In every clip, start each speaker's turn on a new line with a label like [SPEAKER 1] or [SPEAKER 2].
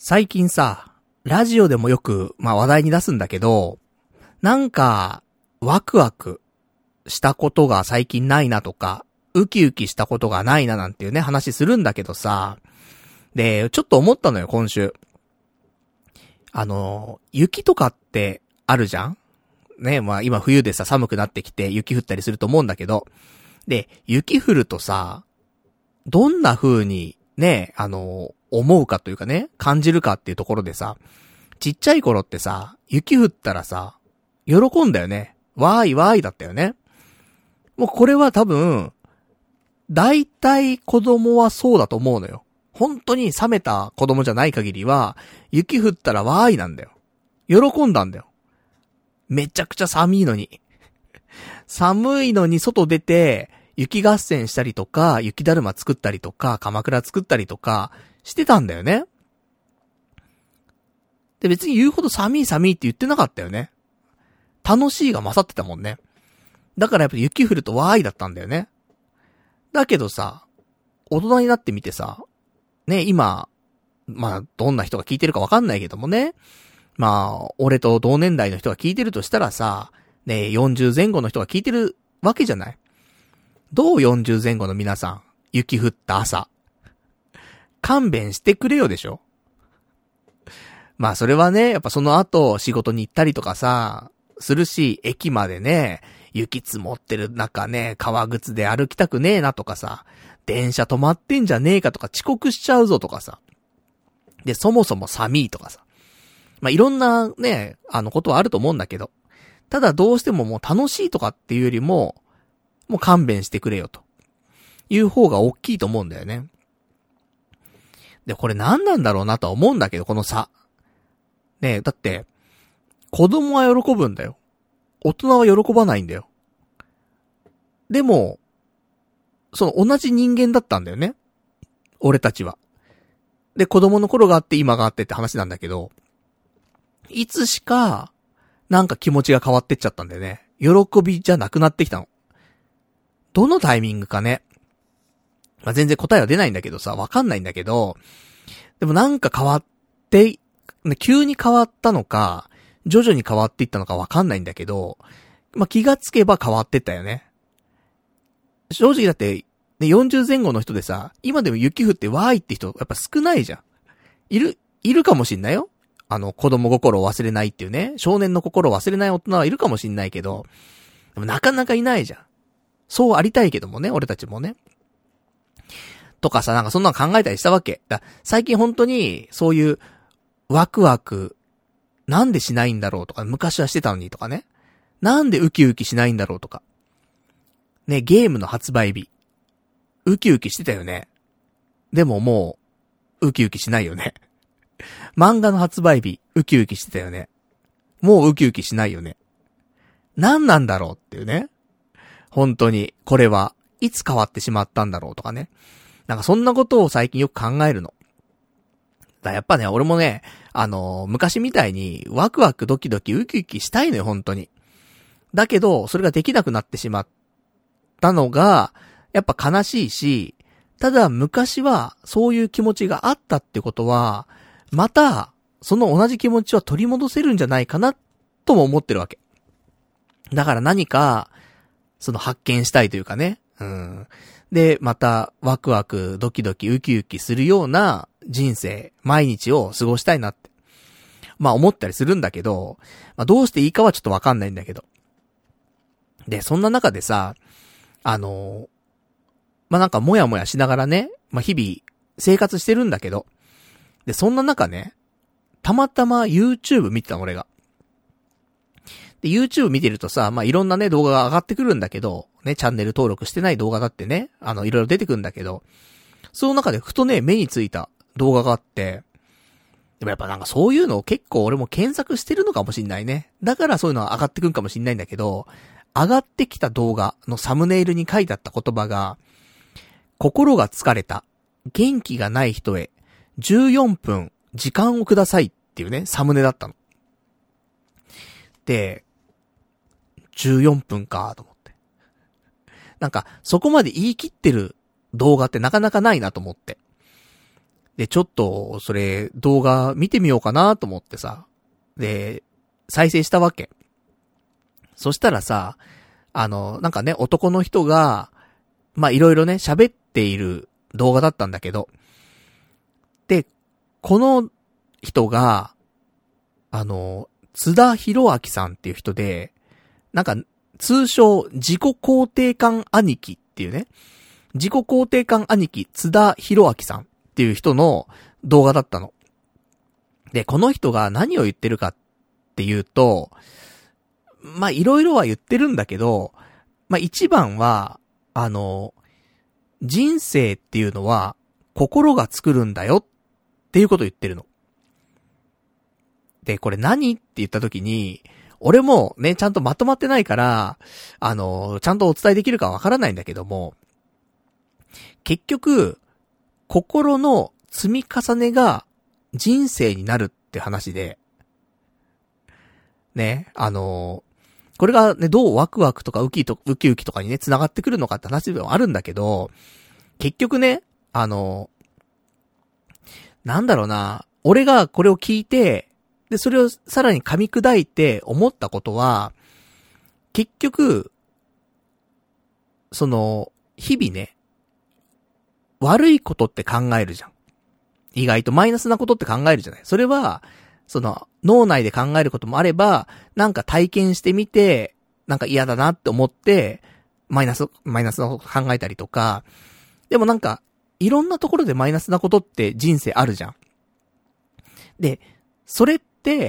[SPEAKER 1] 最近さ、ラジオでもよく、話題に出すんだけど、なんか、ワクワクしたことが最近ないなとか、ウキウキしたことがないななんていうね、話するんだけどさ、で、ちょっと思ったのよ、今週。雪とかってあるじゃんね、今冬でさ、寒くなってきて雪降ったりすると思うんだけど、で、雪降るとさ、どんな風にね、思うかというかね、感じるかっていうところでさ、ちっちゃい頃ってさ、雪降ったらさ、喜んだよね。わーいわーいだったよね。もうこれは多分、大体子供はそうだと思うのよ。本当に冷めた子供じゃない限りは、雪降ったらわーいなんだよ。喜んだんだよ。めちゃくちゃ寒いのに。寒いのに外出て、雪合戦したりとか、雪だるま作ったりとか、鎌倉作ったりとか、してたんだよね。で、別に言うほど寒い寒いって言ってなかったよね。楽しいが勝ってたもんね。だからやっぱ雪降るとわーいだったんだよね。だけどさ、大人になってみてさ、ね、今、どんな人が聞いてるかわかんないけどもね。俺と同年代の人が聞いてるとしたらさ、ね、40前後の人が聞いてるわけじゃない。どう40前後の皆さん、雪降った朝。勘弁してくれよでしょ。それはね、やっぱその後仕事に行ったりとかさ、するし、駅までね、雪積もってる中ね、革靴で歩きたくねえなとかさ、電車止まってんじゃねえかとか遅刻しちゃうぞとかさ。で、そもそも寒いとかさ。いろんなね、ことはあると思うんだけど。ただどうしてももう楽しいとかっていうよりも、もう勘弁してくれよと。いう方が大きいと思うんだよね。で、これ何なんだろうなとは思うんだけど、この差。ねえ、だって、子供は喜ぶんだよ。大人は喜ばないんだよ。でも、その同じ人間だったんだよね。俺たちは。で、子供の頃があって今があってって話なんだけど、いつしか、なんか気持ちが変わってっちゃったんだよね。喜びじゃなくなってきたの。どのタイミングかね。全然答えは出ないんだけどさ、わかんないんだけど、でもなんか変わって、急に変わったのか、徐々に変わっていったのかわかんないんだけど、気がつけば変わってったよね。正直だって、ね、40前後の人でさ、今でも雪降ってわーいって人、やっぱ少ないじゃん。いるかもしんないよ。子供心を忘れないっていうね、少年の心を忘れない大人はいるかもしんないけど、でもなかなかいないじゃん。そうありたいけどもね、俺たちもね。とかさ、なんかそんなの考えたりしたわけ。最近本当に、そういう、ワクワク、なんでしないんだろうとか、昔はしてたのにとかね。なんでウキウキしないんだろうとか。ね、ゲームの発売日。ウキウキしてたよね。でももう、ウキウキしないよね。漫画の発売日、ウキウキしてたよね。もうウキウキしないよね。なんなんだろうっていうね。本当に、これはいつ変わってしまったんだろうとかね。なんかそんなことを最近よく考えるの。やっぱね、俺もね、昔みたいにワクワクドキドキウキウキしたいのよ、本当に。だけど、それができなくなってしまったのが、やっぱ悲しいし、ただ昔はそういう気持ちがあったってことは、また、その同じ気持ちは取り戻せるんじゃないかな、とも思ってるわけ。だから何か、その発見したいというかね。で、また、ワクワク、ドキドキ、ウキウキするような人生、毎日を過ごしたいなって。思ったりするんだけど、どうしていいかはちょっとわかんないんだけど。で、そんな中でさ、なんかもやもやしながらね、日々生活してるんだけど、で、そんな中ね、たまたま YouTube 見てたの俺が。で、YouTube 見てるとさ、いろんなね、動画が上がってくるんだけど、ね、チャンネル登録してない動画だってね、いろいろ出てくるんだけど、その中でふとね、目についた動画があって、でもやっぱなんかそういうのを結構俺も検索してるのかもしんないね。だからそういうのは上がってくるかもしんないんだけど、上がってきた動画のサムネイルに書いてあった言葉が、心が疲れた、元気がない人へ、14分時間をくださいっていうね、サムネだったの。で、14分かと思って。なんか、そこまで言い切ってる動画ってなかなかないなと思って。 で、ちょっと、それ、動画見てみようかなと思ってさ。で、再生したわけ。そしたらさ、なんかね、男の人が、まあ、いろいろね、喋っている動画だったんだけど。で、この人が、津田博明さんっていう人で、なんか、通称、自己肯定感兄貴っていうね、自己肯定感兄貴、津田博明さんっていう人の動画だったの。で、この人が何を言ってるかっていうと、まあ、いろいろは言ってるんだけど、まあ、一番は、人生っていうのは、心が作るんだよっていうことを言ってるの。で、これ何って言った時に、俺もね、ちゃんとまとまってないから、ちゃんとお伝えできるかわからないんだけども、結局、心の積み重ねが人生になるって話で、ね、これがね、どうワクワクとかウキウキとかにね、繋がってくるのかって話ではあるんだけど、結局ね、なんだろうな、俺がこれを聞いて、で、それをさらに噛み砕いて思ったことは、結局、日々ね、悪いことって考えるじゃん。意外とマイナスなことって考えるじゃない。それは、脳内で考えることもあれば、なんか体験してみて、なんか嫌だなって思って、マイナスなこと考えたりとか、でもなんか、いろんなところでマイナスなことって人生あるじゃん。で、それって、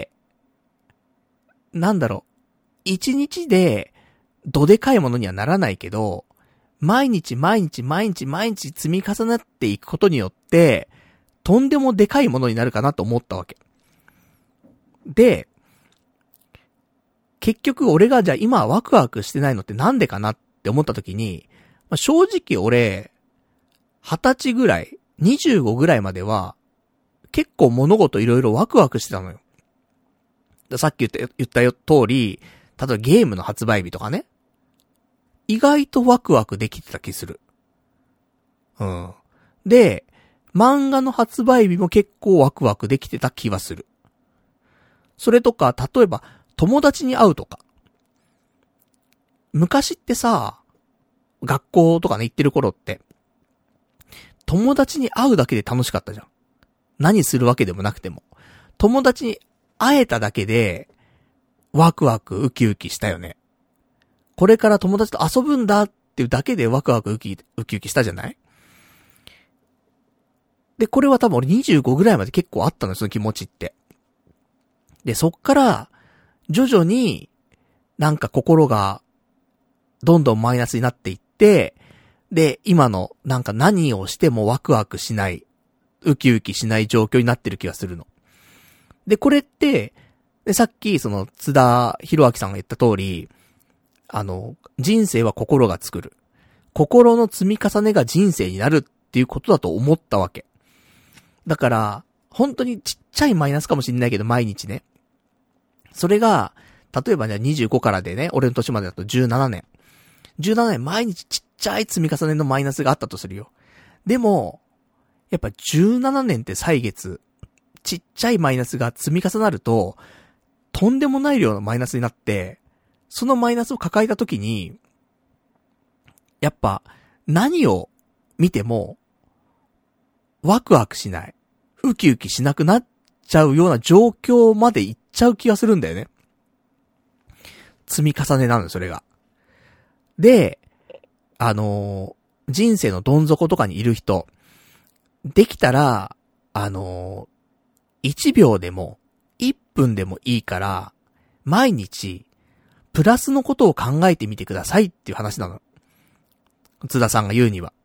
[SPEAKER 1] なんだろう、一日で、どでかいものにはならないけど、毎日積み重なっていくことによって、とんでもでかいものになるかなと思ったわけ。で、結局俺がじゃあ今ワクワクしてないのってなんでかなって思った時に、まあ、正直俺、20歳ぐらい、25ぐらいまでは、結構物事いろいろワクワクしてたのよ。さっき言った通り、例えばゲームの発売日とかね、意外とワクワクできてた気する。うん。で、漫画の発売日も結構ワクワクできてた気はする。それとか、例えば、友達に会うとか。昔ってさ、学校とかね、行ってる頃って、友達に会うだけで楽しかったじゃん。何するわけでもなくても。友達に会えただけで、ワクワクウキウキしたよね。これから友達と遊ぶんだっていうだけでワクワクウキウキしたじゃない？で、これは多分俺25ぐらいまで結構あったのよ、その気持ちって。で、そっから、徐々に、なんか心が、どんどんマイナスになっていって、で、今の、なんか何をしてもワクワクしない、ウキウキしない状況になってる気がするの。で、これって、で、さっき、津田博明さんが言った通り、人生は心が作る。心の積み重ねが人生になるっていうことだと思ったわけ。だから、本当にちっちゃいマイナスかもしれないけど、毎日ね。それが、例えばね、25からでね、俺の年までだと17年。17年毎日ちっちゃい積み重ねのマイナスがあったとするよ。でも、やっぱ17年って歳月、ちっちゃいマイナスが積み重なると、とんでもない量のマイナスになって、そのマイナスを抱えたときに、やっぱ、何を見ても、ワクワクしない。ウキウキしなくなっちゃうような状況までいっちゃう気がするんだよね。積み重ねなのよ、それが。で、人生のどん底とかにいる人、できたら、1秒でも、1分でもいいから、毎日、プラスのことを考えてみてくださいっていう話なの。津田さんが言うには。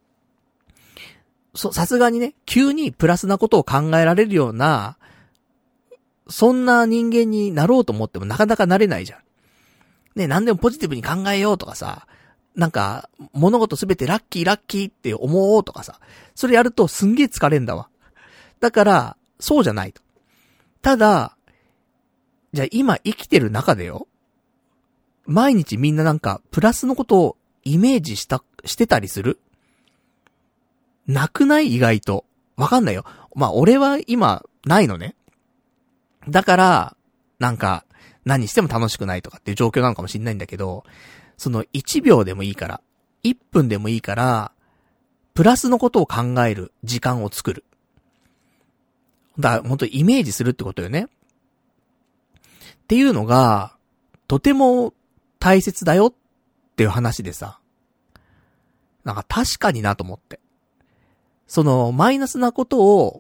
[SPEAKER 1] さすがにね、急にプラスなことを考えられるような、そんな人間になろうと思ってもなかなかなれないじゃん。ね、何でもポジティブに考えようとかさ、なんか、物事すべてラッキーって思おうとかさ、それやるとすんげえ疲れんだわ。だから、そうじゃないと。ただ、じゃあ今生きてる中でよ、毎日みんななんか、プラスのことをイメージしてたりする？なくない？意外と。 わかんないよ。まあ、俺は今、ないのね。だから、なんか、何しても楽しくないとかっていう状況なのかもしれないんだけど、その1秒でもいいから、1分でもいいから、プラスのことを考える時間を作る。だから、ほんとイメージするってことよね。っていうのが、とても大切だよっていう話でさ、なんか確かになと思って。その、マイナスなことを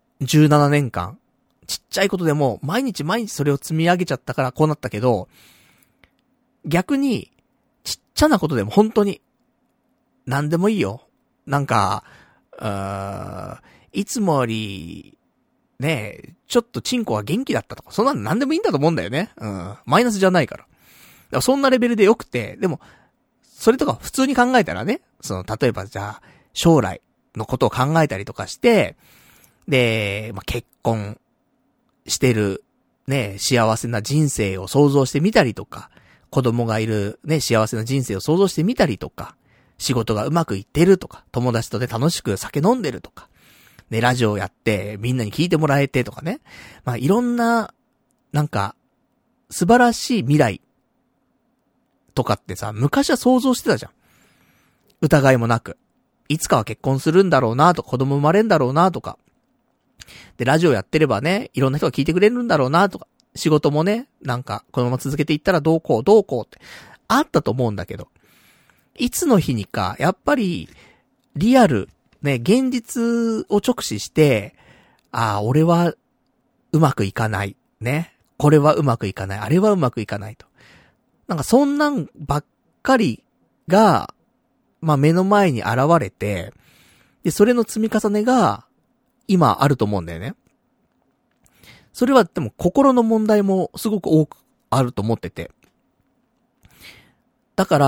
[SPEAKER 1] 17年間、ちっちゃいことでも毎日毎日それを積み上げちゃったからこうなったけど、逆に、ちっちゃなことでも本当に、なんでもいいよ。なんか、いつもより、ね、ちょっとチンコが元気だったとか、そんなのなんでもいいんだと思うんだよね。マイナスじゃないから。だからそんなレベルでよくて、でも、それとか普通に考えたらね、例えばじゃあ、将来のことを考えたりとかして、で、結婚してる、ね、幸せな人生を想像してみたりとか、子供がいるね、幸せな人生を想像してみたりとか、仕事がうまくいってるとか、友達とで楽しく酒飲んでるとか、ね、ラジオやってみんなに聞いてもらえてとかね。いろんな、なんか、素晴らしい未来とかってさ、昔は想像してたじゃん。疑いもなく。いつかは結婚するんだろうなとか、子供生まれんだろうなとか。で、ラジオやってればね、いろんな人が聞いてくれるんだろうなとか。仕事もね、なんか、このまま続けていったらどうこうって、あったと思うんだけど。いつの日にか、やっぱり、リアル、ね、現実を直視して、俺はうまくいかない。ね。これはうまくいかない。あれはうまくいかないと。なんかそんなんばっかりが、目の前に現れて、で、それの積み重ねが、今あると思うんだよね。それはでも心の問題もすごく多くあると思ってて。だから、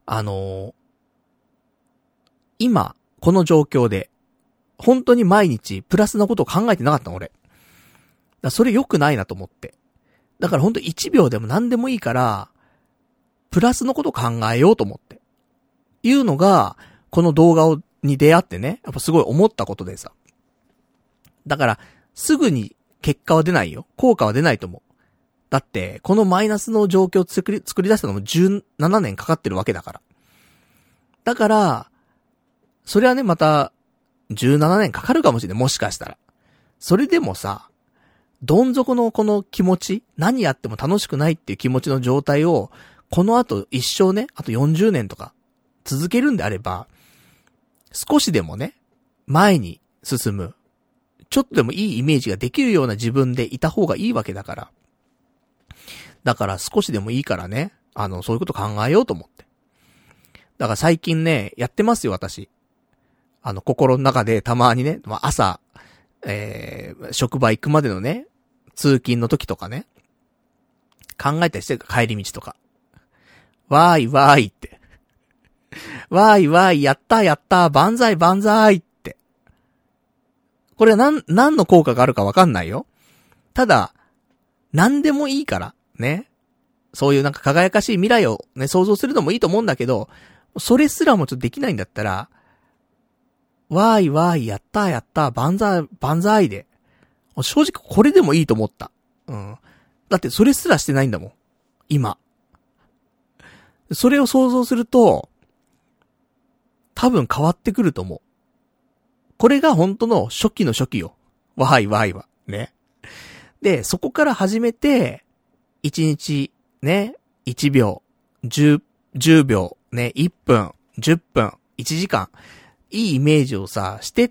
[SPEAKER 1] 今、この状況で、本当に毎日プラスなことを考えてなかったの、俺。それ良くないなと思って。だから本当1秒でも何でもいいから、プラスのことを考えようと思って。いうのが、この動画に出会ってね、やっぱすごい思ったことでさ。だから、すぐに結果は出ないよ。効果は出ないと思う。だって、このマイナスの状況を作り出したのも17年かかってるわけだから。だから、それはね、また、17年かかるかもしれない。もしかしたら。それでもさ、どん底のこの気持ち、何やっても楽しくないっていう気持ちの状態を、この後一生ね、あと40年とか、続けるんであれば、少しでもね、前に進む。ちょっとでもいいイメージができるような自分でいた方がいいわけだから。だから少しでもいいからね、そういうこと考えようと思って。だから最近ね、やってますよ、私。心の中でたまにね、朝、職場行くまでのね、通勤の時とかね、考えたりしてる帰り道とか。わーいわーいって。わーいわーい、やったーやったー、万歳万歳って。これは何の効果があるかわかんないよ。ただ、何でもいいから、ね。そういうなんか輝かしい未来をね、想像するのもいいと思うんだけど、それすらもちょっとできないんだったら、わーいわーい、やったーやったー、万歳万歳で。正直これでもいいと思った。うん。だってそれすらしてないんだもん。今。それを想像すると、多分変わってくると思う。これが本当の初期の初期よ。わーいわーいは。ね。で、そこから始めて、1日、ね、1秒、10秒、ね、1分、10分、1時間、いいイメージをさ、してって、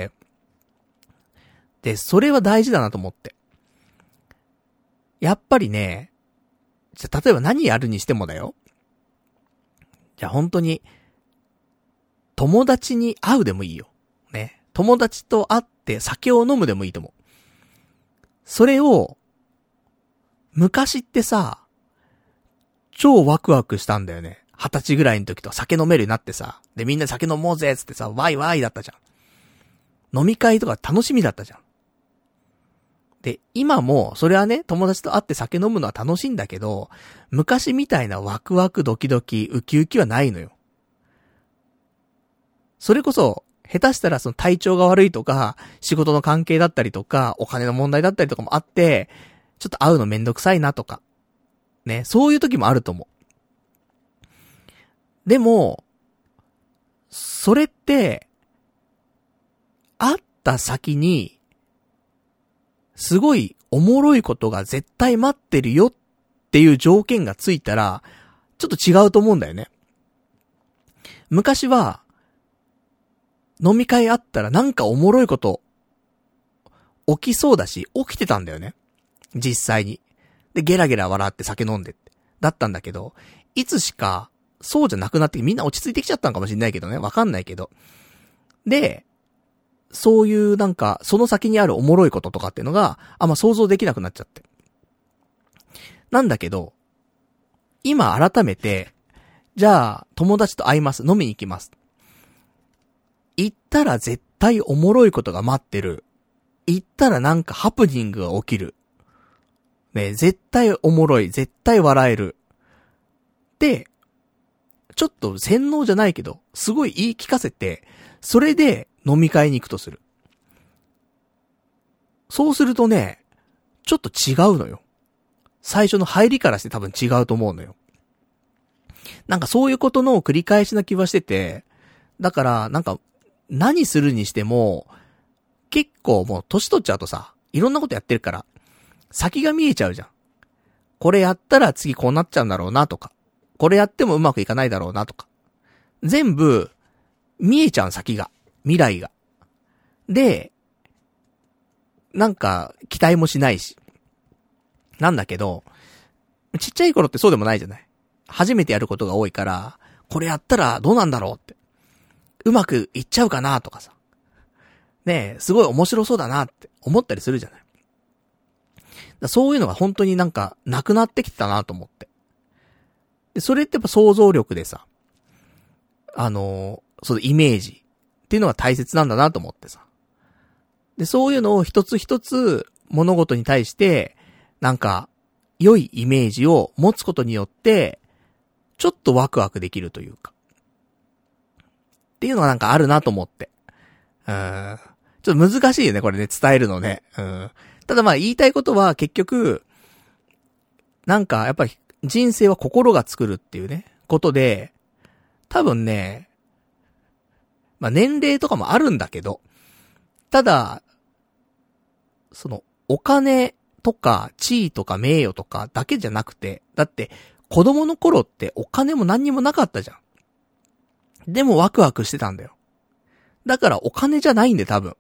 [SPEAKER 1] で、それは大事だなと思って。やっぱりね、じゃ、例えば何やるにしてもだよ。じゃあ本当に、友達に会うでもいいよ。ね。友達と会って酒を飲むでもいいと思う。それを、昔ってさ、超ワクワクしたんだよね。20歳ぐらいの時と酒飲めるようになってさ。で、みんな酒飲もうぜつってさ、ワイワイだったじゃん。飲み会とか楽しみだったじゃん。で、今も、それはね、友達と会って酒飲むのは楽しいんだけど、昔みたいなワクワクドキドキウキウキはないのよ。それこそ、 下手したらその体調が悪いとか、仕事の関係だったりとか、お金の問題だったりとかもあって、ちょっと会うのめんどくさいなとか。ね、そういう時もあると思う。でも、それって、会った先に、すごいおもろいことが絶対待ってるよっていう条件がついたら、ちょっと違うと思うんだよね。昔は、飲み会あったらなんかおもろいこと起きそうだし、起きてたんだよね。実際に。で、ゲラゲラ笑って酒飲んでって。だったんだけど、いつしか、そうじゃなくなってみんな落ち着いてきちゃったのかもしれないけどね。わかんないけど。で、そういうなんか、その先にあるおもろいこととかっていうのが、あんま想像できなくなっちゃって。なんだけど、今改めて、じゃあ、友達と会います。飲みに行きます。行ったら絶対おもろいことが待ってる。行ったらなんかハプニングが起きる。ね、絶対おもろい。絶対笑える。で、ちょっと洗脳じゃないけど、すごい言い聞かせて、それで飲み会に行くとする。そうするとね、ちょっと違うのよ。最初の入りからして多分違うと思うのよ。なんかそういうことの繰り返しな気はしてて、だからなんか何するにしても、結構もう年取っちゃうとさ、いろんなことやってるから、先が見えちゃうじゃん。これやったら次こうなっちゃうんだろうなとか、これやってもうまくいかないだろうなとか。全部、見えちゃう先が。未来が。で、なんか、期待もしないし。なんだけど、ちっちゃい頃ってそうでもないじゃない。初めてやることが多いから、これやったらどうなんだろうって。うまくいっちゃうかなとかさ。ねえ、すごい面白そうだなって思ったりするじゃない。そういうのが本当になんか、なくなってきてたなと思って。で、それってやっぱ想像力でさ、そのイメージっていうのが大切なんだなと思ってさ。で、そういうのを一つ一つ物事に対して、なんか、良いイメージを持つことによって、ちょっとワクワクできるというか。っていうのがなんかあるなと思って。ちょっと難しいよね、これね、伝えるのね。ただまあ言いたいことは結局、なんかやっぱり人生は心が作るっていうね、ことで、多分ね、まあ年齢とかもあるんだけど、ただ、そのお金とか地位とか名誉とかだけじゃなくて、だって子供の頃ってお金も何にもなかったじゃん。でもワクワクしてたんだよ。だからお金じゃないんで多分。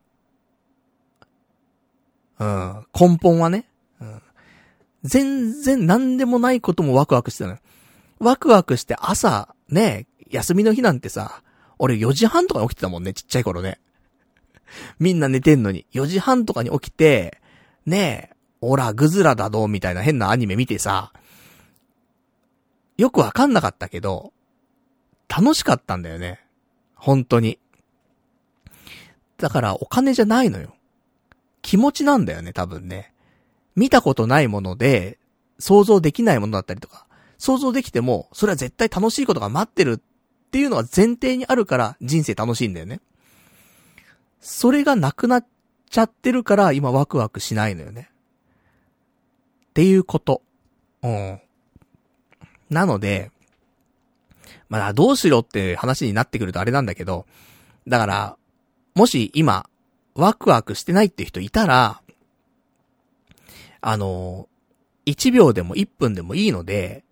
[SPEAKER 1] 根本はね。全然何でもないこともワクワクしてたのよ。ワクワクして朝、ね、休みの日なんてさ、俺4時半とかに起きてたもんね、ちっちゃい頃ね。みんな寝てんのに。4時半とかに起きて、ねえ、オラグズラだどうみたいな変なアニメ見てさ、よくわかんなかったけど、楽しかったんだよね。本当に。だからお金じゃないのよ。気持ちなんだよね、多分ね。見たことないもので、想像できないものだったりとか、想像できても、それは絶対楽しいことが待ってるっていうのが前提にあるから人生楽しいんだよね。それがなくなっちゃってるから今ワクワクしないのよね。っていうこと。なので、まあどうしろって話になってくるとあれなんだけど、だから、もし今、ワクワクしてないって人いたら、1秒でも1分でもいいので、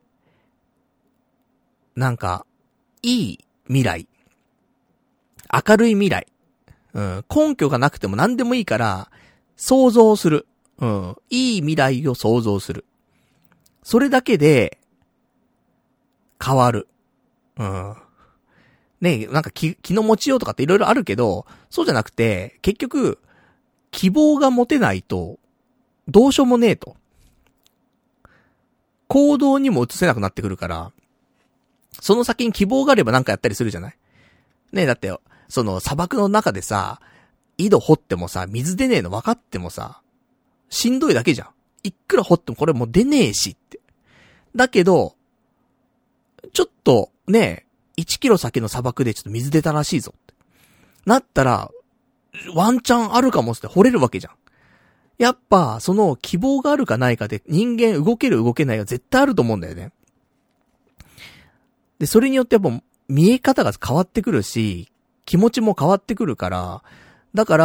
[SPEAKER 1] なんか、いい未来。明るい未来。根拠がなくても何でもいいから、想像する。いい未来を想像する。それだけで、変わる。ねえ、なんか気の持ちようとかっていろいろあるけど、そうじゃなくて、結局、希望が持てないと、どうしようもねえと。行動にも移せなくなってくるから、その先に希望があればなんかやったりするじゃない。ねえ、だって、その砂漠の中でさ、井戸掘ってもさ、水出ねえの分かってもさ、しんどいだけじゃん。いくら掘ってもこれもう出ねえしって。だけど、ちょっとね、1キロ先の砂漠でちょっと水出たらしいぞって。 なったら、ワンチャンあるかもって掘れるわけじゃん。やっぱ、その希望があるかないかで人間動ける動けないは絶対あると思うんだよね。で、それによってやっぱ見え方が変わってくるし、気持ちも変わってくるから、だから、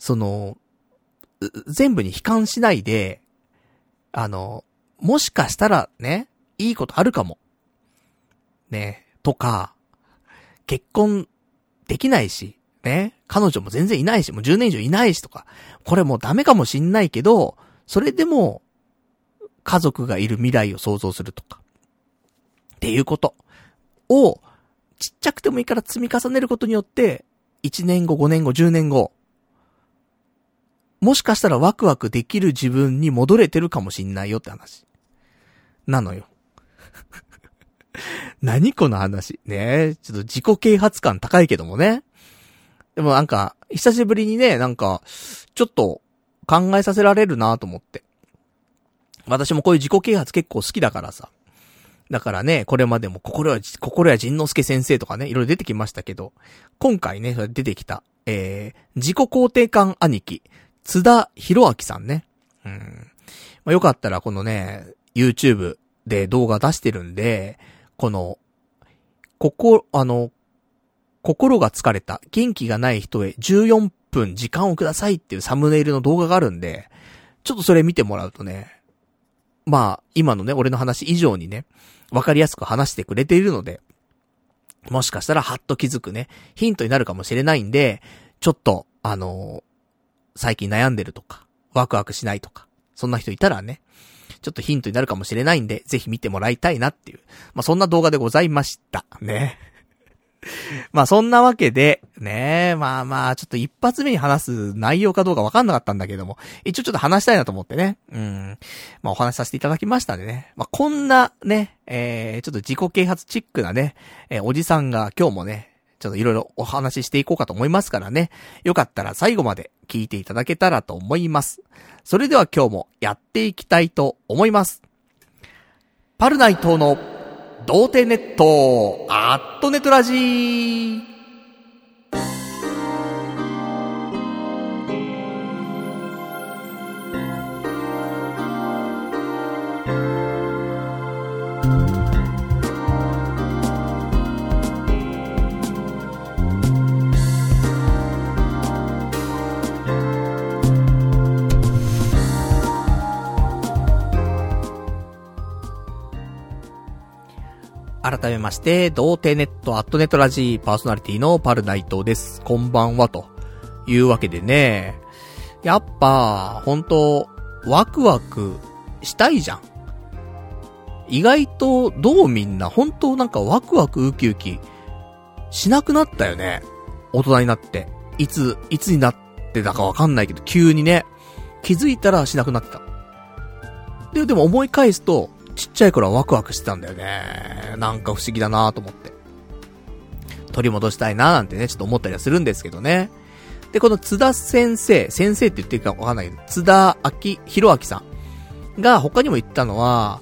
[SPEAKER 1] 全部に悲観しないで、もしかしたらね、いいことあるかも。ね、とか、結婚できないし、ね、彼女も全然いないし、もう10年以上いないしとか、これもうダメかもしんないけど、それでも、家族がいる未来を想像するとか、っていうことを、ちっちゃくてもいいから積み重ねることによって、1年後、5年後、10年後、もしかしたらワクワクできる自分に戻れてるかもしんないよって話。なのよ。何この話。ね、ちょっと自己啓発感高いけどもね。でもなんか、久しぶりにね、なんか、ちょっと考えさせられるなと思って。私もこういう自己啓発結構好きだからさ。だからね、これまでも心や仁之助先生とかね、いろいろ出てきましたけど、今回ね、出てきた、自己肯定感兄貴、津田博明さんね。まあ、よかったらこのね、YouTube で動画出してるんで、この、心が疲れた、元気がない人へ14分時間をくださいっていうサムネイルの動画があるんで、ちょっとそれ見てもらうとね、まあ、今のね、俺の話以上にね、わかりやすく話してくれているので、もしかしたらハッと気づくね、ヒントになるかもしれないんで、ちょっと、最近悩んでるとか、ワクワクしないとか、そんな人いたらね、ちょっとヒントになるかもしれないんで、ぜひ見てもらいたいなっていう、まあそんな動画でございました。ね。まあそんなわけで、ね、まあちょっと一発目に話す内容かどうかわかんなかったんだけども、一応ちょっと話したいなと思ってね。まあお話しさせていただきましたんでね。まあこんなね、ちょっと自己啓発チックなね、おじさんが今日もね、ちょっといろいろお話ししていこうかと思いますからね。よかったら最後まで聞いていただけたらと思います。それでは今日もやっていきたいと思います。パルナイトの童貞ネット、アットネトラジー。改めまして、童貞ネットアットネトラジーパーソナリティのパルナイトです。こんばんは、というわけでね、やっぱ、ほんと、ワクワクしたいじゃん。意外と、どうみんな、本当なんかワクワクウキウキしなくなったよね。大人になって。いつになってだかわかんないけど、急にね、気づいたらしなくなってた。でも思い返すと、ちっちゃい頃はワクワクしてたんだよね。なんか不思議だなと思って。取り戻したいななんてね、ちょっと思ったりはするんですけどね。で、この津田先生って言ってるかわかんないけど、津田博明さんが他にも言ったのは、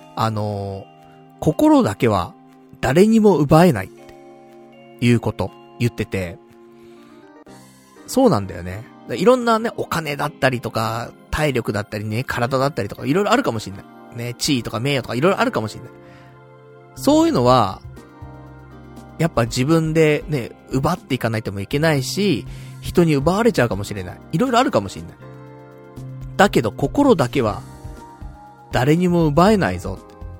[SPEAKER 1] 心だけは誰にも奪えないっていうこと言ってて、そうなんだよね。いろんなね、お金だったりとか、体力だったりね、体だったりとか、いろいろあるかもしれない。ね、地位とか名誉とかいろいろあるかもしれない。そういうのは、やっぱ自分でね、奪っていかないともいけないし、人に奪われちゃうかもしれない。いろいろあるかもしれない。だけど心だけは、誰にも奪えないぞ。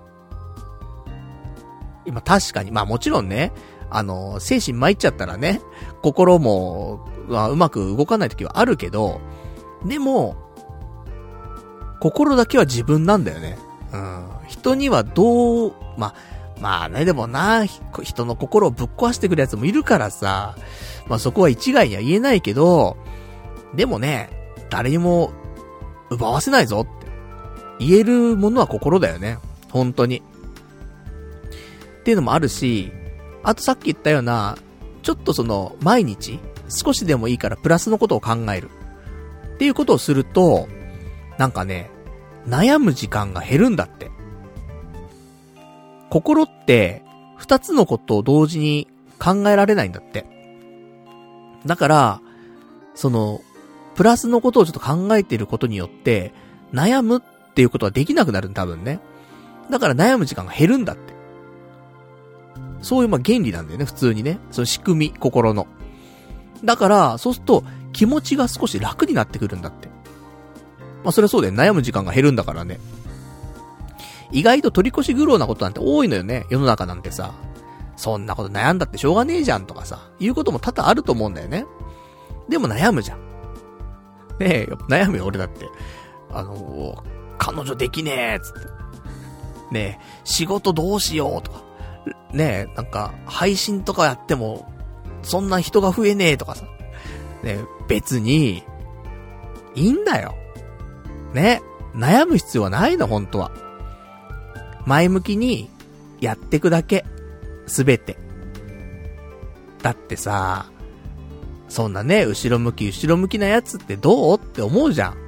[SPEAKER 1] 今確かに、まあもちろんね、精神参っちゃったらね、心も、うまく動かない時はあるけど、でも、心だけは自分なんだよね。人にはまあね、でもな、人の心をぶっ壊してくるやつもいるからさ、まあそこは一概には言えないけど、でもね、誰にも奪わせないぞって言えるものは心だよね。本当に。っていうのもあるし、あとさっき言ったような、ちょっと毎日、少しでもいいからプラスのことを考える。っていうことをすると、なんかね、悩む時間が減るんだって。心って、二つのことを同時に考えられないんだって。 だから、プラスのことをちょっと考えていることによって、悩むっていうことはできなくなる多分ね。だから悩む時間が減るんだって。そういう原理なんだよね、普通にね。その仕組み、心の。だから、そうすると、気持ちが少し楽になってくるんだって。それはそうだよ。悩む時間が減るんだからね。意外と取り越し苦労なことなんて多いのよね、世の中なんてさ。そんなこと悩んだってしょうがねえじゃんとかさ、いうことも多々あると思うんだよね。でも悩むじゃん。ねえ、悩むよ、俺だって。彼女できねえ、つって。ねえ、仕事どうしようとか。ねえ、配信とかやっても、そんな人が増えねえとかさ。ねえ、別に、いいんだよ。ね。悩む必要はないの、本当は。前向きに、やってくだけ。すべて。だってさ、そんなね、後ろ向きなやつってどうって思うじゃん。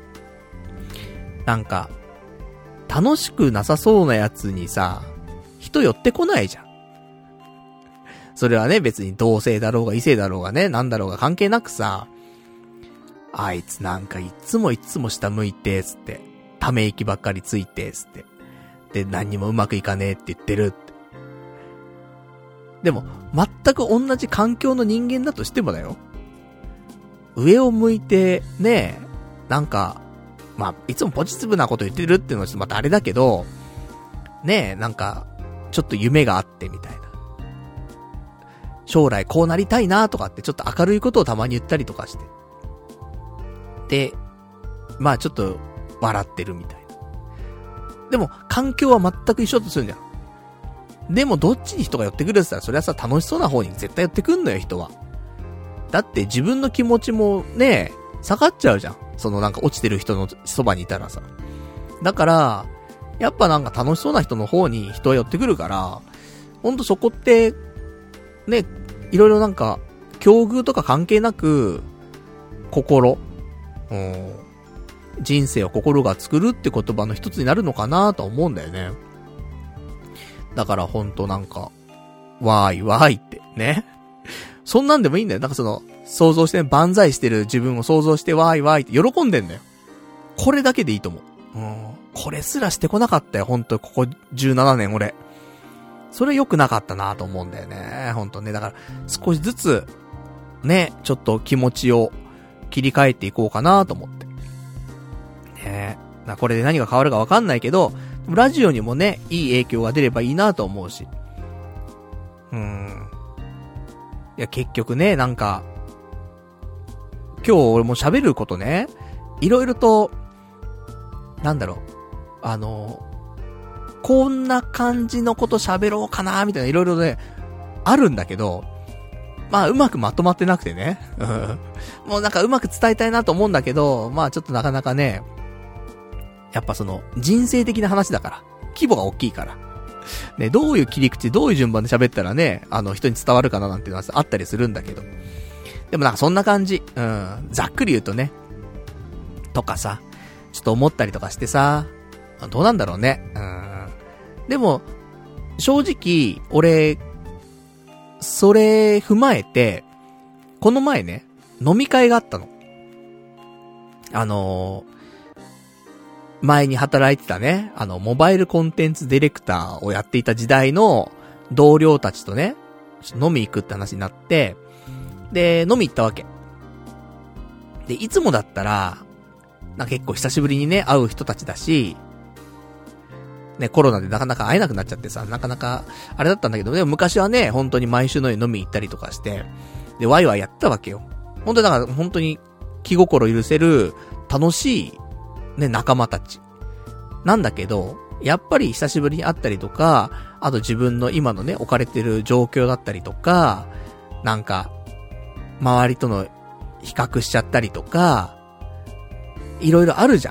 [SPEAKER 1] 楽しくなさそうなやつにさ、人寄ってこないじゃん。それはね、別に同性だろうが異性だろうがね、なんだろうが関係なくさ、あいついつも下向いて、つって、ため息ばっかりついて、つって。で、何にもうまくいかねえって言ってるって。でも、全く同じ環境の人間だとしてもだよ。上を向いて、ねえ、いつもポジティブなこと言ってるっていうのはちょっとまたあれだけど、ねえ、ちょっと夢があってみたいな。将来こうなりたいなとかってちょっと明るいことをたまに言ったりとかして。で、ちょっと笑ってるみたいな。でも、環境は全く一緒とするんじゃん。でもどっちに人が寄ってくるって言ったら、それはさ、楽しそうな方に絶対寄ってくんのよ、人は。だって自分の気持ちもね、下がっちゃうじゃん。落ちてる人のそばにいたらさ。だから、やっぱ楽しそうな人の方に人は寄ってくるから、ほんとそこって、ね、いろいろ境遇とか関係なく、人生を心が作るって言葉の一つになるのかなと思うんだよね。だからほんとわーいわーいってね。そんなんでもいいんだよ。想像して万歳してる自分を想像してわーいわーいって喜んでんだよ。これだけでいいと思う。これすらしてこなかったよ。ほんとここ17年俺。それ良くなかったなと思うんだよね。ほんとね。だから少しずつ、ね、ちょっと気持ちを切り替えていこうかなと思って。ね。これで何が変わるかわかんないけど、ラジオにもね、いい影響が出ればいいなと思うし。いや、結局ね、今日俺も喋ることね、いろいろと、こんな感じのこと喋ろうかなみたいないろいろね、あるんだけど、うまくまとまってなくてね。もううまく伝えたいなと思うんだけど、ちょっとなかなかね、やっぱ人生的な話だから、規模が大きいから。ね、どういう切り口、どういう順番で喋ったらね、人に伝わるかななんていうのはあったりするんだけど。でもそんな感じ。ざっくり言うとね。とかさ、ちょっと思ったりとかしてさ、どうなんだろうね。でも、正直、俺、それ踏まえて、この前ね、飲み会があったの。前に働いてたね、モバイルコンテンツディレクターをやっていた時代の同僚たちとね、飲み行くって話になって、で、飲み行ったわけ。で、いつもだったら、結構久しぶりにね、会う人たちだし、ね、コロナでなかなか会えなくなっちゃってさ、なかなか、あれだったんだけど、でも昔はね、本当に毎週のように飲み行ったりとかして、で、ワイワイやったわけよ。本当に本当に気心許せる、楽しい、ね、仲間たち。なんだけど、やっぱり久しぶりに会ったりとか、あと自分の今のね、置かれてる状況だったりとか、周りとの比較しちゃったりとか、いろいろあるじゃん。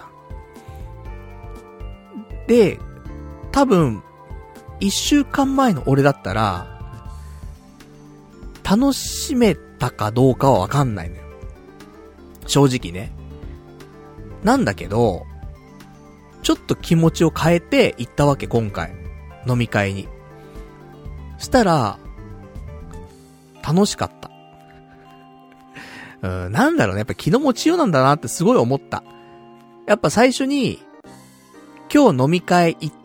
[SPEAKER 1] で、多分、1週間前の俺だったら、楽しめたかどうかはわかんないのよ。正直ね。なんだけど、ちょっと気持ちを変えて行ったわけ、今回。飲み会に。したら、楽しかった。 なんだろうね。やっぱ気の持ちようなんだなってすごい思った。やっぱ最初に、今日飲み会行って、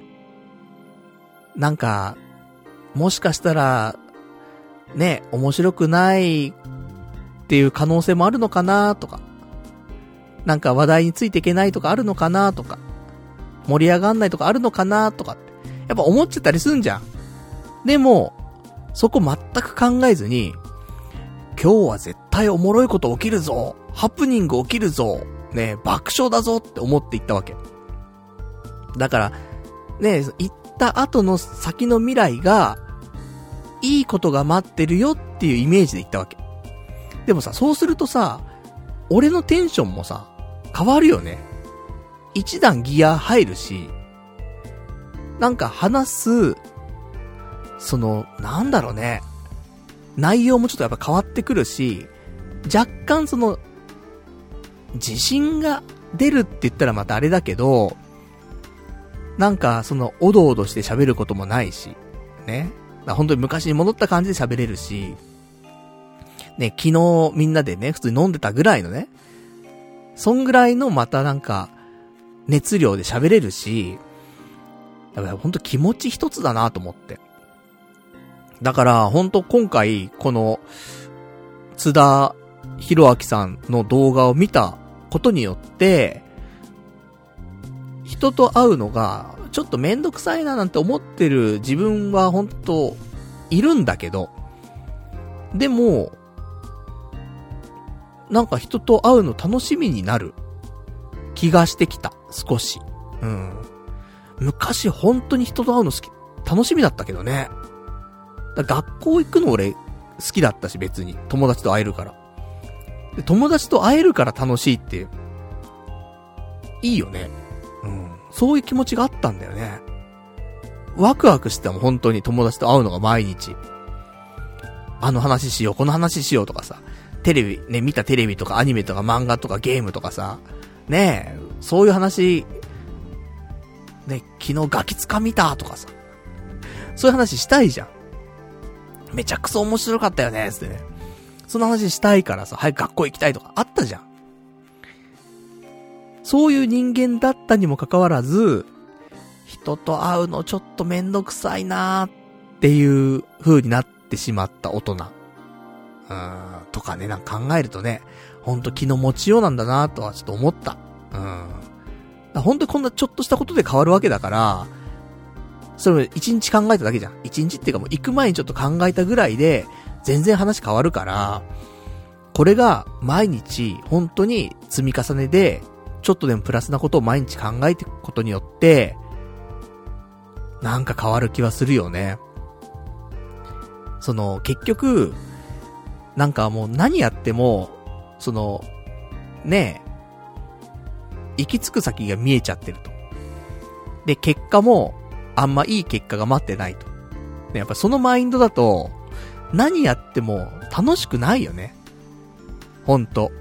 [SPEAKER 1] なんか、もしかしたら、ね、面白くないっていう可能性もあるのかなとか、なんか話題についていけないとかあるのかなとか、盛り上がんないとかあるのかなとかって、やっぱ思っちゃったりすんじゃん。でも、そこ全く考えずに、今日は絶対おもろいこと起きるぞ、ハプニング起きるぞ、ね、爆笑だぞって思って行ったわけ。だから、ね、行った後の先の未来が、いいことが待ってるよっていうイメージで行ったわけ。でもさ、そうするとさ、俺のテンションもさ、変わるよね。一段ギア入るし、なんか話す、なんだろうね。内容もちょっとやっぱ変わってくるし、若干自信が出るって言ったらまたあれだけど、なんかおどおどして喋ることもないし、ね。本当に昔に戻った感じで喋れるし、ね、昨日みんなでね、普通に飲んでたぐらいのね、そんぐらいのまたなんか、熱量で喋れるし、だから本当気持ち一つだなと思って。だから本当今回、この、津田博明さんの動画を見たことによって、人と会うのが、ちょっとめんどくさいななんて思ってる自分は本当いるんだけど、でも、なんか人と会うの楽しみになる気がしてきた、少し。昔本当に人と会うの楽しみだったけどね。学校行くの俺好きだったし別に。友達と会えるから。で友達と会えるから楽しいって、いいよね。そういう気持ちがあったんだよね。ワクワクしてたもん、本当に友達と会うのが毎日。あの話しよう、この話しようとかさ。テレビ、ね、見たテレビとかアニメとか漫画とかゲームとかさ。ねえ、そういう話、ね、昨日ガキ使見たとかさ。そういう話したいじゃん。めちゃくそ面白かったよね、つってね。その話したいからさ、早く学校行きたいとかあったじゃん。そういう人間だったにもかかわらず、人と会うのちょっとめんどくさいなーっていう風になってしまった大人。とかね、なんか考えるとね、ほんと気の持ちようなんだなとはちょっと思った。ほんとこんなちょっとしたことで変わるわけだから、それ一日考えただけじゃん。一日っていうかもう行く前にちょっと考えたぐらいで、全然話変わるから、これが毎日本当に積み重ねで、ちょっとでもプラスなことを毎日考えていくことによって、なんか変わる気はするよね。結局、なんかもう何やっても、ねえ、行き着く先が見えちゃってると。で、結果も、あんまいい結果が待ってないと。ね、やっぱそのマインドだと、何やっても楽しくないよね。ほんと。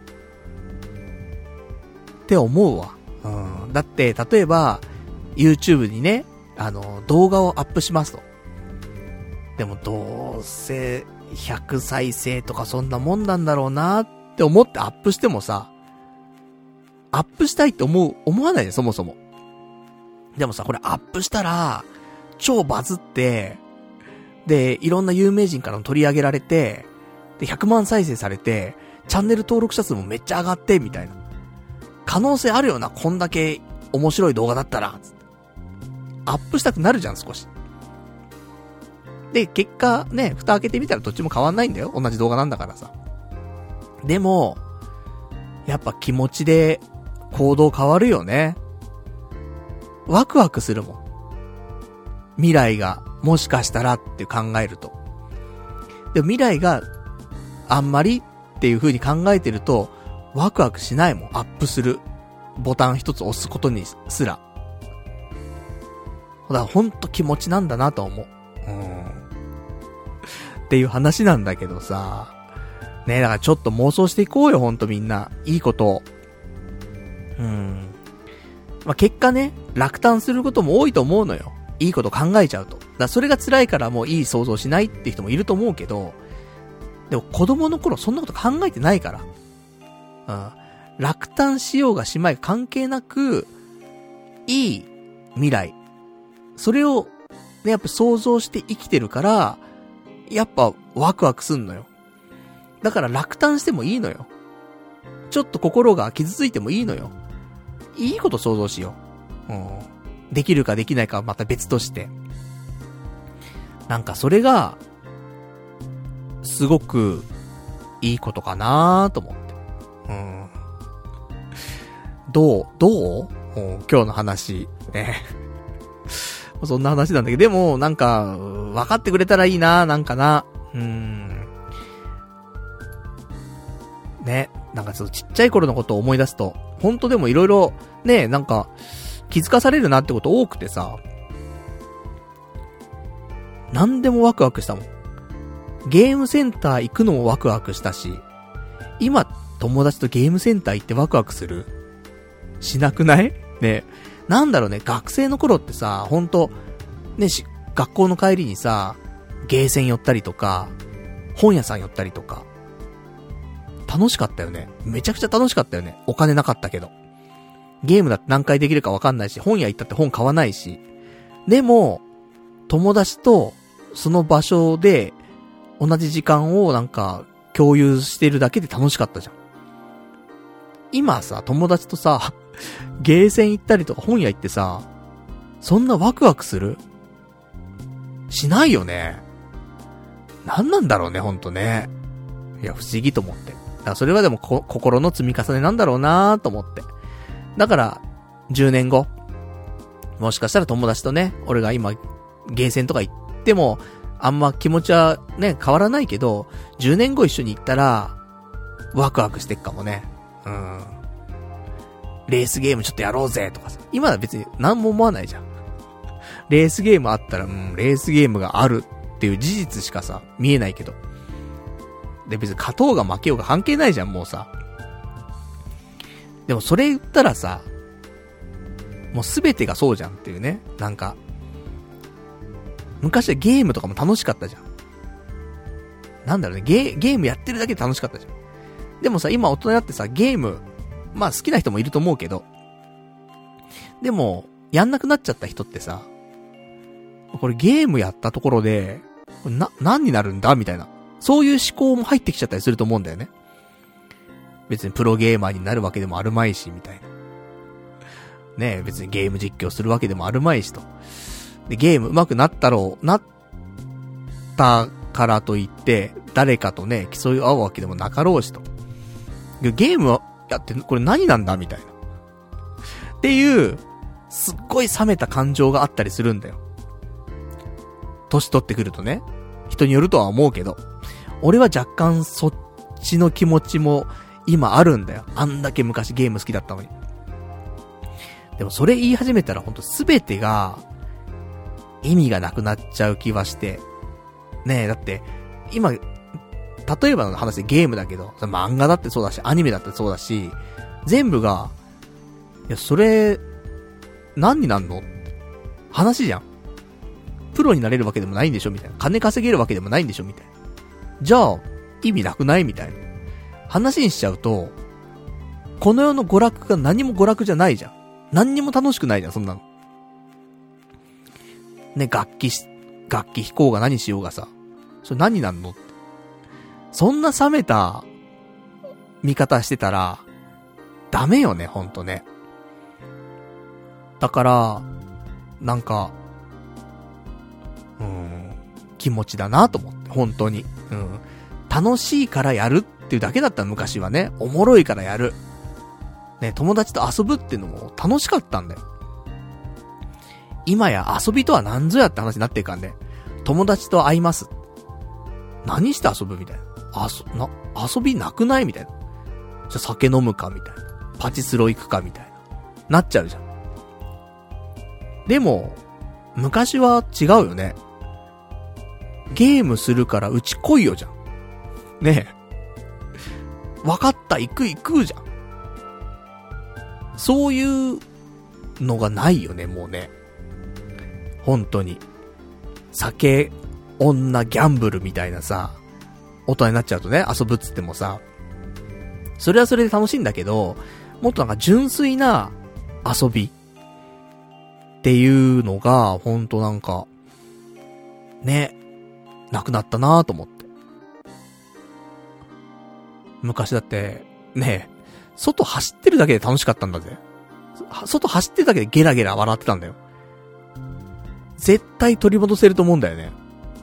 [SPEAKER 1] って思うわ。だって、例えば、YouTube にね、動画をアップしますと。でも、どうせ、100再生とかそんなもんなんだろうなって思ってアップしてもさ、アップしたいって思わないね、そもそも。でもさ、これアップしたら、超バズって、で、いろんな有名人からも取り上げられて、で、100万再生されて、チャンネル登録者数もめっちゃ上がって、みたいな。可能性あるよな、こんだけ面白い動画だったら。アップしたくなるじゃん、少し。で、結果ね、蓋開けてみたらどっちも変わんないんだよ。同じ動画なんだからさ。でも、やっぱ気持ちで行動変わるよね。ワクワクするもん。未来がもしかしたらって考えると。でも未来があんまりっていう風に考えてると、ワクワクしないもん。アップするボタン一つ押すことにすら。だからほんと気持ちなんだなと思う。っていう話なんだけどさ。ねえ、だからちょっと妄想していこうよ、ほんとみんな。いいことを。まあ、結果ね、落胆することも多いと思うのよ。いいこと考えちゃうと。だからそれが辛いからもういい想像しないって人もいると思うけど、 でも子供の頃そんなこと考えてないから。落胆しようがしまいが関係なく、いい未来。それを、ね、やっぱ想像して生きてるから、やっぱワクワクすんのよ。だから落胆してもいいのよ。ちょっと心が傷ついてもいいのよ。いいこと想像しよう。できるかできないかはまた別として。なんかそれが、すごく、いいことかなーと思って。どう今日の話。ね。そんな話なんだけど、でも、なんか、分かってくれたらいいな、なんかな。ね。なんかちょっとちっちゃい頃のことを思い出すと、本当でもいろいろ、ね、なんか、気づかされるなってこと多くてさ、何でもワクワクしたもん。ゲームセンター行くのもワクワクしたし、今、友達とゲームセンター行ってワクワクする？しなくないね。なんだろうね、学生の頃ってさ、ほんと、ね、学校の帰りにさ、ゲーセン寄ったりとか、本屋さん寄ったりとか、楽しかったよね。めちゃくちゃ楽しかったよね。お金なかったけど。ゲームだって何回できるかわかんないし、本屋行ったって本買わないし。でも、友達と、その場所で、同じ時間をなんか、共有してるだけで楽しかったじゃん。今さ、友達とさ、ゲーセン行ったりとか本屋行ってさ、そんなワクワクする？しないよね。なんなんだろうね、ほんとね。いや、不思議と思って。だからそれはでも心の積み重ねなんだろうなーと思って。だから、10年後。もしかしたら友達とね、俺が今、ゲーセンとか行っても、あんま気持ちはね、変わらないけど、10年後一緒に行ったら、ワクワクしてっかもね。レースゲームちょっとやろうぜとかさ。今は別に何も思わないじゃん。レースゲームあったら、レースゲームがあるっていう事実しかさ、見えないけど。で、別に勝とうが負けようが関係ないじゃん、もうさ。でもそれ言ったらさ、もうすべてがそうじゃんっていうね。なんか、昔はゲームとかも楽しかったじゃん。なんだろうね、ゲームやってるだけで楽しかったじゃん。でもさ、今大人になってさ、ゲーム、まあ好きな人もいると思うけど、でも、やんなくなっちゃった人ってさ、これゲームやったところで、何になるんだみたいな。そういう思考も入ってきちゃったりすると思うんだよね。別にプロゲーマーになるわけでもあるまいし、みたいな。ねえ、別にゲーム実況するわけでもあるまいしと。で、ゲーム上手くなったからといって、誰かとね、競い合うわけでもなかろうしと。ゲームやって、これ何なんだみたいな。っていう、すっごい冷めた感情があったりするんだよ。年取ってくるとね。人によるとは思うけど。俺は若干そっちの気持ちも今あるんだよ。あんだけ昔ゲーム好きだったのに。でもそれ言い始めたらほんと全てが意味がなくなっちゃう気はして。ねえ、だって、今、例えばの話でゲームだけど、漫画だってそうだし、アニメだってそうだし、全部が、いや、それ、何になんの？話じゃん。プロになれるわけでもないんでしょみたいな。金稼げるわけでもないんでしょみたいな。じゃあ、意味なくないみたいな。話にしちゃうと、この世の娯楽が何も娯楽じゃないじゃん。何にも楽しくないじゃん、そんなの。ね、楽器弾こうが何しようがさ。それ何になんのって。そんな冷めた見方してたら、ダメよね、ほんとね。だから、なんか、気持ちだなと思って、本当に。楽しいからやるっていうだけだった昔はね、おもろいからやる。ね、友達と遊ぶっていうのも楽しかったんだよ。今や遊びとは何ぞやって話になってるからね。友達と会います。何して遊ぶみたいな。遊びなくないみたいな。じゃ酒飲むかみたいな。パチスロ行くかみたいな。なっちゃうじゃん。でも、昔は違うよね。ゲームするからうち来いよじゃん。ねえ。わかった、行くじゃん。そういうのがないよね、もうね。本当に。酒、女、ギャンブルみたいなさ、 大人になっちゃうとね、遊ぶっつってもさ、それはそれで楽しいんだけど、もっとなんか純粋な遊びっていうのが、ほんとなんか、ね、なくなったなぁと思って。昔だって、ね、外走ってるだけで楽しかったんだぜ。外走ってるだけでゲラゲラ笑ってたんだよ。絶対取り戻せると思うんだよね。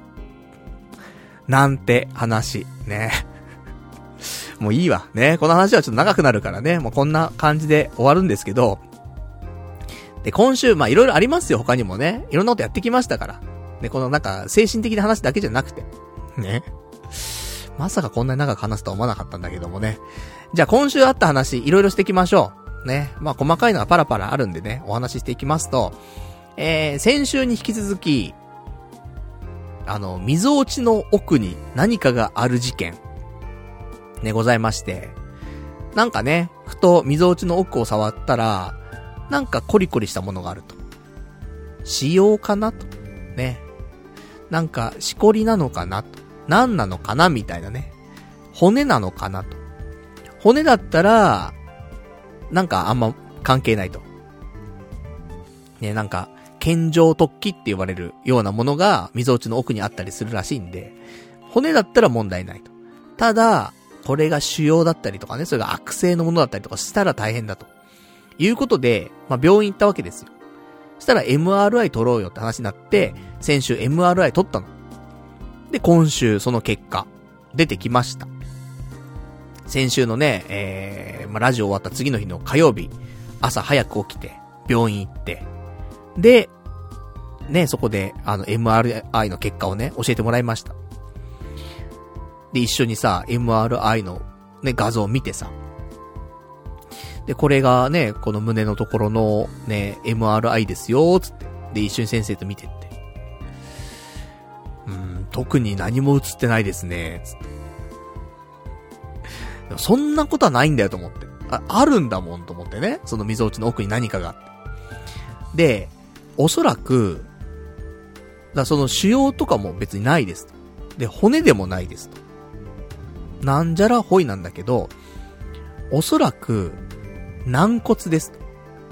[SPEAKER 1] なんて話、ね。もういいわ。ね。この話はちょっと長くなるからね。もうこんな感じで終わるんですけど。で、今週、まあいろいろありますよ。他にもね。いろんなことやってきましたから。で、このなんか、精神的な話だけじゃなくて。ね。まさかこんなに長く話すとは思わなかったんだけどもね。じゃあ今週あった話、いろいろしていきましょう。ね。まあ細かいのがパラパラあるんでね、お話ししていきますと、先週に引き続き、溝落ちの奥に何かがある事件、ね、ございまして、なんかね、ふと溝落ちの奥を触ったら、なんかコリコリしたものがあると。腫瘍かなと。ね。なんか、しこりなのかなと。何なのかなみたいなね。骨なのかなと。骨だったら、なんかあんま関係ないと。ね、なんか、健常突起って言われるようなものが溝落ちの奥にあったりするらしいんで、骨だったら問題ないと。ただ、これが腫瘍だったりとかね、それが悪性のものだったりとかしたら大変だと。いうことで、まあ、病院行ったわけですよ。そしたら MRI 取ろうよって話になって、先週 MRI 取ったの。で、今週その結果、出てきました。先週のね、まあ、ラジオ終わった次の日の火曜日、朝早く起きて、病院行って、で、ね、そこで、MRI の結果をね、教えてもらいました。で、一緒にさ、MRI のね、画像を見てさ。で、これがね、この胸のところのね、MRI ですよ、つって。で、一緒に先生と見てって。特に何も映ってないですね、つって。でもそんなことはないんだよと思って。あるんだもんと思ってね。その溝落ちの奥に何かがあって。で、おそらく、その腫瘍とかも別にないですと。で、骨でもないですと。なんじゃらほいなんだけど、おそらく、軟骨ですと。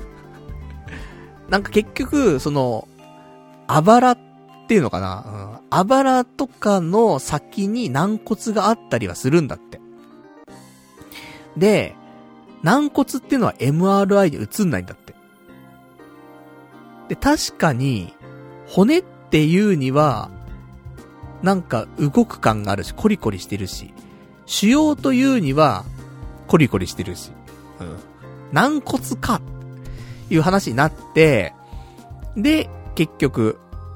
[SPEAKER 1] なんか結局、その、あばらっていうのかな、あばらとかの先に軟骨があったりはするんだって。で、軟骨っていうのは MRI で映んないんだって。で、確かに、骨っていうには、なんか動く感があるし、コリコリしてるし、腫瘍というには、コリコリしてるし、軟骨か、いう話になって、で、結局、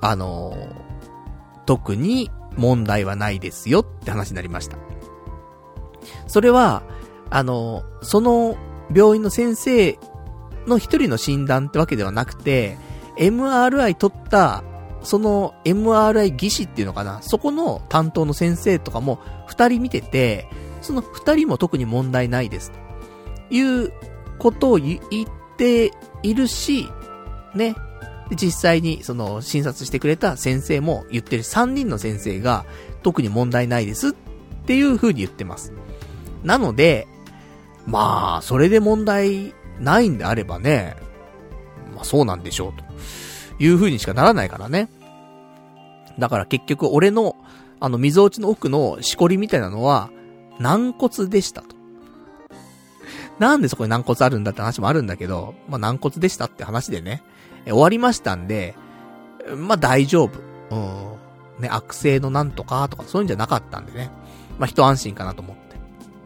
[SPEAKER 1] 特に問題はないですよって話になりました。それは、その病院の先生の一人の診断ってわけではなくて、MRI 取った、その MRI 技師っていうのかな、そこの担当の先生とかも二人見てて、その二人も特に問題ないですということを言っているし、ね。で実際にその診察してくれた先生も言ってる3人の先生が特に問題ないですっていう風に言ってます。なので、まあ、それで問題ないんであればね、まあそうなんでしょうという風にしかならないからね。だから結局俺の溝落ちの奥のしこりみたいなのは軟骨でしたと。なんでそこに軟骨あるんだって話もあるんだけど、まあ軟骨でしたって話でね、終わりましたんで、まあ大丈夫。ね、悪性のなんとかとかそういうんじゃなかったんでね。まあ一安心かなと思って。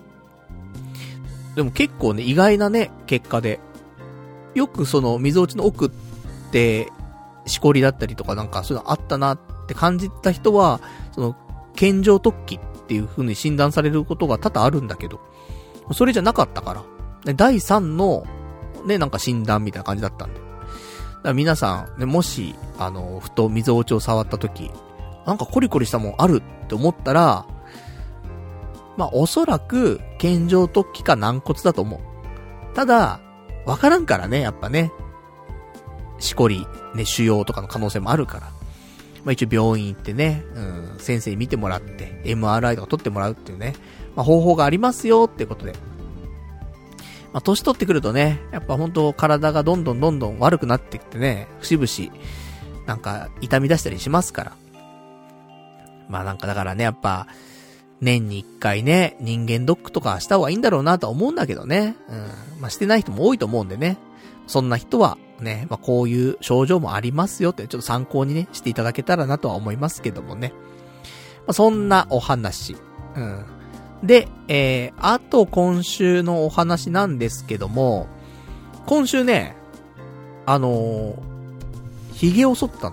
[SPEAKER 1] でも結構ね、意外なね、結果で。よくその溝落ちの奥って、しこりだったりとかなんかそういうのあったなって感じた人は、その、健常突起っていう風に診断されることが多々あるんだけど、それじゃなかったから。第3の、ね、なんか診断みたいな感じだったんで。だから皆さん、ね、もし、ふと溝落ちを触った時、なんかコリコリしたもんあるって思ったら、まあ、おそらく、健常突起か軟骨だと思う。ただ、わからんからね、やっぱね。しこり、ね、腫瘍とかの可能性もあるから。 まあ一応病院行ってね、先生に見てもらって、MRI とか取ってもらうっていうね、まあ方法がありますよっていうことで。まあ年取ってくるとね、やっぱ本当体がどんどん悪くなってきてね、節々、なんか痛み出したりしますから。まあなんかだからね、やっぱ、年に1回ね、人間ドックとかした方がいいんだろうなとは思うんだけどね。まあしてない人も多いと思うんでね。そんな人はね、まあこういう症状もありますよって、ちょっと参考にね、していただけたらなとは思いますけどもね。まあそんなお話。で、あと今週のお話なんですけども、今週ね、髭を剃ったの。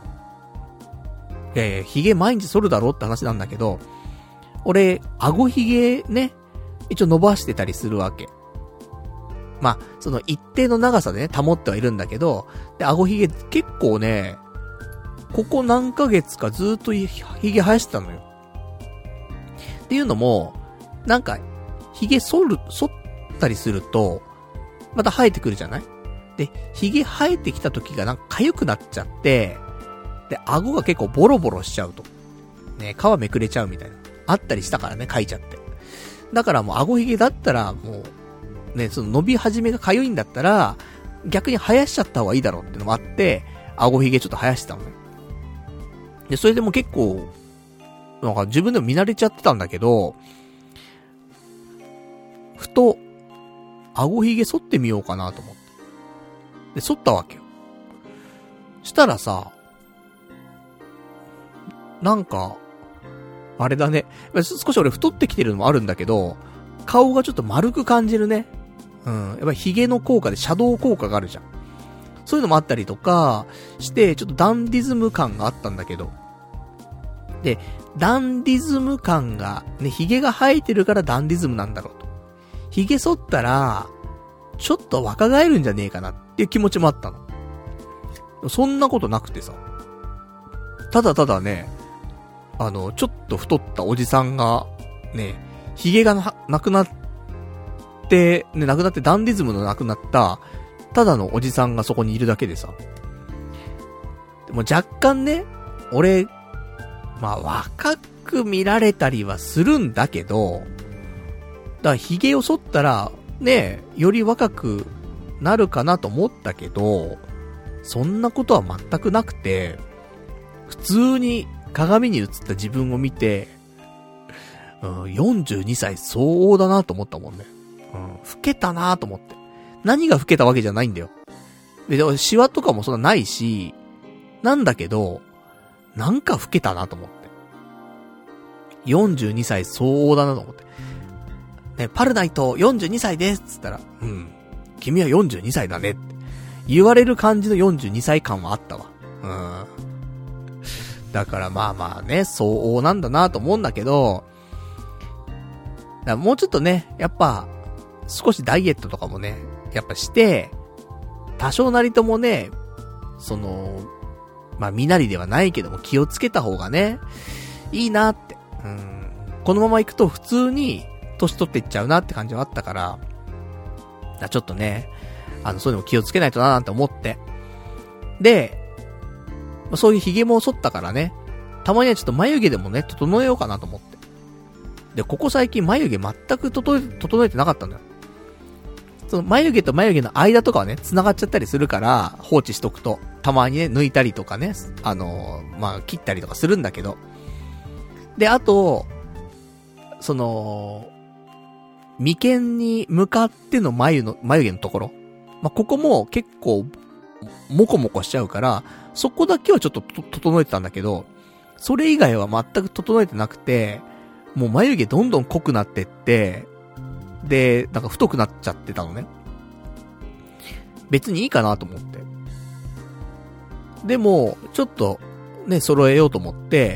[SPEAKER 1] 髭毎日剃るだろうって話なんだけど、俺、顎髭ね、一応伸ばしてたりするわけ。まあ、その一定の長さでね、保ってはいるんだけど、で、顎髭結構ね、ここ何ヶ月かずっと髭生やしてたのよ。っていうのも、なんか、髭剃ったりすると、また生えてくるじゃない？で、髭生えてきた時がなんか痒くなっちゃって、で、顎が結構ボロボロしちゃうと。ね、皮めくれちゃうみたいな。あったりしたからね、描いちゃって。だからもう顎ひげだったら、もう、ね、その伸び始めが痒いんだったら、逆に生やしちゃった方がいいだろうってのもあって、顎ひげちょっと生やしてたのね。で、それでも結構、なんか自分でも見慣れちゃってたんだけど、ふと、顎ひげ剃ってみようかなと思って。で、剃ったわけよ。したらさ、なんか、あれだね。少し俺太ってきてるのもあるんだけど、顔がちょっと丸く感じるね。やっぱり髭の効果でシャドウ効果があるじゃん。そういうのもあったりとかして、ちょっとダンディズム感があったんだけど。で、ダンディズム感が、ね、髭が生えてるからダンディズムなんだろうと。髭剃ったら、ちょっと若返るんじゃねえかなっていう気持ちもあったの。そんなことなくてさ。ただただね、ちょっと太ったおじさんが、ね、髭がなくなって、ね、なくなってダンディズムのなくなった、ただのおじさんがそこにいるだけでさ。でも若干ね、俺、まあ若く見られたりはするんだけど、だから髭を剃ったら、ね、より若くなるかなと思ったけど、そんなことは全くなくて、普通に鏡に映った自分を見て、42歳相応だなと思ったもんね。老けたなと思って。何が老けたわけじゃないんだよ。で、シワとかもそんなないし、なんだけど、なんか老けたなと思って。42歳相応だなと思って。ね、パルナイト42歳ですっつったら、君は42歳だねって言われる感じの42歳感はあったわ。だからまあまあね、相応なんだなと思うんだけど、だからもうちょっとね、やっぱ、少しダイエットとかもね、やっぱして、多少なりともね、まあ身なりではないけども気をつけた方がね、いいなって。このまま行くと普通に、年取っていっちゃうなって感じはあったから、ちょっとね、そういうのも気をつけないとななんて思って。で、そういう髭も剃ったからね、たまにはちょっと眉毛でもね、整えようかなと思って。で、ここ最近眉毛全く整えてなかったんだよ。その眉毛と眉毛の間とかはね、繋がっちゃったりするから、放置しとくと、たまにね、抜いたりとかね、まあ、切ったりとかするんだけど。で、あと、眉間に向かっての眉毛のところ。まあ、ここも結構、もこもこしちゃうから、そこだけはちょっと整えてたんだけど、それ以外は全く整えてなくて、もう眉毛どんどん濃くなってって、で、なんか太くなっちゃってたのね。別にいいかなと思って。でも、ちょっと、ね、揃えようと思って、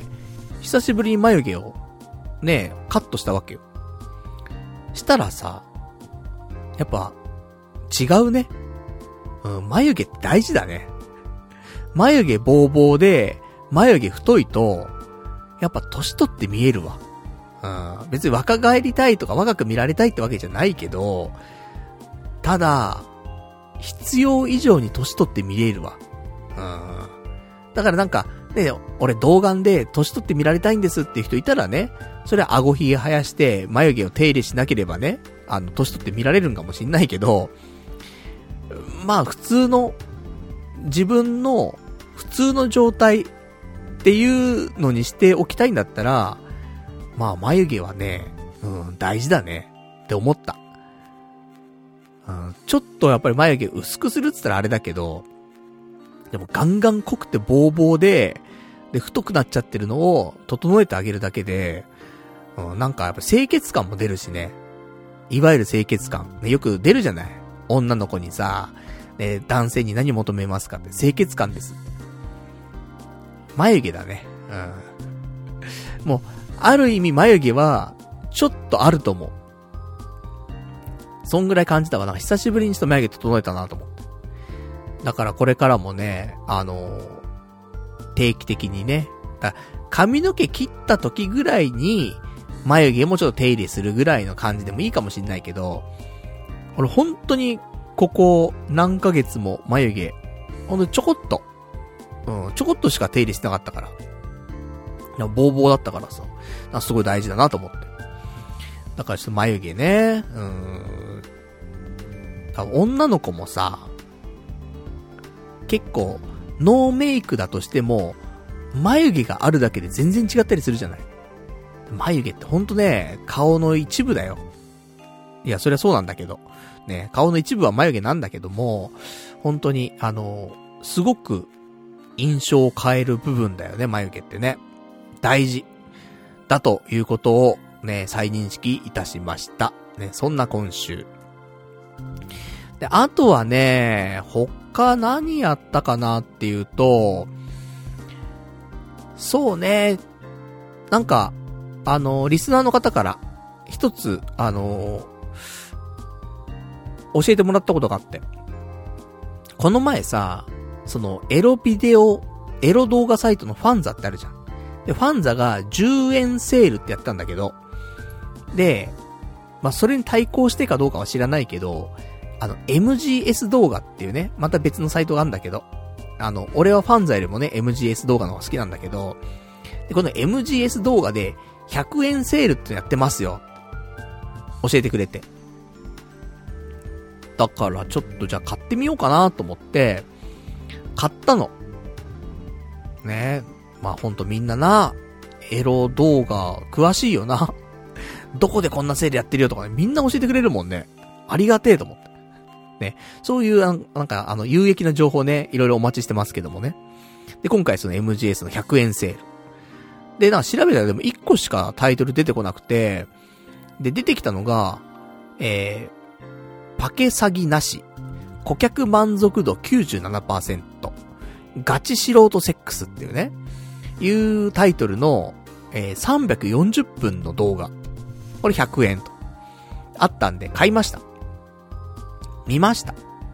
[SPEAKER 1] 久しぶりに眉毛を、ね、カットしたわけよ。したらさ、やっぱ、違うね。眉毛って大事だね。眉毛ボーボーで、眉毛太いと、やっぱ年取って見えるわ。別に若返りたいとか若く見られたいってわけじゃないけど、ただ、必要以上に年取って見れるわ。だからなんか、 で、俺童顔で年取って見られたいんですっていう人いたらね、それは顎ひげ生やして眉毛を手入れしなければね、年取って見られるんかもしんないけど、まあ普通の、自分の普通の状態っていうのにしておきたいんだったら、まあ眉毛はね、大事だねって思った。ちょっとやっぱり眉毛薄くするって言ったらあれだけど、でもガンガン濃くてボーボーで太くなっちゃってるのを整えてあげるだけで、なんかやっぱ清潔感も出るしね。いわゆる清潔感。ね、よく出るじゃない。女の子にさ、ね、男性に何求めますかって清潔感です。眉毛だね。もう、ある意味眉毛は、ちょっとあると思う。そんぐらい感じたわ。なんか久しぶりにちょっと眉毛整えたなと思って。だからこれからもね、定期的にね、髪の毛切った時ぐらいに、眉毛もちょっと手入れするぐらいの感じでもいいかもしんないけど、俺本当に、ここ何ヶ月も眉毛、ほんとちょこっと、ちょこっとしか手入れしてなかったから。ボーボーだったからさ、すごい大事だなと思って。だからちょっと眉毛ね、多分女の子もさ、結構、ノーメイクだとしても、眉毛があるだけで全然違ったりするじゃない。眉毛ってほんとね、顔の一部だよ。いや、そりゃそうなんだけど。ね、顔の一部は眉毛なんだけども、本当に、すごく印象を変える部分だよね、眉毛ってね。大事。だということをね、再認識いたしました。ね、そんな今週。で、あとはね、他何やったかなっていうと、そうね、なんか、リスナーの方から、一つ、教えてもらったことがあって。この前さ、エロ動画サイトのファンザってあるじゃん。で、ファンザが10円セールってやったんだけど、で、まあ、それに対抗してかどうかは知らないけど、MGS 動画っていうね、また別のサイトがあるんだけど、俺はファンザよりもね、MGS 動画の方が好きなんだけど、で、この MGS 動画で100円セールってやってますよ。教えてくれて。だからちょっとじゃあ買ってみようかなと思って、買ったの。ねえ。まあほんとみんなな、エロ動画詳しいよな。どこでこんなセールやってるよとかね、みんな教えてくれるもんね。ありがてえと思って。ね。そういうなんか有益な情報ね、いろいろお待ちしてますけどもね。で、今回その MGS の100円セール。で、調べたらでも1個しかタイトル出てこなくて、で、出てきたのが、パケ詐欺なし、顧客満足度 97%、ガチ素人セックスっていうね、いうタイトルの、340分の動画。これ100円と。あったんで買いました。見ました。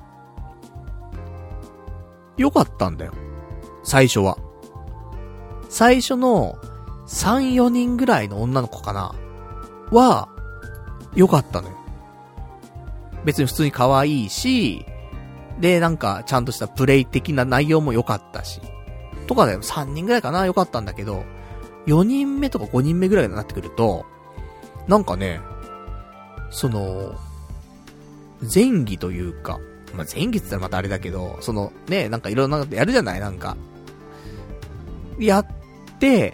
[SPEAKER 1] よかったんだよ。最初は。最初の3、4人ぐらいの女の子かなは、よかったのよ。別に普通に可愛いし、で、なんか、ちゃんとしたプレイ的な内容も良かったし。とかだよ、3人ぐらいかな良かったんだけど、4人目とか5人目ぐらいになってくると、なんかね、前儀というか、まあ、前儀って言ったらまたあれだけど、ね、なんかいろんなことやるじゃないなんか。やって、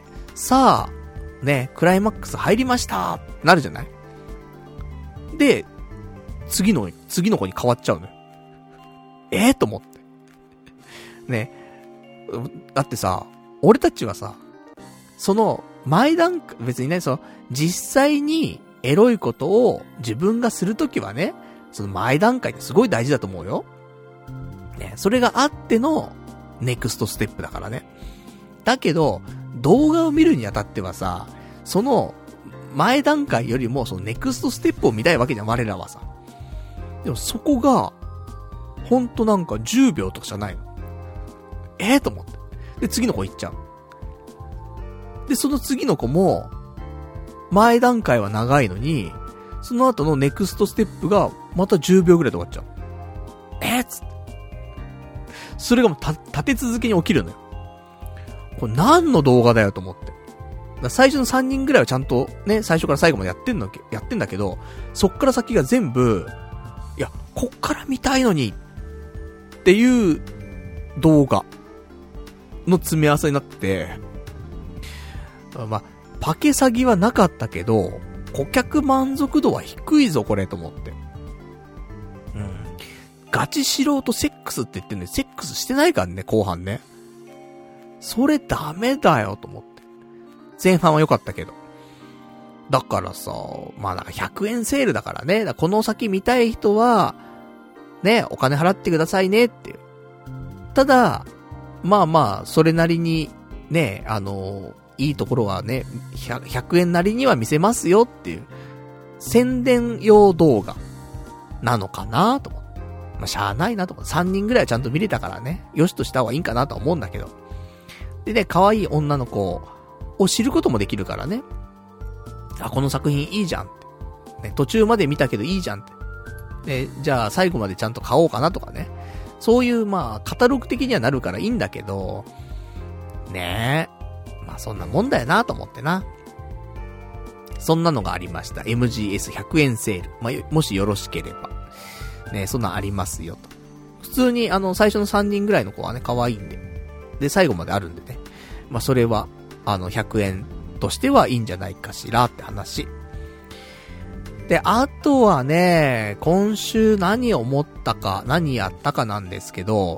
[SPEAKER 1] さあ、ね、クライマックス入りましたなるじゃないで、次の子に変わっちゃうのよ。と思って。ね。だってさ、俺たちはさ、前段階、別にね、実際にエロいことを自分がするときはね、その前段階ってすごい大事だと思うよ。ね、それがあってのネクストステップだからね。だけど、動画を見るにあたってはさ、その前段階よりもそのネクストステップを見たいわけじゃん、我らはさ。でもそこが、ほんとなんか10秒とかじゃないの。と思って。で、次の子行っちゃう。で、その次の子も、前段階は長いのに、その後のネクストステップが、また10秒ぐらいで終わっちゃう。つって。それがもう立て続けに起きるのよ。 これ何の動画だよと思って。最初の3人ぐらいはちゃんとね、最初から最後までやってんだけど、そっから先が全部、いや、こっから見たいのに、っていう動画の詰め合わせになってて、まあ、パケ詐欺はなかったけど、顧客満足度は低いぞこれと思って。ガチ素人セックスって言ってんで、セックスしてないからね、後半ね。それダメだよと思って。前半は良かったけど。だからさ、まあなんか100円セールだからね。この先見たい人は、ね、お金払ってくださいねっていう。ただ、まあまあ、それなりに、ね、いいところはね、100円なりには見せますよっていう、宣伝用動画なのかなと思って。まあ、しゃあないなと思って。3人ぐらいはちゃんと見れたからね、よしとした方がいいんかなと思うんだけど。でね、可愛い女の子を知ることもできるからね。あ、この作品いいじゃんって。ね、途中まで見たけどいいじゃんって。じゃあ最後までちゃんと買おうかなとかね。そういうまあ、カタログ的にはなるからいいんだけど、ねえ。まあそんなもんだよなと思ってな。そんなのがありました。MGS100 円セール。まあ、もしよろしければ。ね、そんなんありますよと。普通に最初の3人ぐらいの子はね、可愛いんで。で、最後まであるんでね。まあ、それは、100円としてはいいんじゃないかしらって話。で、あとはね、今週何思ったか、何やったかなんですけど、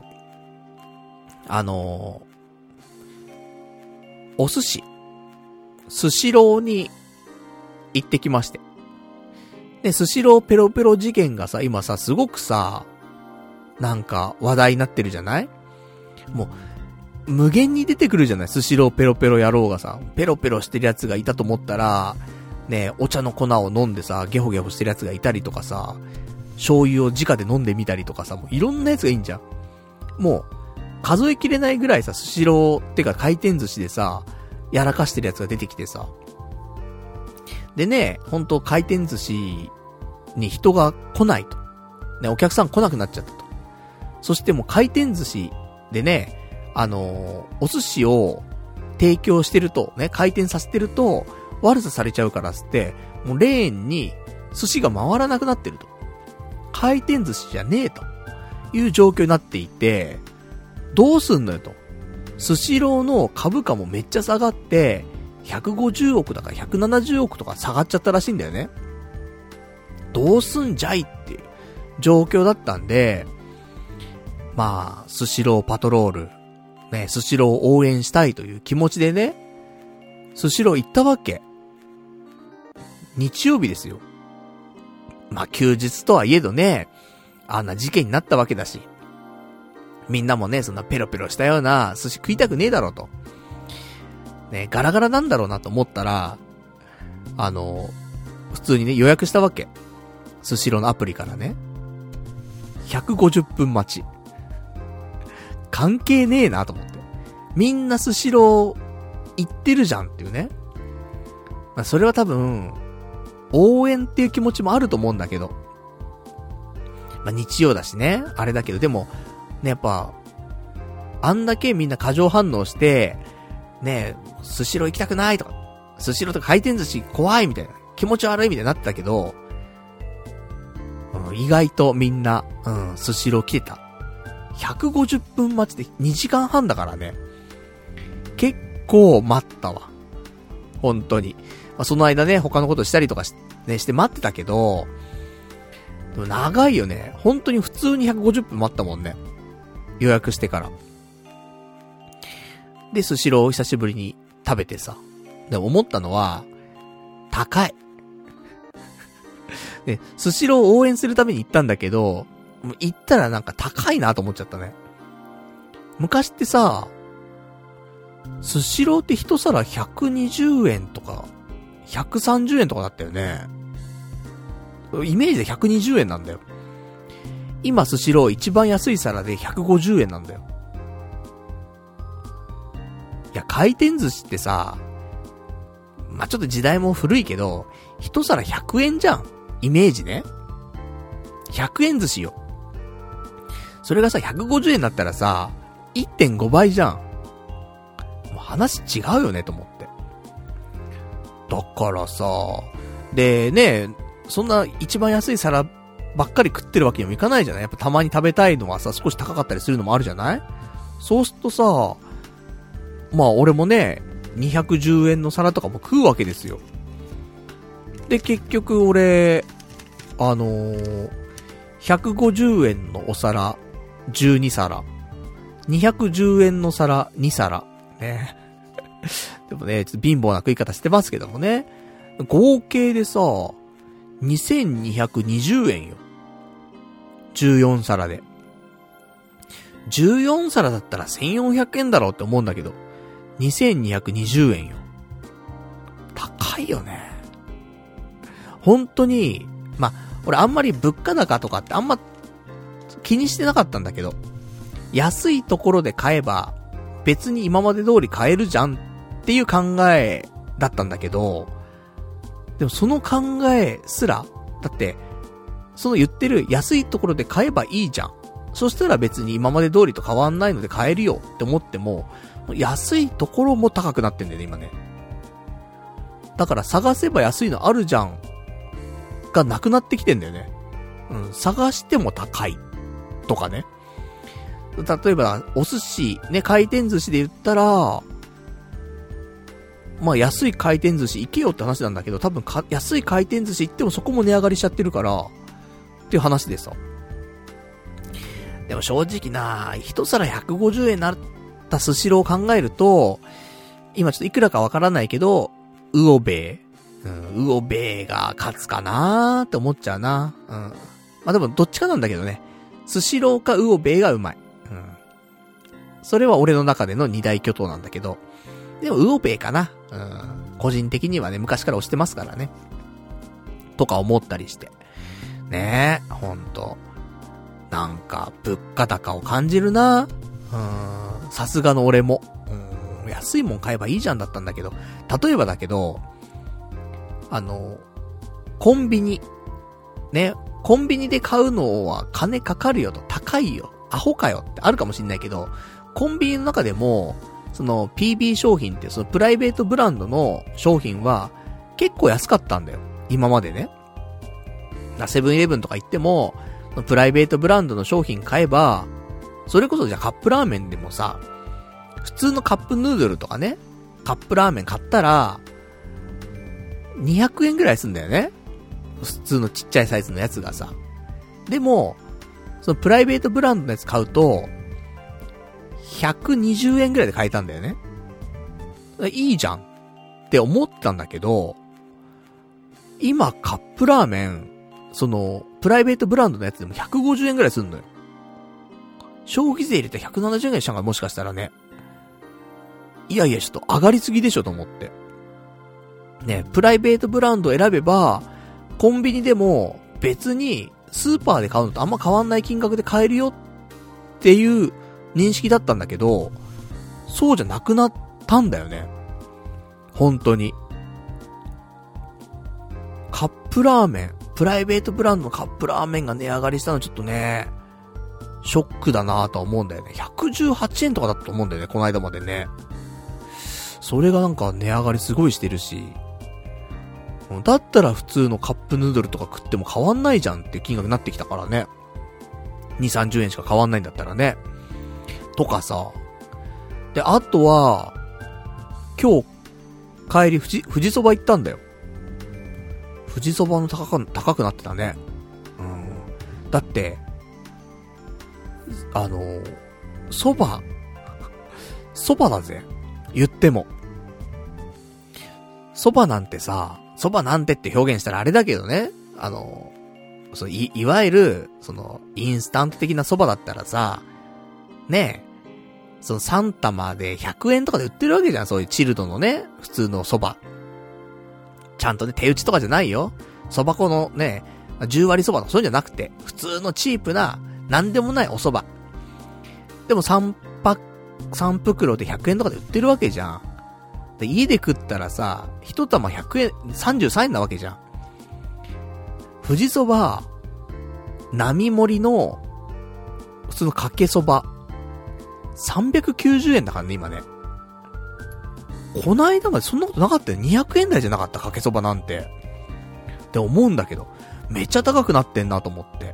[SPEAKER 1] お寿司、スシローに行ってきまして。で、スシローペロペロ事件がさ、今さ、すごくさ、なんか話題になってるじゃない？もう、無限に出てくるじゃない？スシローペロペロ野郎がさ、ペロペロしてるやつがいたと思ったら、ね、お茶の粉を飲んでさ、ゲホゲホしてるやつがいたりとかさ、醤油を直で飲んでみたりとかさ、もういろんなやつがいいんじゃん。もう、数えきれないぐらいさ、スシローってか回転寿司でさ、やらかしてるやつが出てきてさ。でね、ほんと回転寿司に人が来ないと。ね、お客さん来なくなっちゃったと。そしてもう回転寿司でね、お寿司を提供してると、ね、回転させてると、悪さされちゃうからつって、もうレーンに寿司が回らなくなってると。回転寿司じゃねえという状況になっていて、どうすんのよと。スシローの株価もめっちゃ下がって、150億だから170億とか下がっちゃったらしいんだよね。どうすんじゃいっていう状況だったんで、まあ、スシローパトロール、ね、スシローを応援したいという気持ちでね、スシロー行ったわけ。日曜日ですよ。まあ、休日とはいえどね、あんな事件になったわけだし、みんなもね、そんなペロペロしたような寿司食いたくねえだろうと。ね、ガラガラなんだろうなと思ったら、普通にね、予約したわけ。スシローのアプリからね。150分待ち。関係ねえなと思って。みんなスシロー行ってるじゃんっていうね。まあ、それは多分、応援っていう気持ちもあると思うんだけど。まあ、日曜だしね。あれだけど、でも、ね、やっぱ、あんだけみんな過剰反応して、ね、スシロー行きたくないとか、スシローとか回転寿司怖いみたいな、気持ち悪いみたいになってたけど、意外とみんな、スシロー来てた。150分待ちで2時間半だからね。結構待ったわ。本当に。まあ、その間ね、他のことしたりとかして待ってたけど、でも長いよね。本当に普通に150分待ったもんね。予約してから。で、スシローを久しぶりに食べてさ。でも思ったのは、高い。ね、スシローを応援するために行ったんだけど、行ったらなんか高いなと思っちゃったね。昔ってさ、スシローって一皿120円とか、130円とかだったよね。イメージで120円なんだよ。今スシロー一番安い皿で150円なんだよ。いや、回転寿司ってさ、まあ、ちょっと時代も古いけど、一皿100円じゃん。イメージね。100円寿司よ。それがさ、150円だったらさ、1.5 倍じゃん。もう話違うよねと思って。だからさ、でね、そんな一番安い皿ばっかり食ってるわけにもいかないじゃない。やっぱたまに食べたいのはさ、少し高かったりするのもあるじゃない。そうするとさ、まあ俺もね、210円の皿とかも食うわけですよ。で、結局俺、150円のお皿、12皿。210円の皿、2皿。ね。でもね、ちょっと貧乏な食い方してますけどもね。合計でさ、2220円よ。14皿で。14皿だったら1400円だろうって思うんだけど、2220円よ。高いよね。本当に、まあ、俺あんまり物価高とかってあんま気にしてなかったんだけど、安いところで買えば別に今まで通り買えるじゃんっていう考えだったんだけど、でもその考えすら、だってその言ってる安いところで買えばいいじゃん。そしたら別に今まで通りと変わんないので買えるよって思っても、安いところも高くなってんだよね今ね。だから探せば安いのあるじゃんがなくなってきてんだよね。探しても高いとかね。例えばお寿司ね、回転寿司で言ったら、まあ安い回転寿司行けよって話なんだけど、多分安い回転寿司行ってもそこも値上がりしちゃってるからっていう話でさ。でも正直な、一皿150円になったスシローを考えると、今ちょっといくらかわからないけど、魚べウオベイが勝つかなーって思っちゃうな。まあでもどっちかなんだけどね。スシローかウオベイがうまい。それは俺の中での二大巨頭なんだけど。でもウオベイかな。個人的にはね、昔から推してますからね。とか思ったりして。ねえ、ほんと。なんか、物価高を感じるな。さすがの俺も。安いもん買えばいいじゃんだったんだけど。例えばだけど、コンビニ。ね。コンビニで買うのは金かかるよと。高いよ。アホかよってあるかもしんないけど、コンビニの中でも、その PB 商品ってそのプライベートブランドの商品は結構安かったんだよ。今までね。セブンイレブンとか行っても、プライベートブランドの商品買えば、それこそじゃあカップラーメンでもさ、普通のカップヌードルとかね、カップラーメン買ったら、200円ぐらいすんだよね。普通のちっちゃいサイズのやつがさ。でも、そのプライベートブランドのやつ買うと、120円ぐらいで買えたんだよね。いいじゃんって思ったんだけど、今カップラーメン、その、プライベートブランドのやつでも150円ぐらいすんのよ。消費税入れて170円ぐらいしたんかもしかしたらね。いやいや、ちょっと上がりすぎでしょと思って。ね、プライベートブランド選べば、コンビニでも別にスーパーで買うのとあんま変わんない金額で買えるよっていう認識だったんだけど、そうじゃなくなったんだよね。本当に。カップラーメン、プライベートブランドのカップラーメンが値上がりしたのちょっとね、ショックだなぁとは思うんだよね。118円とかだったと思うんだよね、この間までね。それがなんか値上がりすごいしてるし、だったら普通のカップヌードルとか食っても変わんないじゃんって金額になってきたからね。2、30円しか変わんないんだったらね。とかさ。で、あとは、今日、帰り富士そば行ったんだよ。富士そばの高くなってたね。だって、そばだぜ。言っても。そばなんてさ、そばなんてって表現したらあれだけどね。いわゆる、インスタント的なそばだったらさ、ねえ、その3玉で100円とかで売ってるわけじゃん。そういうチルドのね、普通のそば。ちゃんとね、手打ちとかじゃないよ。そば粉のね、10割そばとかそういうんじゃなくて、普通のチープな、なんでもないおそば。でも3袋で100円とかで売ってるわけじゃん。で、家で食ったらさ、1玉100円、33円なわけじゃん。富士そば、並盛りの、普通のかけそば、390円だからね、今ね。 こないだまでそんなことなかったよ。200円台じゃなかった、かけそばなんて。って思うんだけど、めっちゃ高くなってんなと思って。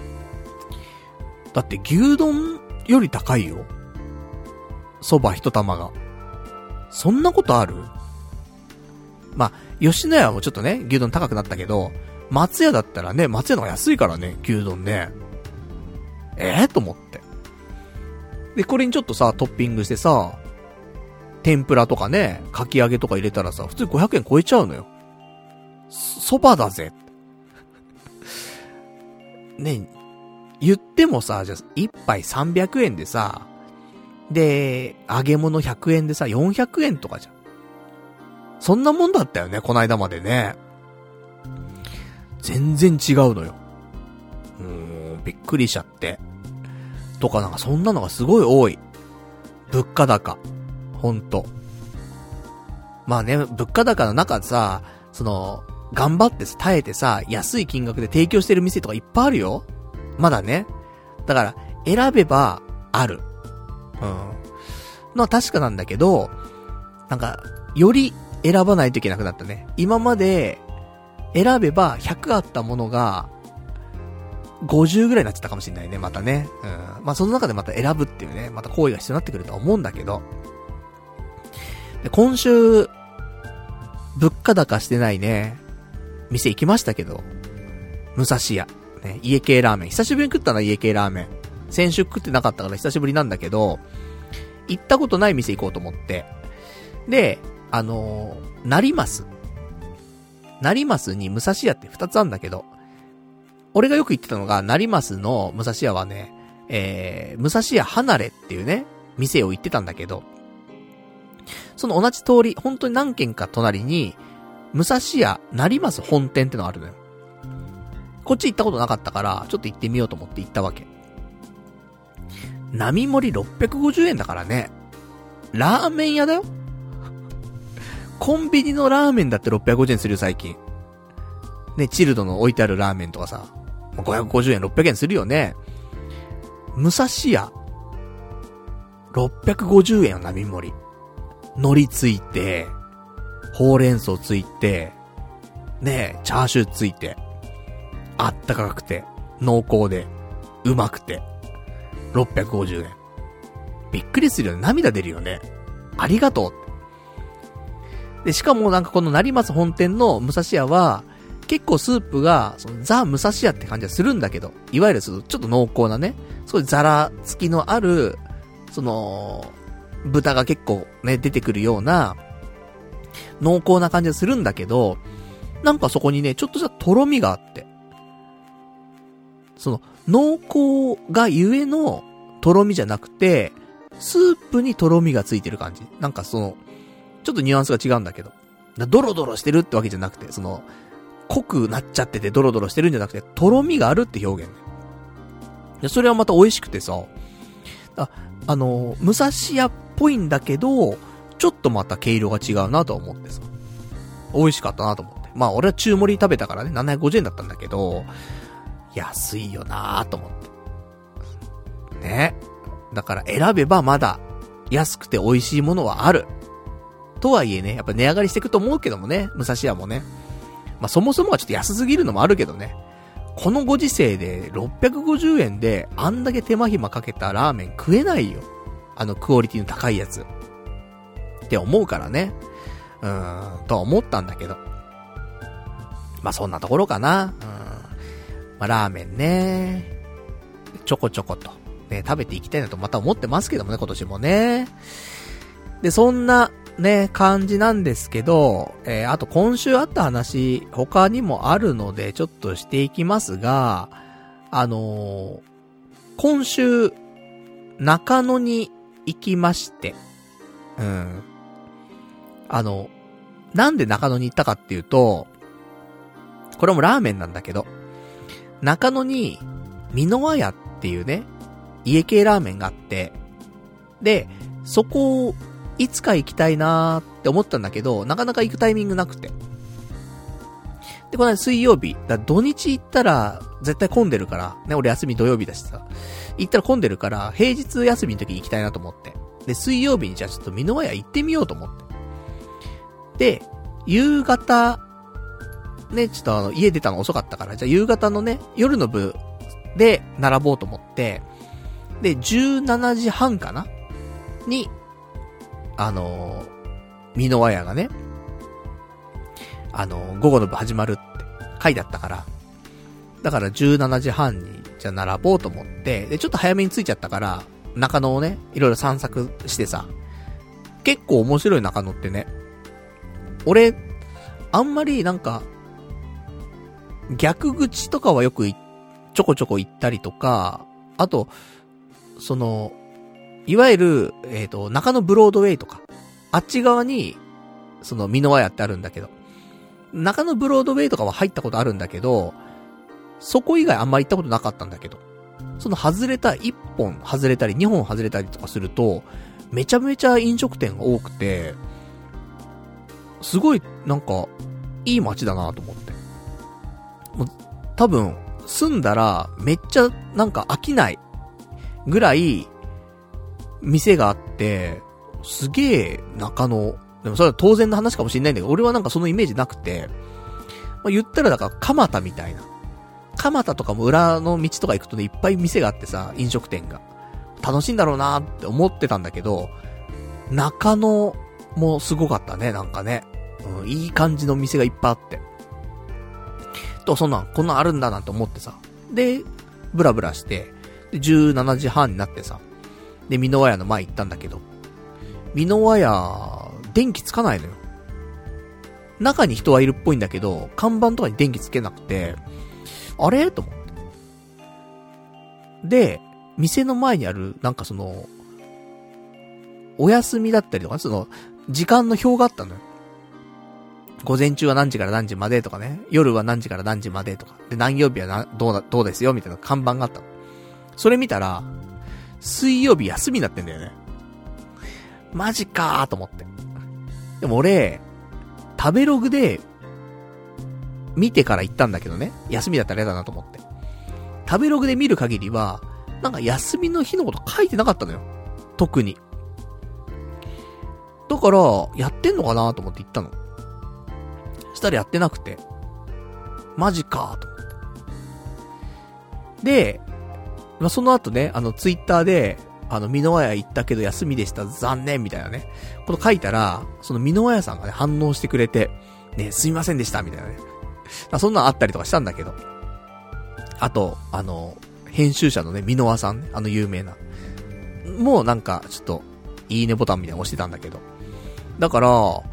[SPEAKER 1] だって牛丼より高いよ。そば一玉が。そんなことある？まあ、吉野家もちょっとね、牛丼高くなったけど、松屋だったらね、松屋の方が安いからね、牛丼ね。と思って。で、これにちょっとさ、トッピングしてさ、天ぷらとかね、かき揚げとか入れたらさ、普通に500円超えちゃうのよ。そばだぜ。ね、言ってもさ、じゃあ、一杯300円でさ、で、揚げ物100円でさ、400円とかじゃん。そんなもんだったよね、こないだまでね。全然違うのよ。びっくりしちゃって。とかなんかそんなのがすごい多い。物価高。ほんと。まあね、物価高の中でさ、頑張って耐えてさ、安い金額で提供してる店とかいっぱいあるよ。まだね。だから、選べば、ある。のは確かなんだけど、なんか、より選ばないといけなくなったね。今まで、選べば100あったものが、50ぐらいになっちゃったかもしれないね、またね。まあその中でまた選ぶっていうね、また行為が必要になってくるとは思うんだけど。で、今週、物価高してないね、店行きましたけど、武蔵屋。ね、家系ラーメン。久しぶりに食ったな、家系ラーメン。先週食ってなかったから久しぶりなんだけど、行ったことない店行こうと思って。で、成増に武蔵屋って2つあるんだけど、俺がよく行ってたのが、成増の武蔵屋はね、武蔵屋離れっていうね、店を行ってたんだけど、その同じ通り、本当に何軒か隣に、武蔵屋成増本店ってのがあるのよ。こっち行ったことなかったから、ちょっと行ってみようと思って行ったわけ。並盛り650円だからね。ラーメン屋だよ。コンビニのラーメンだって650円するよ、最近。ね、チルドの置いてあるラーメンとかさ、550円、600円するよね。武蔵屋、650円よ、並盛り。海苔ついて、ほうれん草ついて、ね、チャーシューついて、あったかくて、濃厚で、うまくて、650円。びっくりするよね。涙出るよね。ありがとう。で、しかもなんかこの成増本店の武蔵屋は、結構スープが、ザ・武蔵屋って感じはするんだけど、いわゆるちょっと濃厚なね、そういうザラ付きのある、豚が結構ね、出てくるような、濃厚な感じがするんだけど、なんかそこにね、ちょっとしたとろみがあって、濃厚がゆえのとろみじゃなくて、スープにとろみがついてる感じ。なんかちょっとニュアンスが違うんだけど。ドロドロしてるってわけじゃなくて、濃くなっちゃっててドロドロしてるんじゃなくて、とろみがあるって表現ね。で、それはまた美味しくてさ、武蔵屋っぽいんだけど、ちょっとまた毛色が違うなと思ってさ。美味しかったなと思って。まあ俺は中盛り食べたからね、750円だったんだけど、安いよなぁと思って。ね。だから選べばまだ安くて美味しいものはある。とはいえね、やっぱ値上がりしていくと思うけどもね、武蔵屋もね。まあそもそもはちょっと安すぎるのもあるけどね。このご時世で650円であんだけ手間暇かけたラーメン食えないよ。クオリティの高いやつ。って思うからね。とは思ったんだけど。まあそんなところかな。まあラーメンね。ちょこちょこと。ね、食べていきたいなとまた思ってますけどもね、今年もね。で、そんな、ね、感じなんですけど、あと今週あった話、他にもあるので、ちょっとしていきますが、今週、中野に行きまして、なんで中野に行ったかっていうと、これもラーメンなんだけど、中野に、美濃和屋っていうね、家系ラーメンがあって、で、そこをいつか行きたいなーって思ったんだけど、なかなか行くタイミングなくて。で、この間水曜日、土日行ったら絶対混んでるから、ね、俺休み土曜日だしさ、行ったら混んでるから、平日休みの時に行きたいなと思って。で、水曜日にじゃあちょっと美濃和屋行ってみようと思って。 で、夕方、ね、ちょっと家出たの遅かったから、じゃあ夕方のね、夜の部で並ぼうと思って、で、17時半かなに、美濃和屋がね、午後の部始まるって書いてあったから、だから17時半に、じゃあ並ぼうと思って、で、ちょっと早めに着いちゃったから、中野をね、いろいろ散策してさ、結構面白い中野ってね、俺、あんまりなんか、逆口とかはよくちょこちょこ行ったりとか、あと、いわゆる、中野ブロードウェイとか、あっち側に、美濃和屋ってあるんだけど、中野ブロードウェイとかは入ったことあるんだけど、そこ以外あんまり行ったことなかったんだけど、外れた1本外れたり2本外れたりとかすると、めちゃめちゃ飲食店が多くて、すごいなんかいい街だなと思って。もう多分住んだらめっちゃなんか飽きないぐらい店があって、すげえ中野、でもそれは当然の話かもしれないんだけど、俺はなんかそのイメージなくて、まあ、言ったらだから蒲田みたいな。蒲田とかも裏の道とか行くとね、いっぱい店があってさ、飲食店が。楽しいんだろうなーって思ってたんだけど、中野もすごかったね、なんかね。うん、いい感じの店がいっぱいあって。と、こんなんあるんだなんて思ってさ。で、ブラブラして、で、17時半になってさ。で、美濃和屋の前行ったんだけど、美濃和屋、電気つかないのよ。中に人はいるっぽいんだけど、看板とかに電気つけなくて、あれと思って。で、店の前にある、なんかお休みだったりとか、時間の表があったのよ。午前中は何時から何時までとかね、夜は何時から何時までとか、で、何曜日はどうですよみたいな看板があったの。それ見たら、水曜日休みになってんだよね。マジかーと思って。でも俺、食べログで、見てから行ったんだけどね。休みだったら嫌だなと思って。食べログで見る限りは、なんか休みの日のこと書いてなかったのよ。特に。だから、やってんのかなと思って行ったの。したらやってなくて。マジかと思って。で、まあ、その後ね、ツイッターで、美濃和屋行ったけど休みでした、残念みたいなね。こと書いたら、美濃和屋さんがね、反応してくれて、ね、すみませんでした、みたいなね。そんなのあったりとかしたんだけど。あと、編集者のね、美濃和さんね、有名な。もうなんか、ちょっと、いいねボタンみたいなの押してたんだけど。だから、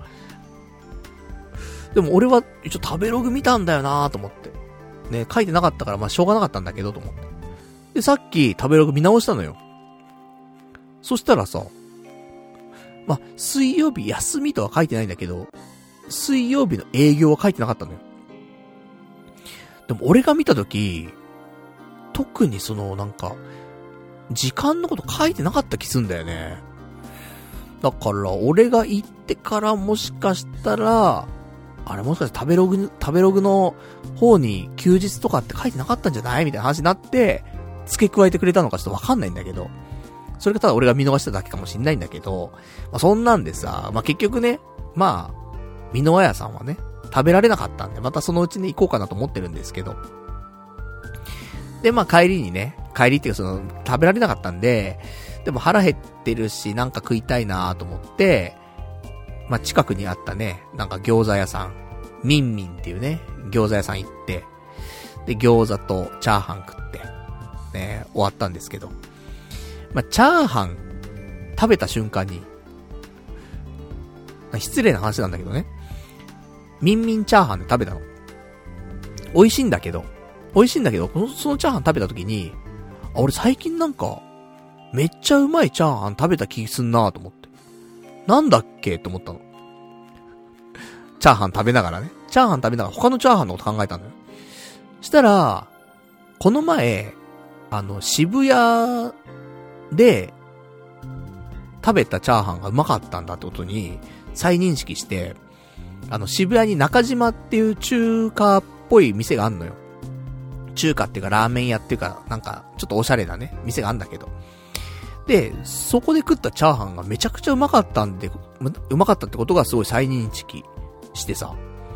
[SPEAKER 1] でも俺は、一応食べログ見たんだよなと思って。ね、書いてなかったから、まあしょうがなかったんだけど、と思って。で、さっき食べログ見直したのよ。そしたらさ、まあ、水曜日休みとは書いてないんだけど、水曜日の営業は書いてなかったのよ。でも俺が見たとき、特になんか、時間のこと書いてなかった気すんだよね。だから、俺が行ってからもしかしたら、あれもしかして食べログの方に休日とかって書いてなかったんじゃないみたいな話になって、付け加えてくれたのかちょっとわかんないんだけど、それがただ俺が見逃しただけかもしんないんだけど、まあ、そんなんでさ、まあ、結局ね、まあ、美濃和屋さんはね、食べられなかったんで、またそのうちに行こうかなと思ってるんですけど。で、まあ帰りっていうか食べられなかったんで、でも腹減ってるし、なんか食いたいなと思って、まあ近くにあったね、なんか餃子屋さん、ミンミンっていうね、餃子屋さん行って、で、餃子とチャーハン食って、ね、終わったんですけど。まあチャーハン、食べた瞬間に、失礼な話なんだけどね、ミンミンチャーハンで食べたの。美味しいんだけど、そのチャーハン食べた時に、あ、俺最近なんか、めっちゃうまいチャーハン食べた気すんなと思って。なんだっけと思ったの。チャーハン食べながら他のチャーハンのこと考えたのよ。したら、この前、渋谷で、食べたチャーハンがうまかったんだってことに、再認識して、渋谷に中島っていう中華っぽい店があんのよ。中華っていうかラーメン屋っていうか、なんか、ちょっとおしゃれなね、店があんだけど。で、そこで食ったチャーハンがめちゃくちゃうまかったってことがすごい再認識してさ。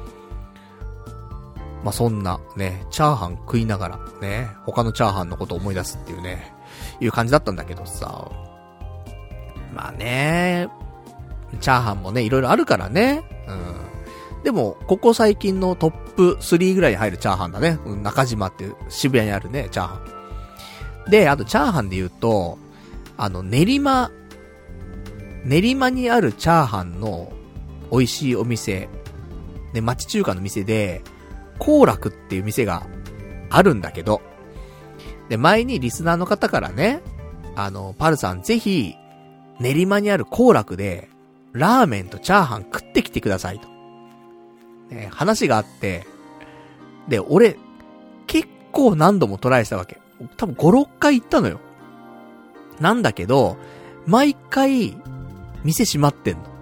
[SPEAKER 1] まあ、そんなね、チャーハン食いながらね、他のチャーハンのことを思い出すっていうね、いう感じだったんだけどさ。まあね、チャーハンもね、いろいろあるからね。でも、ここ最近のトップ3ぐらいに入るチャーハンだね。中島っていう渋谷にあるね、チャーハン。で、あとチャーハンで言うと、練馬にあるチャーハンの美味しいお店、で、町中華の店で、幸楽っていう店があるんだけど、で、前にリスナーの方からね、パルさんぜひ、練馬にある幸楽で、ラーメンとチャーハン食ってきてくださいと。ね、話があって、で、俺、結構何度もトライしたわけ。多分5、6回行ったのよ。なんだけど、毎回、店閉まってんの。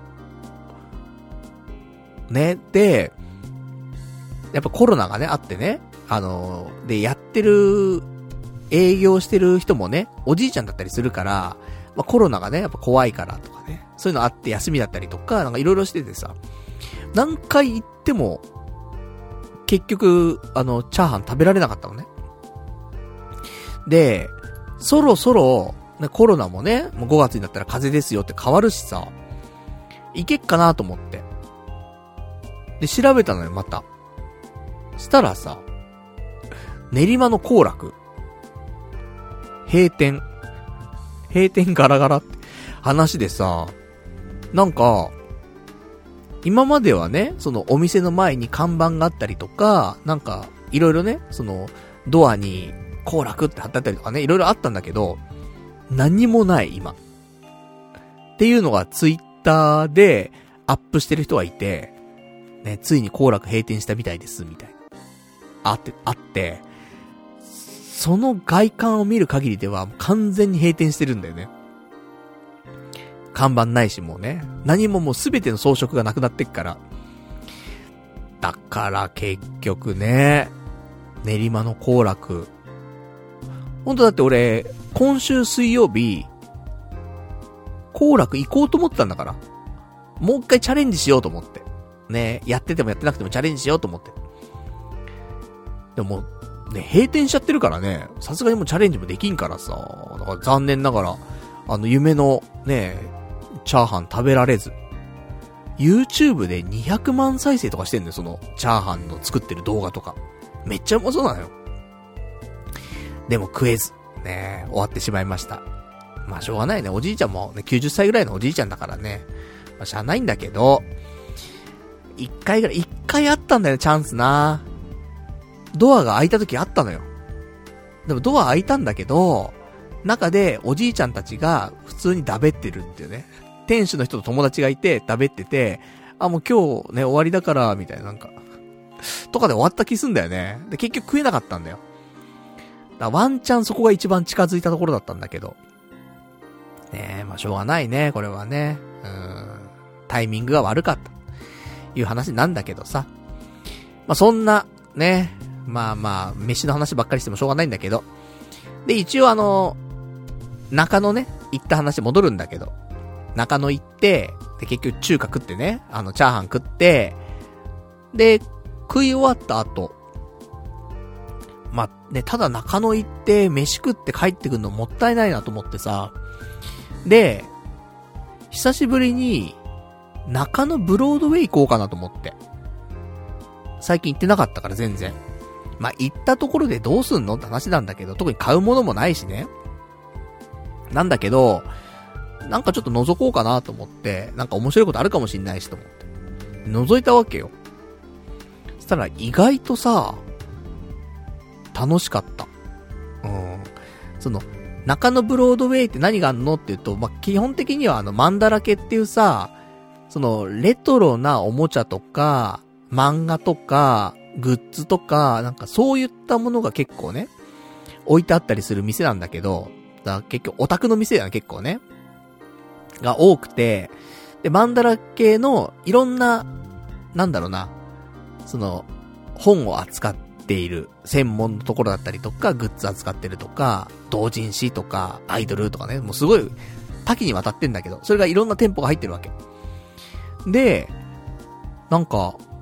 [SPEAKER 1] ね、で、やっぱコロナがね、あってね、で、営業してる人もね、おじいちゃんだったりするから、まあ、コロナがね、やっぱ怖いからとかね、そういうのあって休みだったりとか、なんかいろいろしててさ、何回行っても、結局、チャーハン食べられなかったのね。で、そろそろ、ね、コロナもね、もう5月になったら風邪ですよって変わるしさ、行けっかなと思って。で、調べたのよ、また。したらさ、練馬の幸楽、閉店ガラガラって話でさ、なんか、今まではね、そのお店の前に看板があったりとか、なんか、いろいろね、その、ドアに、幸楽って貼ってあったりとかね、いろいろあったんだけど、何もない、今。っていうのがツイッターでアップしてる人がいて、ね、ついに幸楽閉店したみたいです、みたいな。あって、その外観を見る限りでは完全に閉店してるんだよね。看板ないしもうね。何ももうすべての装飾がなくなってっから。だから結局ね、練馬の幸楽。ほんとだって俺、今週水曜日、幸楽行こうと思ってたんだから。もう一回チャレンジしようと思って。ね、やっててもやってなくてもチャレンジしようと思って。でも、ね、閉店しちゃってるからね、さすがにもうチャレンジもできんからさ、だから残念ながら、夢のね、チャーハン食べられず。YouTube で200万再生とかしてんのよ、その、チャーハンの作ってる動画とか。めっちゃうまそうなのよ。でも食えず、ね、終わってしまいました。まあしょうがないね、おじいちゃんもね、90歳ぐらいのおじいちゃんだからね、まあしゃあないんだけど、一回あったんだよ、チャンスな。ドアが開いた時あったのよ。でもドア開いたんだけど、中でおじいちゃんたちが普通にだべってるっていうね。店主の人と友達がいて、だべってて、あ、もう今日ね、終わりだから、みたいななんか、とかで終わった気すんだよね。で、結局食えなかったんだよ。だワンチャンそこが一番近づいたところだったんだけど。ねえ、まあしょうがないね、これはね。タイミングが悪かった。いう話なんだけどさ。まあそんな、ね、まあ、飯の話ばっかりしてもしょうがないんだけど。で、一応中野ね、行った話戻るんだけど。中野行って、で、結局中華食ってね、チャーハン食って、で、食い終わった後、まあ、ね、ただ中野行って、飯食って帰ってくるのもったいないなと思ってさ、で、久しぶりに、中野ブロードウェイ行こうかなと思って。最近行ってなかったから全然。まあ、行ったところでどうすんのって話なんだけど、特に買うものもないしね。なんだけど、なんかちょっと覗こうかなと思って、なんか面白いことあるかもしんないしと思って。覗いたわけよ。そしたら意外とさ、楽しかった。その、中野ブロードウェイって何があんのって言うと、まあ、基本的にはマンダラケっていうさ、その、レトロなおもちゃとか、漫画とか、グッズとか、なんかそういったものが結構ね、置いてあったりする店なんだけど、だから結局オタクの店だね、結構ね。が多くて、で、マンダラ系のいろんな、なんだろうな、その、本を扱っている専門のところだったりとか、グッズ扱ってるとか、同人誌とか、アイドルとかね、もうすごい多岐にわたってんだけど、それがいろんな店舗が入ってるわけ。で、なんか、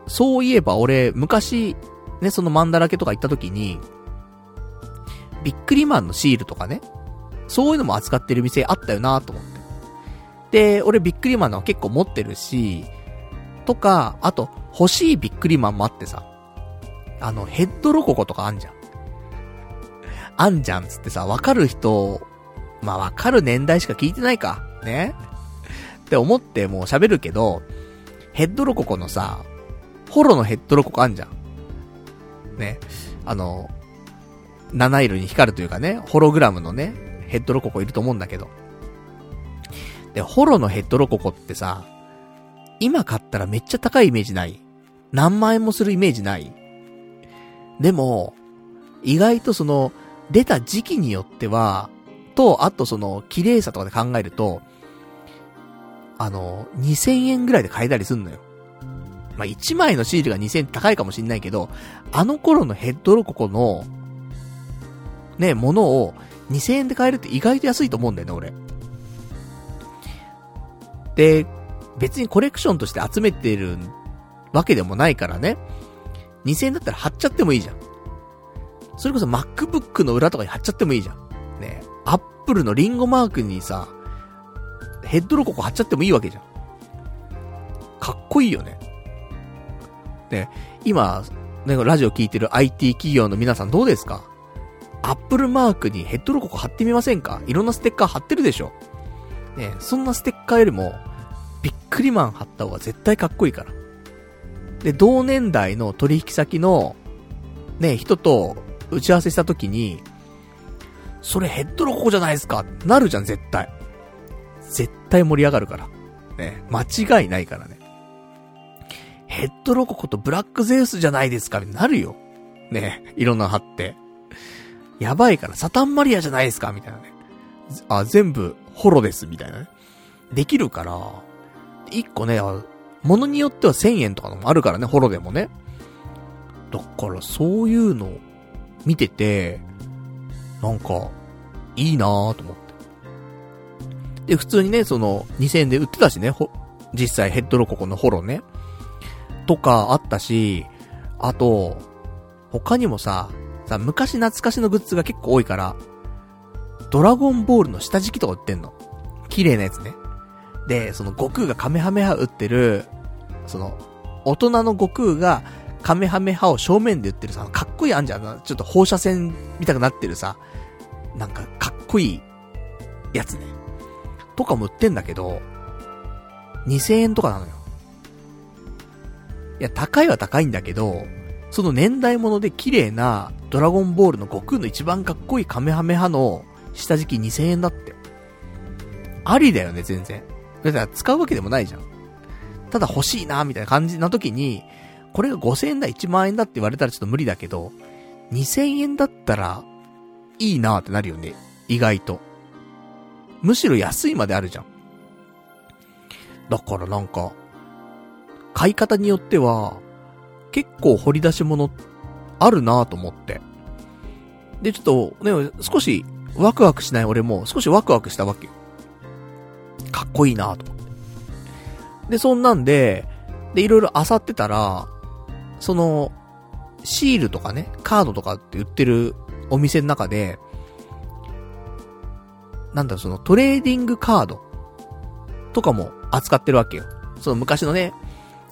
[SPEAKER 1] そういえば俺、昔、ね、そのマンダラケとか行った時に、ビックリマンのシールとかね、そういうのも扱ってる店あったよなと思って。で、俺ビックリマンのは結構持ってるし、とか、あと、欲しいビックリマンもあってさ、ヘッドロココとかあんじゃん。あんじゃんつってさ、わかる人、まあわかる年代しか聞いてないか。ねって思ってもう喋るけど、ヘッドロココのさ、ホロのヘッドロココあんじゃん。ね。七色に光るというかね、ホログラムのね、ヘッドロココいると思うんだけど。で、ホロのヘッドロココってさ、今買ったらめっちゃ高いイメージない？何万円もするイメージない？でも、意外とその、出た時期によっては、と、あとその、綺麗さとかで考えると、2000円ぐらいで買えたりすんのよ。まあ、1枚のシールが2000円高いかもしんないけど、あの頃のヘッドロココの、ね、ものを2000円で買えるって意外と安いと思うんだよね、俺。で、別にコレクションとして集めてるわけでもないからね。2000円だったら貼っちゃってもいいじゃん。それこそ MacBook の裏とかに貼っちゃってもいいじゃん。ね、Apple のリンゴマークにさ、ヘッドロココ貼っちゃってもいいわけじゃん。かっこいいよね。で、今、ね、ラジオ聞いてる IT 企業の皆さんどうですか？ Apple マークにヘッドロココ貼ってみませんか？いろんなステッカー貼ってるでしょ。ね、そんなステッカーよりも、ビックリマン貼った方が絶対かっこいいから。で、同年代の取引先の、ね、人と打ち合わせした時に、それヘッドロココじゃないですかなるじゃん、絶対。絶対盛り上がるから。ね、間違いないからね。ヘッドロココとブラックゼウスじゃないですかになるよ。ね、いろんなの貼って。やばいから、サタンマリアじゃないですかみたいなね。あ、全部、ホロです、みたいなね。できるから、一個ね、物によっては1000円とかのもあるからね、ホロでもね。だからそういうの見てて、なんか、いいなぁと思って。で、普通にね、その、2000円で売ってたしね、実際ヘッドロココのホロね。とかあったし、あと、他にもさ、昔懐かしのグッズが結構多いから、ドラゴンボールの下敷きとか売ってんの。綺麗なやつね。で、その悟空がカメハメハ打ってる、その、大人の悟空がカメハメハを正面で打ってるさ、かっこいいあんじゃんな。ちょっと放射線みたくなってるさ、なんかかっこいいやつね。とかも売ってんだけど、2000円とかなのよ。いや、高いは高いんだけど、その年代物で綺麗なドラゴンボールの悟空の一番かっこいいカメハメハの下敷き2000円だって。ありだよね、全然。だから使うわけでもないじゃん。ただ欲しいなみたいな感じな時に、これが5000円だ、1万円だって言われたらちょっと無理だけど、2000円だったら、いいなってなるよね。意外と。むしろ安いまであるじゃん。だからなんか、買い方によっては、結構掘り出し物あるなと思って。で、ちょっとね、少しワクワクしない俺も少しワクワクしたわけよ。かっこいいなと思って。で、そんなんで、いろいろ漁ってたら、その、シールとかね、カードとかって売ってるお店の中で、なんだろ、そのトレーディングカードとかも扱ってるわけよ。その昔のね、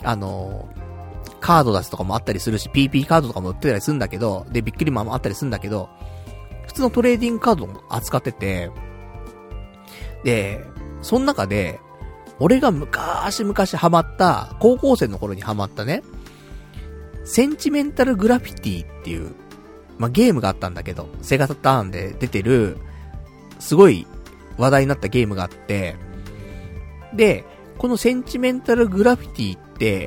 [SPEAKER 1] カード出すとかもあったりするし、PP カードとかも売ってたりするんだけど、で、ビックリマンもあったりするんだけど、普通のトレーディングカードも扱ってて、で、その中で、俺が昔々ハマった、高校生の頃にハマったね、センチメンタルグラフィティっていう、まあ、ゲームがあったんだけど、セガサターンで出てる、すごい話題になったゲームがあって、で、このセンチメンタルグラフィティって、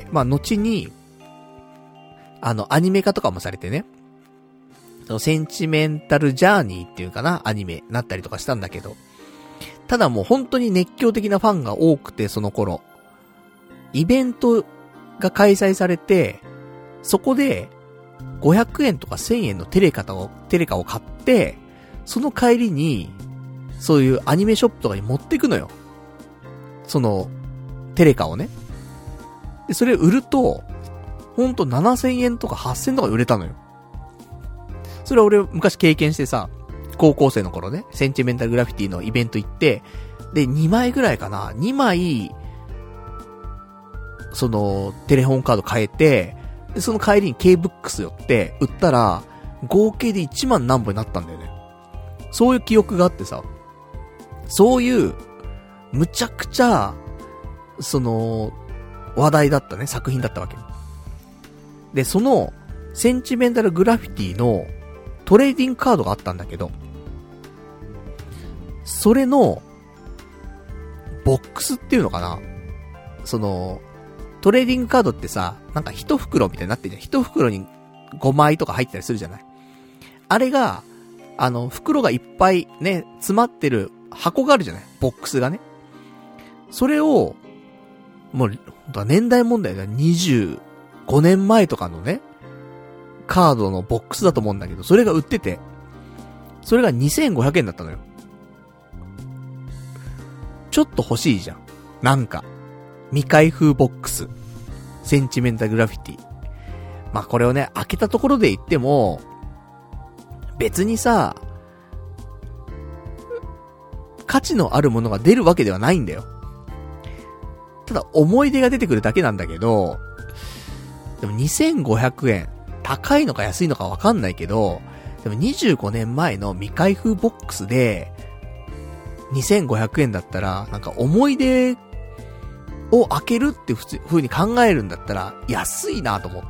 [SPEAKER 1] まあ、後に、アニメ化とかもされてね、そのセンチメンタルジャーニーっていうかな、アニメなったりとかしたんだけど、ただもう本当に熱狂的なファンが多くて、その頃、イベントが開催されて、そこで、500円とか1000円のテレカを買って、その帰りに、そういうアニメショップとかに持ってくのよ。その、テレカをね。で、それを売ると、 ほんと7000円とか8000とかで売れたのよ。それは俺昔経験してさ、高校生の頃ね、センチメンタルグラフィティのイベント行って、で、2枚ぐらいかな、2枚、その、テレホンカード変えて、で、その帰りに K-BOOKS 寄って、売ったら、合計で1万何本になったんだよね。そういう記憶があってさ、そういう、むちゃくちゃ、その、話題だったね、作品だったわけ。で、その、センチメンタルグラフィティのトレーディングカードがあったんだけど、それの、ボックスっていうのかな、その、トレーディングカードってさ、なんか一袋みたいになってるじゃん。一袋に5枚とか入ったりするじゃない。あれが、袋がいっぱいね、詰まってる箱があるじゃない。ボックスがね。それを、もう、年代問題だよ。25年前とかのね、カードのボックスだと思うんだけど、それが売ってて、それが2500円だったのよ。ちょっと欲しいじゃん。なんか。未開封ボックス。センチメンタルグラフィティ。まあ、これをね、開けたところで言っても、別にさ、価値のあるものが出るわけではないんだよ。ただ、思い出が出てくるだけなんだけど、でも2500円。高いのか安いのかわかんないけど、でも25年前の未開封ボックスで、2500円だったら、なんか思い出を開けるって風に考えるんだったら、安いなと思って。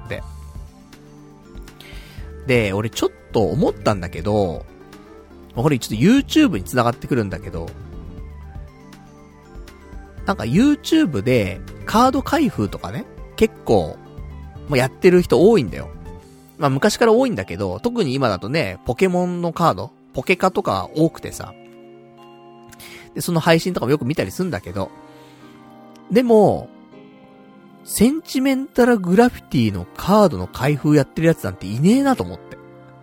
[SPEAKER 1] で、俺ちょっと思ったんだけど、これちょっと YouTube に繋がってくるんだけど、なんか YouTube でカード開封とかね、結構、もうやってる人多いんだよ。まあ昔から多いんだけど、特に今だとね、ポケモンのカード、ポケカとか多くてさ、で、その配信とかもよく見たりするんだけど、でも、センチメンタルグラフィティのカードの開封やってるやつなんていねえなと思って。だ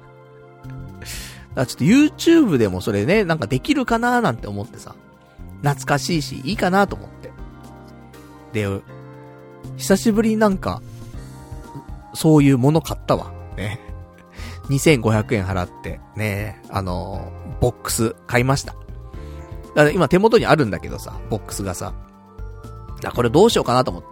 [SPEAKER 1] からちょっと YouTube でもそれね、なんかできるかなーなんて思ってさ、懐かしいし、いいかなと思って。で、久しぶりになんか、そういうもの買ったわ。ね。2500円払って、ね、ボックス買いました。だから今手元にあるんだけどさ、ボックスがさ。これどうしようかなと思って。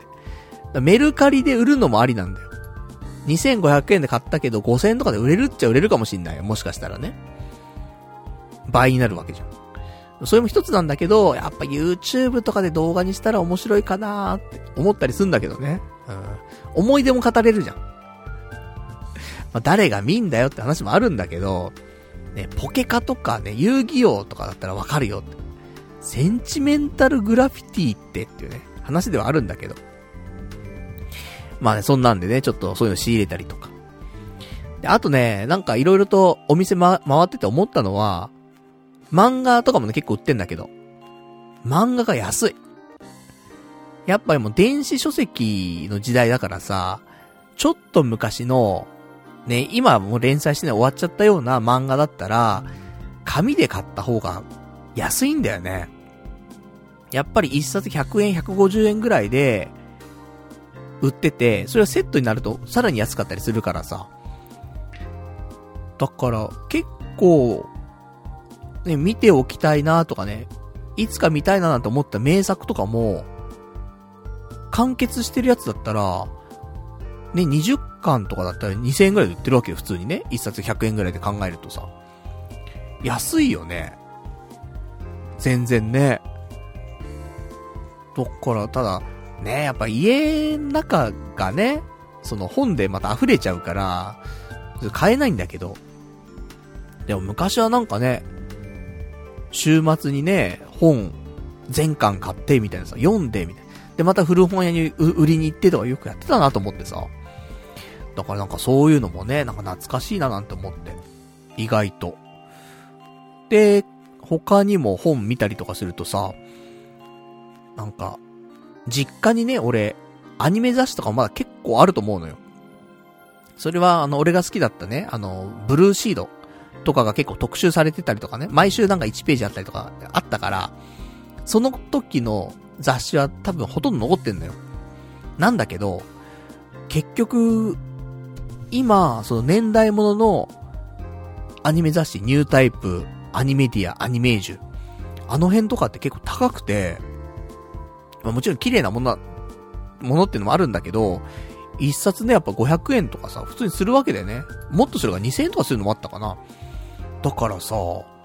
[SPEAKER 1] メルカリで売るのもありなんだよ。2500円で買ったけど5000円とかで売れるっちゃ売れるかもしんないよ。もしかしたらね。倍になるわけじゃん。それも一つなんだけど、やっぱ YouTube とかで動画にしたら面白いかなーって思ったりするんだけどね。うん。思い出も語れるじゃん。まあ、誰が見んだよって話もあるんだけど、ね、ポケカとかね、遊戯王とかだったらわかるよって。センチメンタルグラフィティっていうね、話ではあるんだけど。まあね、そんなんでね、ちょっとそういうの仕入れたりとか。で、あとね、なんかいろいろとお店回ってて思ったのは、漫画とかもね、結構売ってんだけど、漫画が安い。やっぱりもう電子書籍の時代だからさ、ちょっと昔の、ね、今はもう連載してね、終わっちゃったような漫画だったら、紙で買った方が安いんだよね。やっぱり一冊100円、150円ぐらいで、売ってて、それはセットになるとさらに安かったりするからさ。だから、結構、ね、見ておきたいなとかね、いつか見たいななんて思った名作とかも、完結してるやつだったら、ね、20巻とかだったら2000円ぐらいで売ってるわけよ、普通にね。一冊100円ぐらいで考えるとさ。安いよね。全然ね。だから、ただ、ね、やっぱ家の中がね、その本でまた溢れちゃうから、買えないんだけど。でも昔はなんかね、週末にね、本全巻買ってみたいなさ、読んでみたいな。で、また古本屋に売りに行ってとかよくやってたなと思ってさ。だからなんかそういうのもね、なんか懐かしいななんて思って。意外と。で、他にも本見たりとかするとさ、なんか、実家にね、俺、アニメ雑誌とかまだ結構あると思うのよ。それは俺が好きだったね、ブルーシードとかが結構特集されてたりとかね、毎週なんか1ページあったりとかあったから、その時の雑誌は多分ほとんど残ってんのよ。なんだけど、 結局、今、その年代物のアニメ雑誌、ニュータイプ、アニメディア、アニメージュ、あの辺とかって結構高くて、まあ、もちろん綺麗なものっていうのもあるんだけど、一冊ね、やっぱ500円とかさ、普通にするわけだよね。もっとするが2000円とかするのもあったかな。だからさ、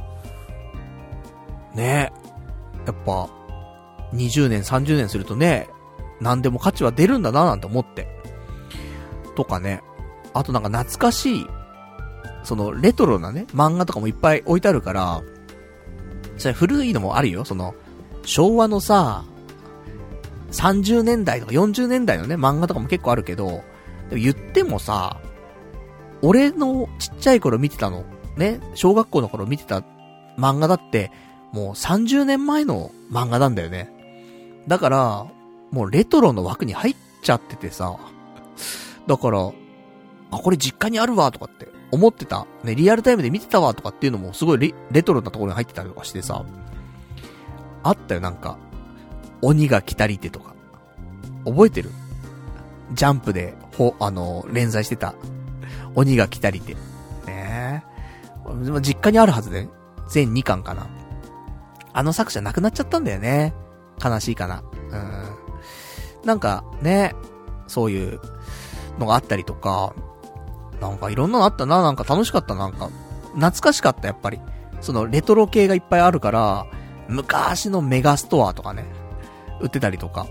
[SPEAKER 1] ね、やっぱ、20年、30年するとね、何でも価値は出るんだななんて思って。とかね。あとなんか懐かしい、そのレトロなね、漫画とかもいっぱい置いてあるから、それ古いのもあるよ。その、昭和のさ、30年代とか40年代のね、漫画とかも結構あるけど、でも言ってもさ、俺のちっちゃい頃見てたの、ね、小学校の頃見てた漫画だって、もう30年前の漫画なんだよね。だから、もうレトロの枠に入っちゃっててさ、だから、あ、これ実家にあるわとかって思ってた。ね、リアルタイムで見てたわとかっていうのもすごいレトロなところに入ってたりとかしてさ、あったよなんか、鬼が来たりてとか。覚えてる？ジャンプで、連載してた。鬼が来たりて。ねえ。実家にあるはずで、全2巻かな。あの作者亡くなっちゃったんだよね。悲しいかな。なんかね、そういうのがあったりとか、なんかいろんなのあったな、なんか楽しかった、なんか、懐かしかった、やっぱり。そのレトロ系がいっぱいあるから、昔のメガストアとかね、売ってたりとか。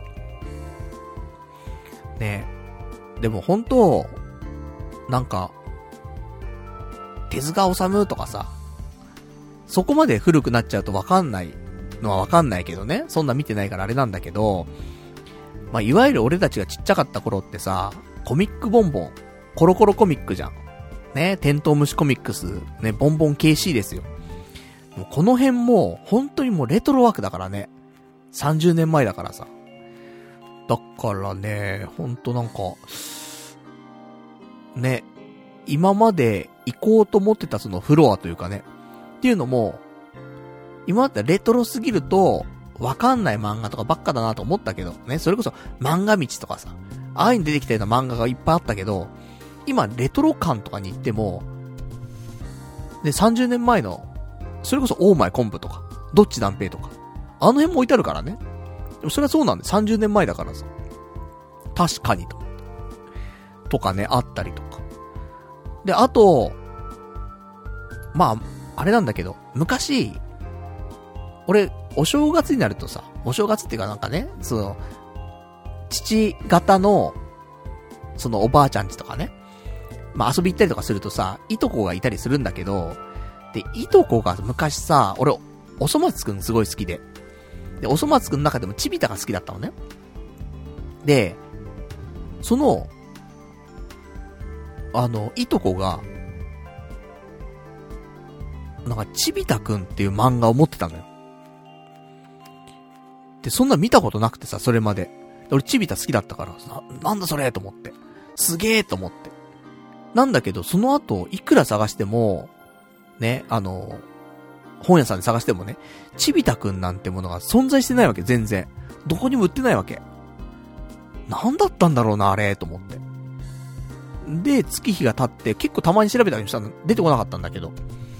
[SPEAKER 1] ねでも本当、なんか、手塚治虫とかさ、そこまで古くなっちゃうとわかんないのはわかんないけどね。そんな見てないからあれなんだけど、まあ、いわゆる俺たちがちっちゃかった頃ってさ、コミックボンボン、コロコロコミックじゃん。ね、テントウムシコミックス、ね、ボンボン KC ですよ。もうこの辺も、本当にもうレトロ枠だからね。30年前だからさ。だからね、ほんとなんか、ね、今まで行こうと思ってたそのフロアというかね、っていうのも、今までレトロすぎると、わかんない漫画とかばっかだなと思ったけど、ね、それこそ漫画道とかさ、ああいうに出てきたような漫画がいっぱいあったけど、今レトロ館とかに行っても、で、30年前の、それこそオーマイコンブとか、どっち断平とか、あの辺も置いてあるからね。でもそれはそうなんで、30年前だからさ。確かにと。とかね、あったりとか。で、あと、まあ、あれなんだけど、昔、俺、お正月になるとさ、お正月っていうかなんかね、その、父方の、そのおばあちゃんちとかね、まあ遊び行ったりとかするとさ、いとこがいたりするんだけど、で、いとこが昔さ、俺、おそ松くんすごい好きで、で、おそ松くんの中でもちびたが好きだったのね。で、その、いとこが、なんか、ちびたくんっていう漫画を持ってたのよ。で、そんな見たことなくてさ、それまで。俺、ちびた好きだったから、なんだそれと思って。すげーと思って。なんだけど、その後、いくら探しても、ね、本屋さんで探してもね、ちびたくんなんてものが存在してないわけ、全然。どこにも売ってないわけ。なんだったんだろうな、あれ、と思って。で、月日が経って、結構たまに調べたりしたの、出てこなかったんだけど、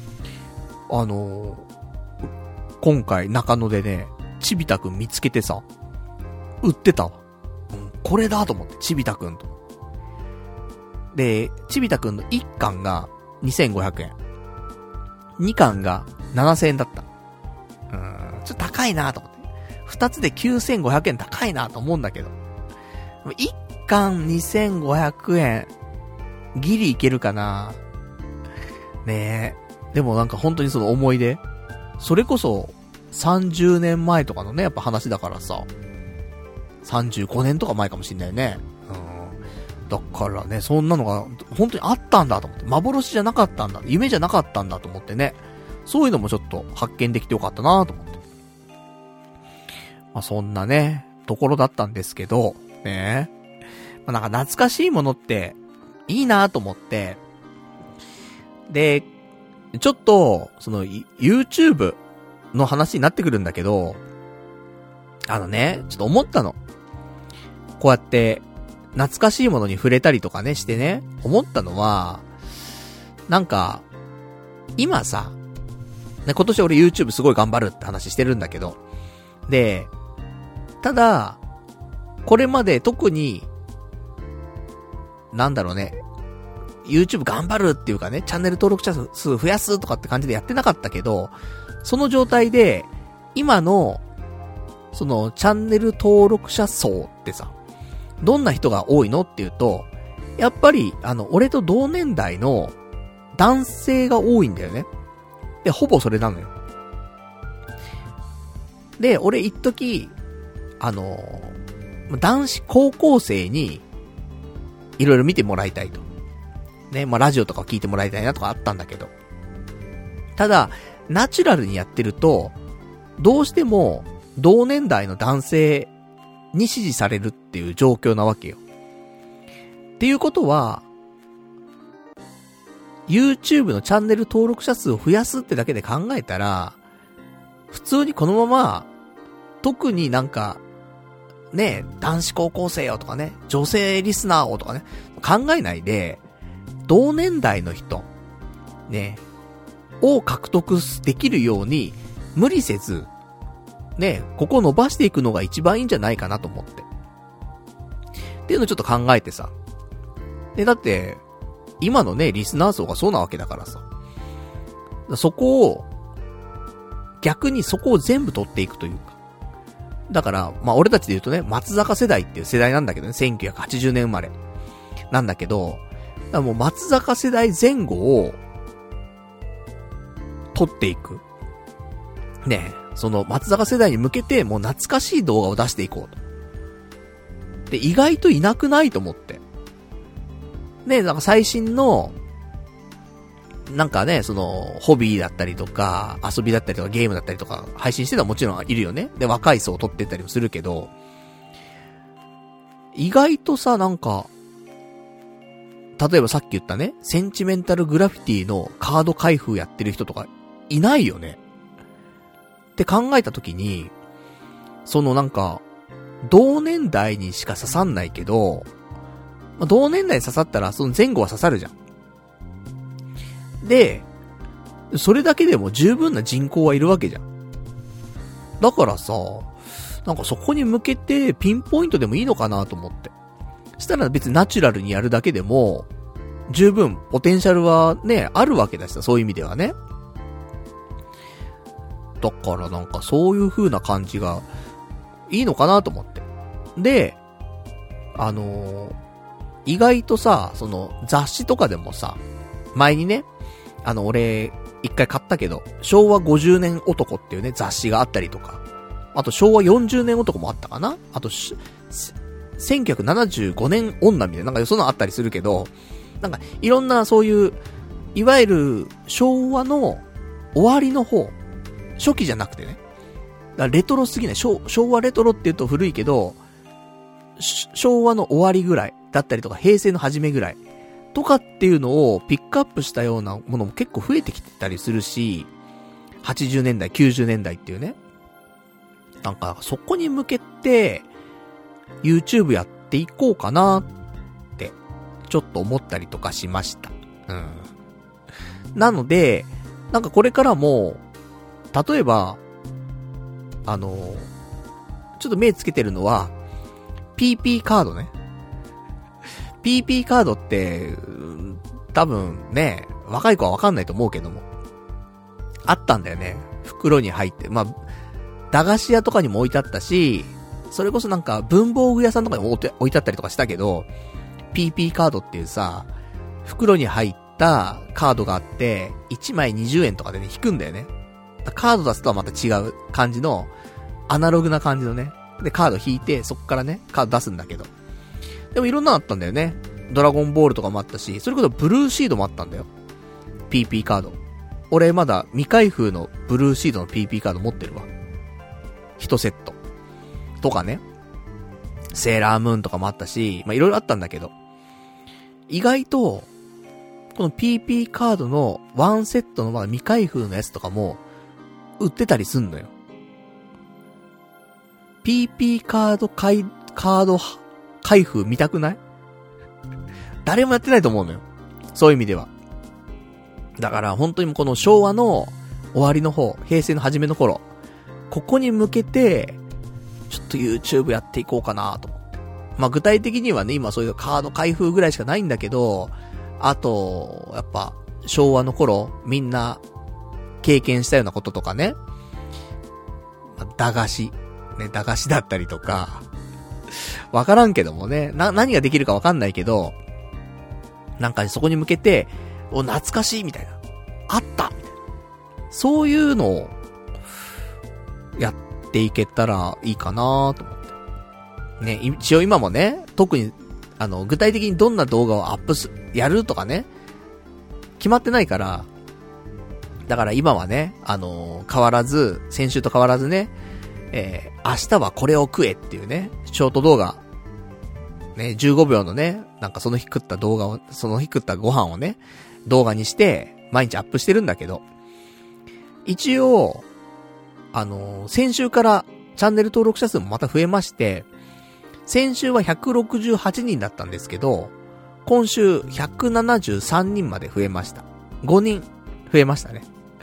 [SPEAKER 1] 今回中野でね、ちびたくん見つけてさ、売ってたわ。これだと思って、ちびたくんと。で、ちびたくんの1巻が2500円。2巻が7000円だった。ちょっと高いなと思って。2つで9500円高いなと思うんだけど。1巻2500円、ギリいけるかなねえ。でもなんか本当にその思い出。それこそ30年前とかのね、やっぱ話だからさ。35年とか前かもしんないね。だからね、そんなのが本当にあったんだと思って。幻じゃなかったんだ。夢じゃなかったんだと思ってね。そういうのもちょっと発見できてよかったなと思って。まあそんなね、ところだったんですけど、ね。まあなんか懐かしいものっていいなと思って。で、ちょっと、その、YouTube の話になってくるんだけど、ちょっと思ったの。こうやって、 懐かしいものに触れたりとかねしてね、思ったのは、なんか、今さ、ね、今年俺 YouTube すごい頑張るって話してるんだけど、で、ただ、これまで特に、なんだろうね、YouTube 頑張るっていうかね、チャンネル登録者数増やすとかって感じでやってなかったけど、その状態で、今の、そのチャンネル登録者層ってさ、どんな人が多いのっていうと、やっぱり、俺と同年代の男性が多いんだよね。で、ほぼそれなのよ。で、俺一時、男子高校生に、いろいろ見てもらいたいと。ね、まあ、ラジオとかを聞いてもらいたいなとかあったんだけど。ただ、ナチュラルにやってると、どうしても、同年代の男性に支持されるっていう状況なわけよ。っていうことは、YouTube のチャンネル登録者数を増やすってだけで考えたら、普通にこのまま、特になんか、ね、男子高校生よとかね、女性リスナーをとかね、考えないで、同年代の人、ね、を獲得できるように、無理せず、ね、ここを伸ばしていくのが一番いいんじゃないかなと思って。っていうのをちょっと考えてさ。で、だって、今のね、リスナー層がそうなわけだからさ。そこを、逆にそこを全部取っていくというか。だから、まあ俺たちで言うとね、松坂世代っていう世代なんだけどね、1980年生まれ。なんだけど、だからもう松坂世代前後を、取っていく。ねえ、その松坂世代に向けてもう懐かしい動画を出していこうと。で、意外といなくないと思って。ねえ、なんか最新の、なんかね、その、ホビーだったりとか、遊びだったりとか、ゲームだったりとか、配信してたらもちろんいるよね。で、若い層を取ってったりもするけど、意外とさ、なんか、例えばさっき言ったね、センチメンタルグラフィティのカード開封やってる人とか、いないよね。って考えたときに、そのなんか、同年代にしか刺さんないけど、まあ、同年代に刺さったら、その前後は刺さるじゃん。で、それだけでも十分な人口はいるわけじゃん。だからさ、なんかそこに向けてピンポイントでもいいのかなと思って。したら別にナチュラルにやるだけでも、十分ポテンシャルはね、あるわけだしさ、そういう意味ではね。だからなんかそういう風な感じがいいのかなと思って。で、意外とさ、その雑誌とかでもさ、前にね、俺、一回買ったけど、昭和50年男っていうね、雑誌があったりとか、あと昭和40年男もあったかな、あと1975年女みたいな、なんかそんなのあったりするけど、なんかいろんなそういう、いわゆる昭和の終わりの方、初期じゃなくてね、だからレトロすぎない、昭和レトロって言うと古いけど、昭和の終わりぐらいだったりとか、平成の初めぐらいとかっていうのをピックアップしたようなものも結構増えてきてたりするし、80年代、90年代っていうね。なんかそこに向けて YouTube やっていこうかなってちょっと思ったりとかしました。うん。なので、なんかこれからも例えばちょっと目つけてるのは PP カードね。PP カードって、多分ね、若い子はわかんないと思うけども。あったんだよね。袋に入って。まあ、駄菓子屋とかにも置いてあったし、それこそなんか文房具屋さんとかにも置いてあったりとかしたけど、PP カードっていうさ、袋に入ったカードがあって、1枚20円とかでね、引くんだよね。カード出すとはまた違う感じの、アナログな感じのね。で、カード引いて、そっからね、カード出すんだけど。でもいろんなのあったんだよね。ドラゴンボールとかもあったし、それこそブルーシードもあったんだよ。PP カード。俺まだ未開封のブルーシードの PP カード持ってるわ。1セット。とかね。セーラームーンとかもあったし、まあいろいろあったんだけど。意外と、この PP カードの1セットのまだ未開封のやつとかも、売ってたりすんのよ。PP カード開封見たくない？誰もやってないと思うのよ。そういう意味では。だから本当にこの昭和の終わりの方、平成の初めの頃、ここに向けて、ちょっと YouTube やっていこうかなと思って。まあ具体的にはね、今そういうカード開封ぐらいしかないんだけど、あと、やっぱ、昭和の頃、みんな、経験したようなこととかね。まあ、駄菓子。ね、駄菓子だったりとか。わからんけどもね。何ができるかわかんないけど、なんかそこに向けて、懐かしいみたいな。あったみたいな。そういうのを、やっていけたらいいかなと思って。ね、一応今もね、特に、具体的にどんな動画をアップやるとかね、決まってないから、だから今はね、変わらず、先週と変わらずね、明日はこれを食えっていうね、ショート動画、ね、15秒のね、なんかその日食った動画を、その日食ったご飯をね、動画にして、毎日アップしてるんだけど、一応、先週からチャンネル登録者数もまた増えまして、先週は168人だったんですけど、今週173人まで増えました。5人増えましたね。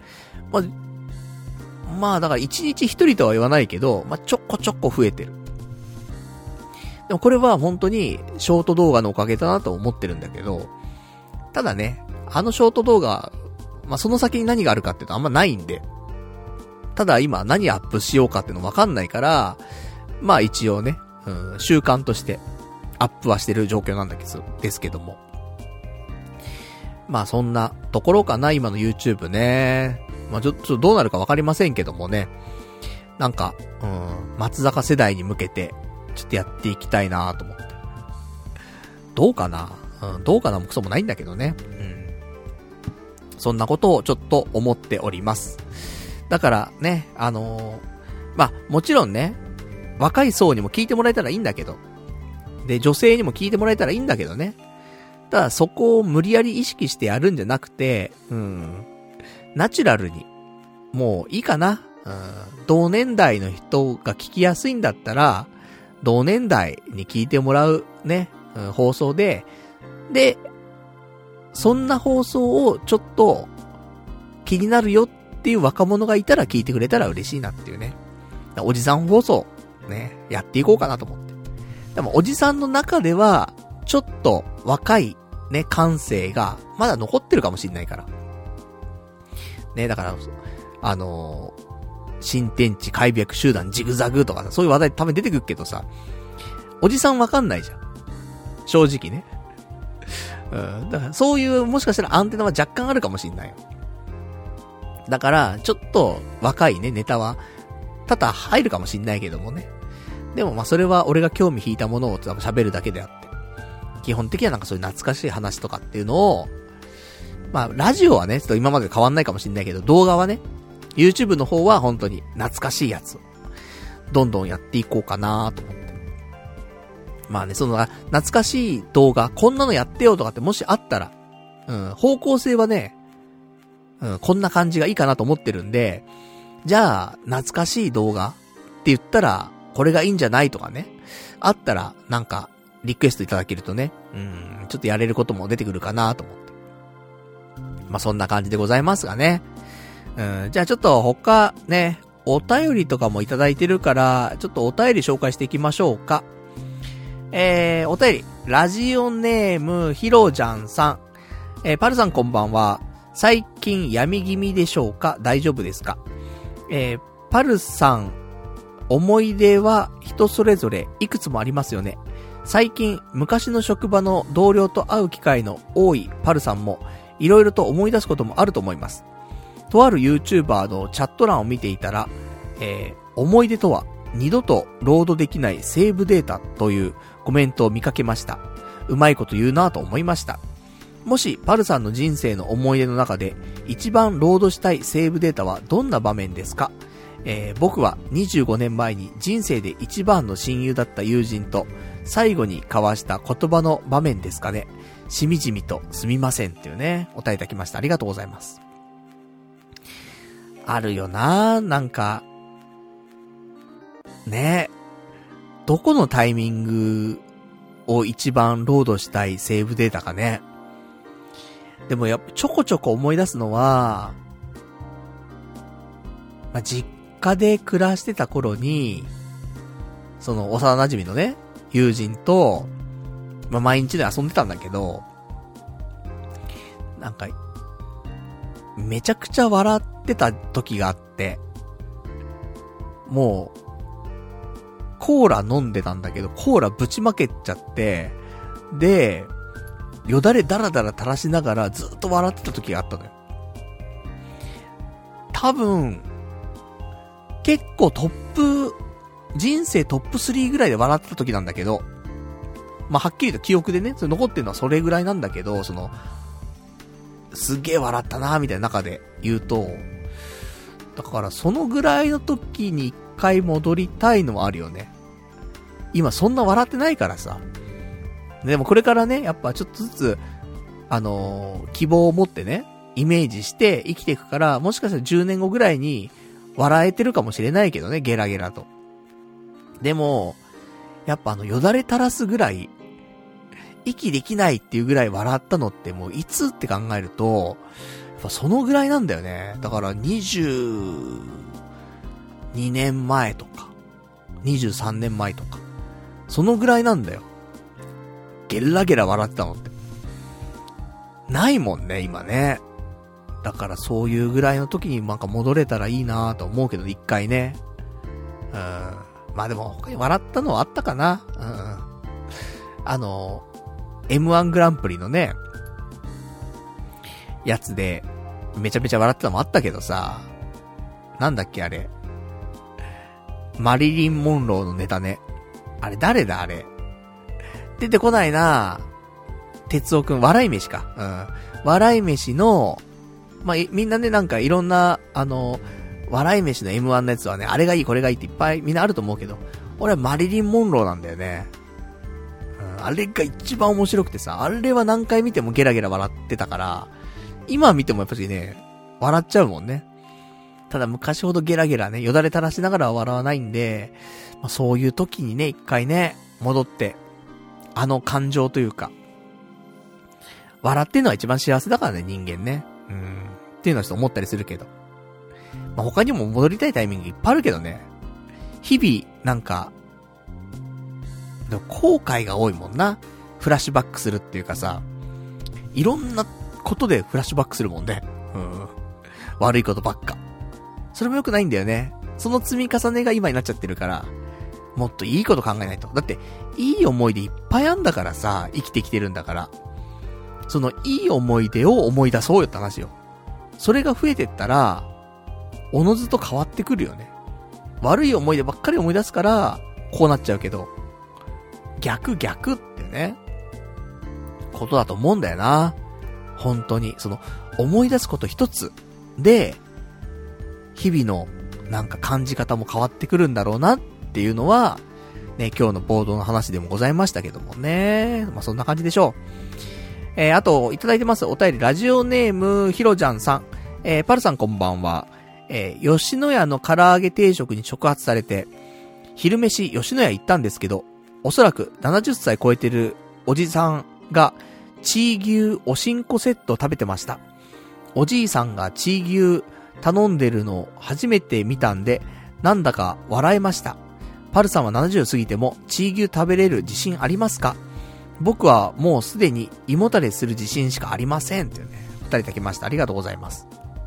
[SPEAKER 1] まあだから1日1人とは言わないけど、まあちょこちょこ増えてる。でもこれは本当にショート動画のおかげだなと思ってるんだけど、ただね、ショート動画、まあその先に何があるかっていうとあんまないんで、ただ今何アップしようかっていうのわかんないから、まあ一応ね、習慣としてアップはしてる状況なんだけど、ですけども。まあそんなところかな、今の YouTube ね。まあちょっとどうなるかわかりませんけどもね。なんか、松坂世代に向けて、ちょっとやっていきたいなと思って。どうかな？どうかなもクソもないんだけどね。そんなことをちょっと思っております。だからね、まあもちろんね、若い層にも聞いてもらえたらいいんだけど、で、女性にも聞いてもらえたらいいんだけどね。ただそこを無理やり意識してやるんじゃなくて、ナチュラルに、もういいかな。同年代の人が聞きやすいんだったら、同年代に聞いてもらうね、放送で、で、そんな放送をちょっと気になるよっていう若者がいたら聞いてくれたら嬉しいなっていうね。おじさん放送、ね、やっていこうかなと思って。でもおじさんの中では、ちょっと若いね、感性がまだ残ってるかもしれないから。ね、だから、新天地開闢集団ジグザグとかさ、そういう話題ために出てくるけどさ、おじさんわかんないじゃん。正直ね。だからそういうもしかしたらアンテナは若干あるかもしんないよ。だから、ちょっと若いね、ネタは多々入るかもしんないけどもね。でもまあそれは俺が興味引いたものを喋るだけであって。基本的にはなんかそういう懐かしい話とかっていうのを、まあラジオはね、ちょっと今まで変わんないかもしんないけど、動画はね、YouTube の方は本当に懐かしいやつをどんどんやっていこうかなと思って。まあね、その懐かしい動画、こんなのやってよとかってもしあったら、方向性はね、こんな感じがいいかなと思ってるんで、じゃあ懐かしい動画って言ったらこれがいいんじゃないとかね、あったらなんかリクエストいただけるとね、ちょっとやれることも出てくるかなと思って。まあそんな感じでございますがね。じゃあちょっと他ね、お便りとかもいただいてるから、ちょっとお便り紹介していきましょうか。お便り、ラジオネーム、ひろじゃんさん。パルさんこんばんは。最近病気味でしょうか？大丈夫ですか？パルさん、思い出は人それぞれいくつもありますよね。最近、昔の職場の同僚と会う機会の多いパルさんも、いろいろと思い出すこともあると思います。とある YouTuber のチャット欄を見ていたら、思い出とは二度とロードできないセーブデータというコメントを見かけました。うまいこと言うなぁと思いました。もしパルさんの人生の思い出の中で一番ロードしたいセーブデータはどんな場面ですか？僕は25年前に人生で一番の親友だった友人と最後に交わした言葉の場面ですかね。しみじみとすみませんっていうね、お答えいただきました。ありがとうございます。あるよなぁ、なんか、ね、どこのタイミングを一番ロードしたいセーブデータかね。でもやっぱちょこちょこ思い出すのは、実家で暮らしてた頃に、その幼馴染のね、友人と、毎日で遊んでたんだけど、なんか、めちゃくちゃ笑ってた時があって、もう、コーラ飲んでたんだけど、コーラぶちまけちゃって、で、よだれだらだら垂らしながらずっと笑ってた時があったのよ。多分、結構人生トップ3ぐらいで笑ってた時なんだけど、はっきりと記憶でね、それ残ってるのはそれぐらいなんだけど、すげえ笑ったなーみたいな中で言うと、だからそのぐらいの時に一回戻りたいのはあるよね。今そんな笑ってないからさ。でもこれからね、やっぱちょっとずつ、希望を持ってね、イメージして生きていくから、もしかしたら10年後ぐらいに笑えてるかもしれないけどね、ゲラゲラと。でも、やっぱよだれ垂らすぐらい、息できないっていうぐらい笑ったのってもういつって考えると、やっぱそのぐらいなんだよね。だから22年前とか、23年前とか、そのぐらいなんだよ。ゲラゲラ笑ってたのって。ないもんね、今ね。だからそういうぐらいの時になんか戻れたらいいなぁと思うけど、一回ね。でも他に笑ったのはあったかな。M1 グランプリのね、やつで、めちゃめちゃ笑ってたのもあったけどさ、なんだっけあれ。マリリン・モンローのネタね。あれ誰だあれ。出てこないな哲夫くん、笑い飯か。笑い飯の、みんなね、なんかいろんな、笑い飯の M1 のやつはね、あれがいい、これがいいっていっぱいみんなあると思うけど、俺はマリリン・モンローなんだよね。あれが一番面白くてさ、あれは何回見てもゲラゲラ笑ってたから、今見てもやっぱりね、笑っちゃうもんね。ただ昔ほどゲラゲラね、よだれ垂らしながらは笑わないんで、そういう時にね、一回ね、戻って、感情というか、笑ってんのは一番幸せだからね、人間ね。っていうのはちょっと思ったりするけど。他にも戻りたいタイミングいっぱいあるけどね。日々、なんか、でも後悔が多いもんな。フラッシュバックするっていうかさ、いろんなことでフラッシュバックするもんね。悪いことばっか。それも良くないんだよね。その積み重ねが今になっちゃってるから、もっといいこと考えないと。だって、いい思い出いっぱいあんだからさ、生きてきてるんだから。そのいい思い出を思い出そうよって話よ。それが増えてったら、おのずと変わってくるよね。悪い思い出ばっかり思い出すから、こうなっちゃうけど、逆ってね、ことだと思うんだよな。本当に。思い出すこと一つで、日々のなんか感じ方も変わってくるんだろうなっていうのは、ね、今日の冒頭の話でもございましたけどもね。そんな感じでしょう。あと、いただいてます。お便り、ラジオネーム、ひろちゃんさん。パルさんこんばんは。吉野家の唐揚げ定食に触発されて、昼飯吉野家行ったんですけど、おそらく70歳超えてるおじさんが、チー牛おしんこセットを食べてました。おじいさんがチー牛頼んでるのを初めて見たんで、なんだか笑えました。パルさんは70過ぎてもチー牛食べれる自信ありますか？僕はもうすでに胃もたれする自信しかありません。ってね、二人いただきました。ありがとうございます。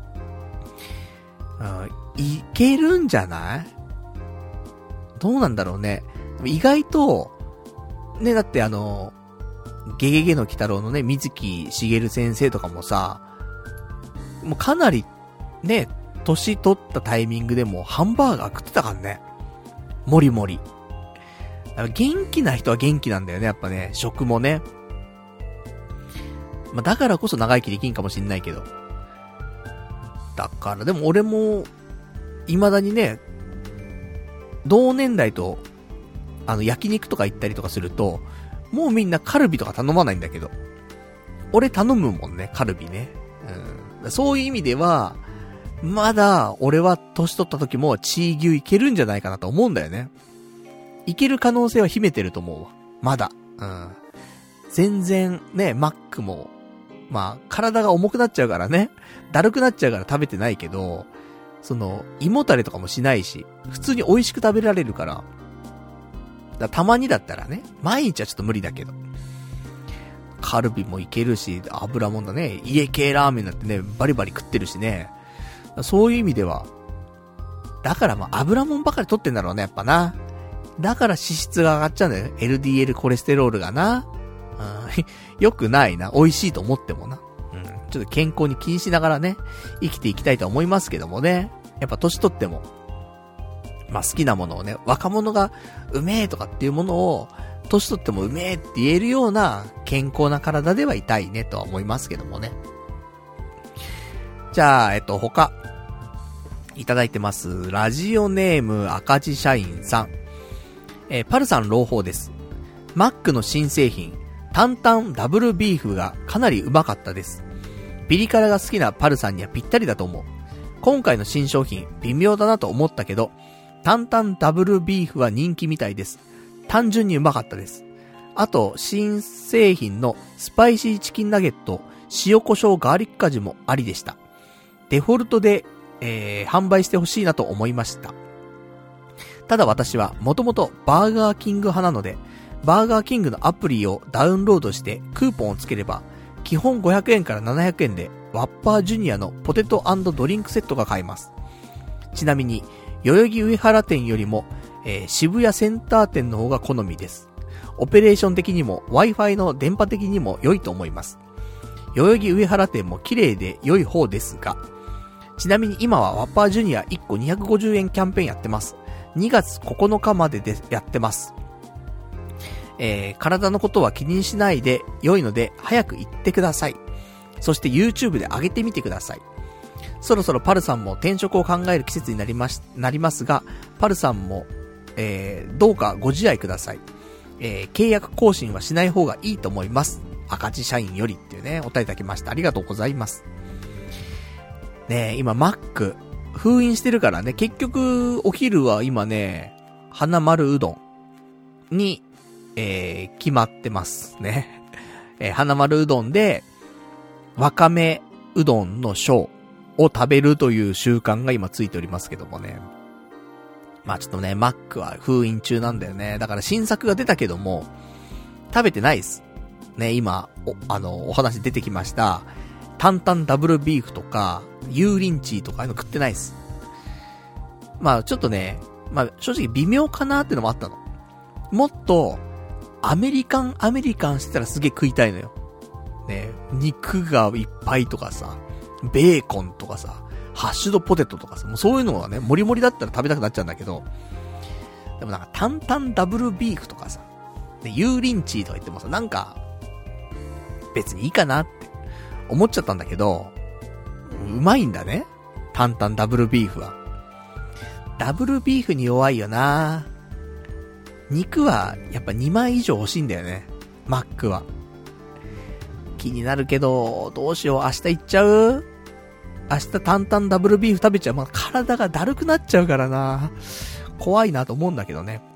[SPEAKER 1] いけるんじゃない？どうなんだろうね。意外と、ね、だってゲゲゲの鬼太郎のね、水木しげる先生とかもさ、もうかなり、ね、年取ったタイミングでもハンバーガー食ってたからね。もりもり。元気な人は元気なんだよね、やっぱね、食もね。だからこそ長生きできんかもしんないけど。だから、でも俺も、未だにね、同年代と、焼肉とか行ったりとかすると、もうみんなカルビとか頼まないんだけど。俺頼むもんね、カルビね。そういう意味では、まだ、俺は年取った時もチー牛いけるんじゃないかなと思うんだよね。いける可能性は秘めてると思うわ。まだ。 うん。全然ね、マックも、まあ、体が重くなっちゃうからね、だるくなっちゃうから食べてないけど、胃もたれとかもしないし、普通に美味しく食べられるから、たまにだったらね、毎日はちょっと無理だけど、カルビもいけるし、油もんだね、家系ラーメンだってね、バリバリ食ってるしね、そういう意味では、だからまあ油もんばかり取ってんだろうね、やっぱな。だから脂質が上がっちゃうんだよね。LDL コレステロールがな。よくないな。美味しいと思ってもな。ちょっと健康に気にしながらね、生きていきたいと思いますけどもね。やっぱ年取っても、まあ好きなものをね、若者がうめえとかっていうものを、年取ってもうめえって言えるような健康な体ではいたいねとは思いますけどもね。じゃあ、他、いただいてます。ラジオネーム赤字社員さん。パルさん朗報です。マックの新製品、タンタンダブルビーフがかなりうまかったです。ピリ辛が好きなパルさんにはぴったりだと思う。今回の新商品、微妙だなと思ったけど、タンタンダブルビーフは人気みたいです。単純にうまかったです。あと、新製品のスパイシーチキンナゲット、塩コショウガーリック味もありでした。デフォルトで、販売してほしいなと思いました。ただ私はもともとバーガーキング派なので、バーガーキングのアプリをダウンロードしてクーポンをつければ、基本500円から700円でワッパージュニアのポテト&ドリンクセットが買えます。ちなみに、代々木上原店よりも、渋谷センター店の方が好みです。オペレーション的にも Wi-Fi の電波的にも良いと思います。代々木上原店も綺麗で良い方ですが、ちなみに今はワッパージュニア1個250円キャンペーンやってます。2月9日まででやってます。体のことは気にしないで良いので早く行ってください。そして YouTube で上げてみてください。そろそろパルさんも転職を考える季節になりますが、パルさんも、どうかご自愛ください。契約更新はしない方がいいと思います。赤字社員よりっていうね、お便りいただきました。ありがとうございます。ねえ、今マック封印してるからね、結局お昼は今ね、花丸うどんに、決まってますね。花丸うどんでわかめうどんの小を食べるという習慣が今ついておりますけどもね。まあちょっとね、マックは封印中なんだよね。だから新作が出たけども食べてないです。ね、今お話出てきました。タンタンダブルビーフとか油淋鶏とかああいうの食ってないです。まあちょっとね、まあ正直微妙かなってのもあったの。もっとアメリカンしてたらすげえ食いたいのよ。ね、肉がいっぱいとかさ、ベーコンとかさ、ハッシュドポテトとかさ、もうそういうのがね、もりもりだったら食べたくなっちゃうんだけど、でもなんかタンタンダブルビーフとかさ、ね、油淋鶏とか言ってもさ、なんか別にいいかなって思っちゃったんだけど、うまいんだね。タンタンダブルビーフは。ダブルビーフに弱いよな。肉はやっぱ2枚以上欲しいんだよね。マックは。気になるけど、どうしよう、明日行っちゃう？明日タンタンダブルビーフ食べちゃう。まあ、体がだるくなっちゃうからな。怖いなと思うんだけどね。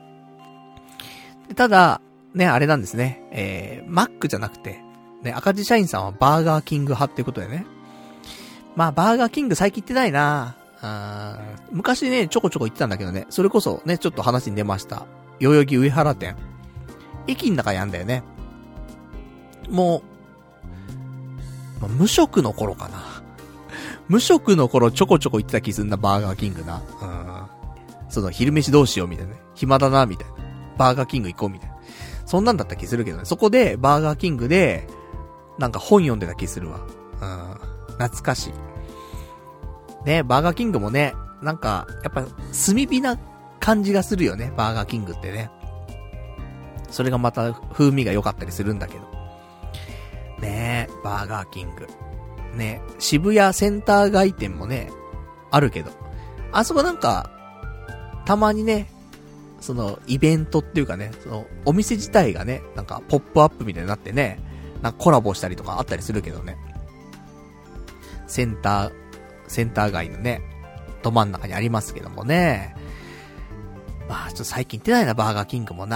[SPEAKER 1] ただ、ね、あれなんですね。マックじゃなくて、ね、赤字社員さんはバーガーキング派ってことでね。まあ、バーガーキング最近行ってないな。昔ね、ちょこちょこ行ってたんだけどね。それこそね、ちょっと話に出ました。代々木上原店。駅の中にあんだよね。もう、無職の頃かな。無職の頃ちょこちょこ行ってた気すんな、バーガーキングな。その昼飯どうしようみたいなね。暇だな、みたいな。バーガーキング行こうみたいな。そんなんだった気するけどね。そこで、バーガーキングで、なんか本読んでた気するわ。懐かしい。ね、バーガーキングもね、なんか、やっぱ、炭火な感じがするよね、バーガーキングってね。それがまた風味が良かったりするんだけど。ねえ、バーガーキング。ね、渋谷センター街店もね、あるけど。あそこなんか、たまにね、その、イベントっていうかね、その、お店自体がね、なんか、ポップアップみたいになってね、なんかコラボしたりとかあったりするけどね。センター街のね、ど真ん中にありますけどもね。まあ、ちょっと最近行ってないな、バーガーキングもな。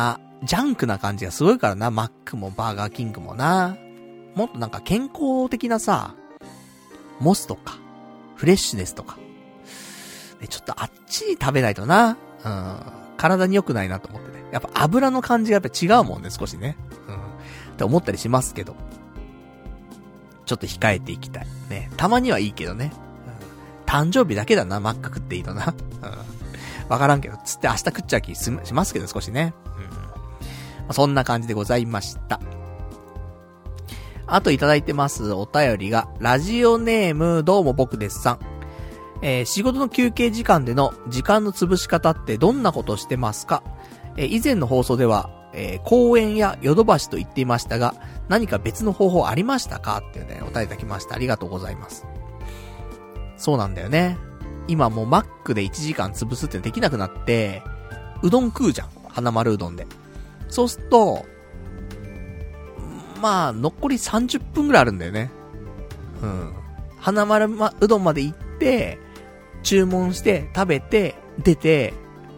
[SPEAKER 1] ジャンクな感じがすごいからな、マックもバーガーキングもな。もっとなんか健康的なさ、モスとか、フレッシュネスとか。ちょっとあっちに食べないとな。体に良くないなと思ってね。やっぱ油の感じがやっぱ違うもんね、少しね。って思ったりしますけど。ちょっと控えていきたい。ね。たまにはいいけどね。誕生日だけだな、マック食っていいのな。わからんけど、つって明日食っちゃう気しますけど、少しね。そんな感じでございました。あといただいてますお便りが、ラジオネームどうも僕ですさん。仕事の休憩時間での時間の潰し方ってどんなことしてますか？以前の放送では、公園やヨドバシと言っていましたが、何か別の方法ありましたかっていうね、お便りいただきました。ありがとうございます。そうなんだよね。今もうマックで1時間潰すってできなくなって、うどん食うじゃん。花丸うどんで。そうすると、まあ、残り30分ぐらいあるんだよね。花丸うどんまで行って、注文して、食べて、出て、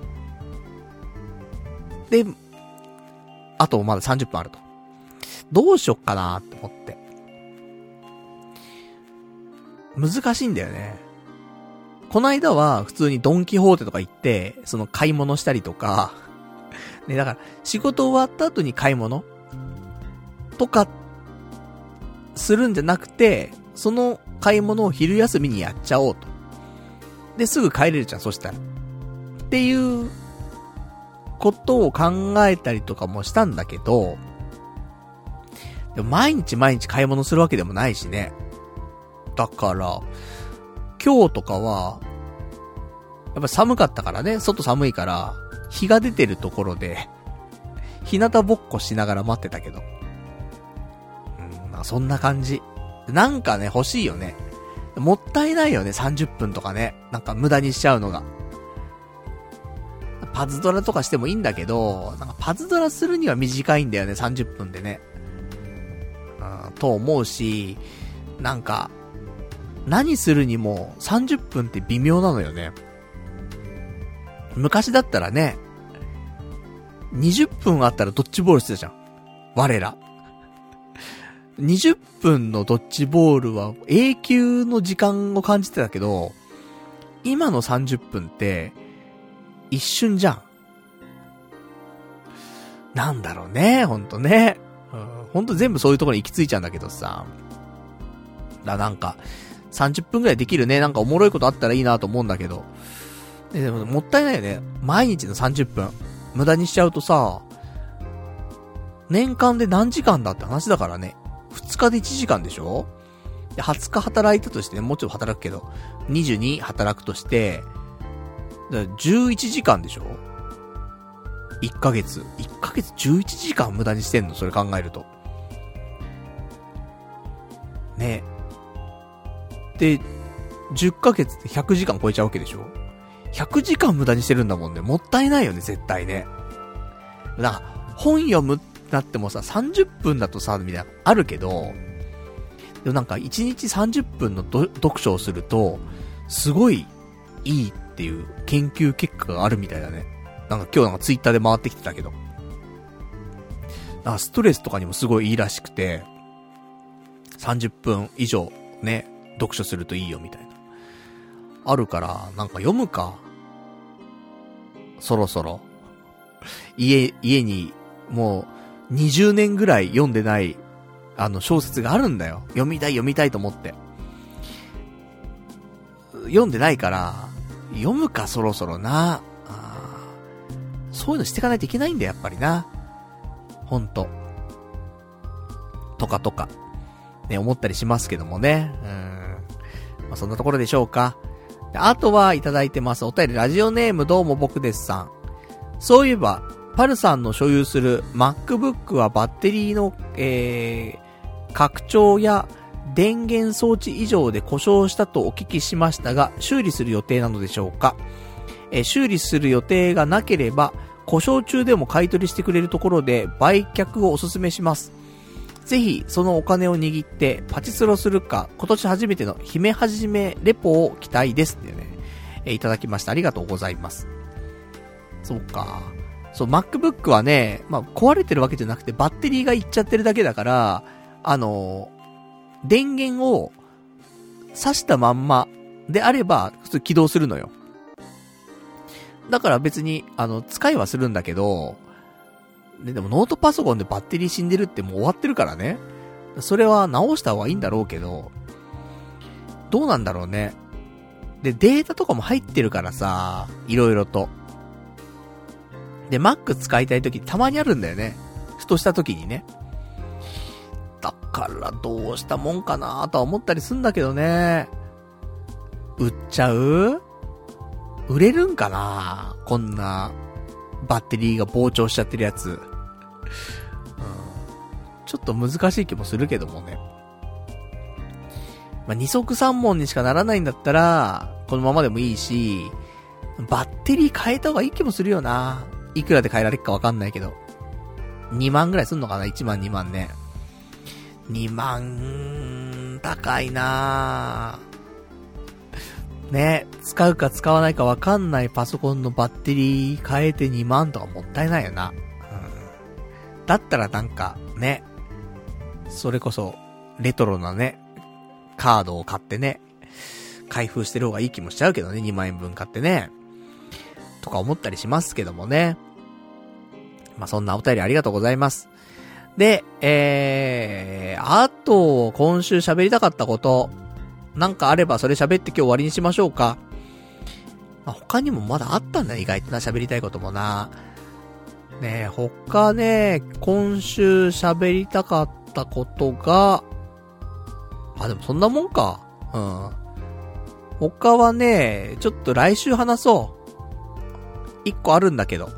[SPEAKER 1] で、あとまだ30分あると。どうしよっかなと思って。難しいんだよね。この間は普通にドンキホーテとか行って、その買い物したりとか、ね、だから仕事終わった後に買い物とかするんじゃなくて、その買い物を昼休みにやっちゃおうと。で、すぐ帰れるじゃん、そしたら。っていうことを考えたりとかもしたんだけど、でも毎日買い物するわけでもないしね。だから、今日とかは、やっぱ寒かったからね、外寒いから、日が出てるところで、日向ぼっこしながら待ってたけど。まあそんな感じ。なんかね、欲しいよね。もったいないよね、30分とかね。なんか無駄にしちゃうのが。パズドラとかしてもいいんだけど、なんかパズドラするには短いんだよね、30分でね。と思うし、なんか、何するにも30分って微妙なのよね。昔だったらね、20分あったらドッジボールしてたじゃん。我ら。20分のドッジボールは永久の時間を感じてたけど、今の30分って一瞬じゃん。なんだろうね、ほんとね。ほんと全部そういうところに行き着いちゃうんだけどさ。なんか、30分くらいできるね。なんかおもろいことあったらいいなと思うんだけど。でももったいないよね。毎日の30分。無駄にしちゃうとさ、年間で何時間だって話だからね。2日で1時間でしょ？で、20日働いたとしてね、もうちょっと働くけど、22働くとして、だから11時間でしょ？1ヶ月11時間無駄にしてんの？それ考えると。ね。で、10ヶ月で100時間超えちゃうわけでしょ？ 100 時間無駄にしてるんだもんね。もったいないよね、絶対ね。だから、本読むってなってもさ、30分だとさ、みたいな、あるけど、でもなんか1日30分の読書をすると、すごいいいっていう研究結果があるみたいだね。なんか今日なんかツイッターで回ってきてたけど。なんかストレスとかにもすごいいいらしくて、30分以上ね、読書するといいよみたいな。あるから、なんか読むか。そろそろ。家にもう20年ぐらい読んでない小説があるんだよ。読みたいと思って。読んでないから、読むかそろそろな。そういうのしていかないといけないんだよ、やっぱりな。ほんと。とか。ね、思ったりしますけどもね。まあ、そんなところでしょうか。あとはいただいてます。お便り、ラジオネームどうも僕ですさん。そういえば、パルさんの所有する MacBook はバッテリーの、拡張や電源装置異常で故障したとお聞きしましたが、修理する予定なのでしょうか？修理する予定がなければ、故障中でも買い取りしてくれるところで売却をお勧めします。ぜひそのお金を握ってパチスロするか、今年初めての姫はじめレポを期待ですってね、いただきました。ありがとうございます。そうか。 そう、MacBook はね、まあ、壊れてるわけじゃなくて、バッテリーがいっちゃってるだけだから、電源を挿したまんまであれば、普通起動するのよ。だから別に、使いはするんだけど、でもノートパソコンでバッテリー死んでるってもう終わってるからね。それは直した方がいいんだろうけど、どうなんだろうね。で、データとかも入ってるからさ、いろいろと。で、Mac 使いたい時たまにあるんだよね。ふとした時にね。だからどうしたもんかなとは思ったりすんだけどね。売っちゃう？売れるんかなこんな、バッテリーが膨張しちゃってるやつ。ちょっと難しい気もするけどもね。まあ、二足三門にしかならないんだったら、このままでもいいし、バッテリー変えた方がいい気もするよな。いくらで変えられるかわかんないけど。2万ぐらいすんのかな ?1 万2万ね。2万、高いなね、使うか使わないかわかんないパソコンのバッテリー変えて2万とかもったいないよな。だったらなんか、ね、それこそ、レトロなね、カードを買ってね、開封してる方がいい気もしちゃうけどね、2万円分買ってね。とか思ったりしますけどもね。まあ、そんなお便りありがとうございます。で、あと、今週喋りたかったこと、なんかあればそれ喋って今日終わりにしましょうか。まあ、他にもまだあったんだね、意外とな、喋りたいこともな。ねえ、他ね、今週喋りたかったことが、でもそんなもんか。うん。他はね、ちょっと来週話そう。一個あるんだけど。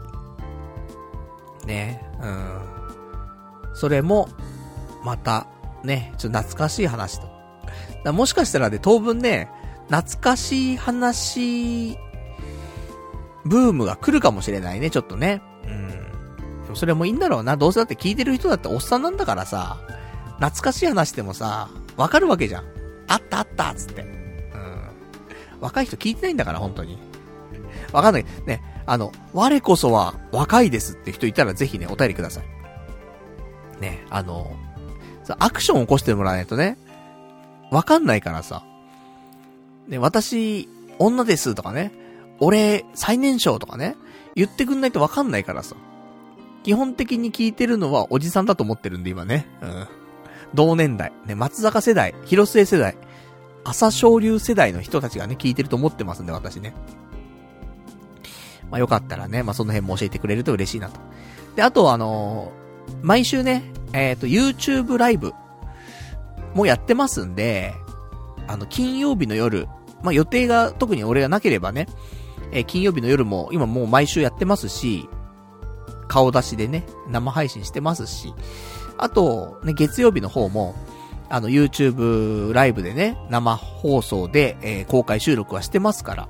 [SPEAKER 1] ね、それも、また、ね、ちょっと懐かしい話と。もしかしたらね、当分ね、懐かしい話、ブームが来るかもしれないね、ちょっとね。でもそれもいいんだろうな。どうせだって聞いてる人だっておっさんなんだからさ、懐かしい話でもさ、わかるわけじゃん。あったあったつって。若い人聞いてないんだから、本当に。わかんない。ね、我こそは若いですって人いたらぜひね、お便りください。ね、アクションを起こしてもらわないとね、わかんないからさ。ね、私、女ですとかね、俺、最年少とかね、言ってくんないとわかんないからさ。基本的に聞いてるのはおじさんだと思ってるんで、今ね。同年代。ね、松坂世代、広末世代、朝青龍世代の人たちがね、聞いてると思ってますんで、私ね。まあ、よかったらね、まあ、その辺も教えてくれると嬉しいなと。で、あと毎週ね、YouTube ライブもやってますんで、金曜日の夜、まあ、予定が特に俺がなければね、金曜日の夜も今もう毎週やってますし、顔出しでね、生配信してますし、あと、ね、月曜日の方も、YouTube ライブでね、生放送で、公開収録はしてますから、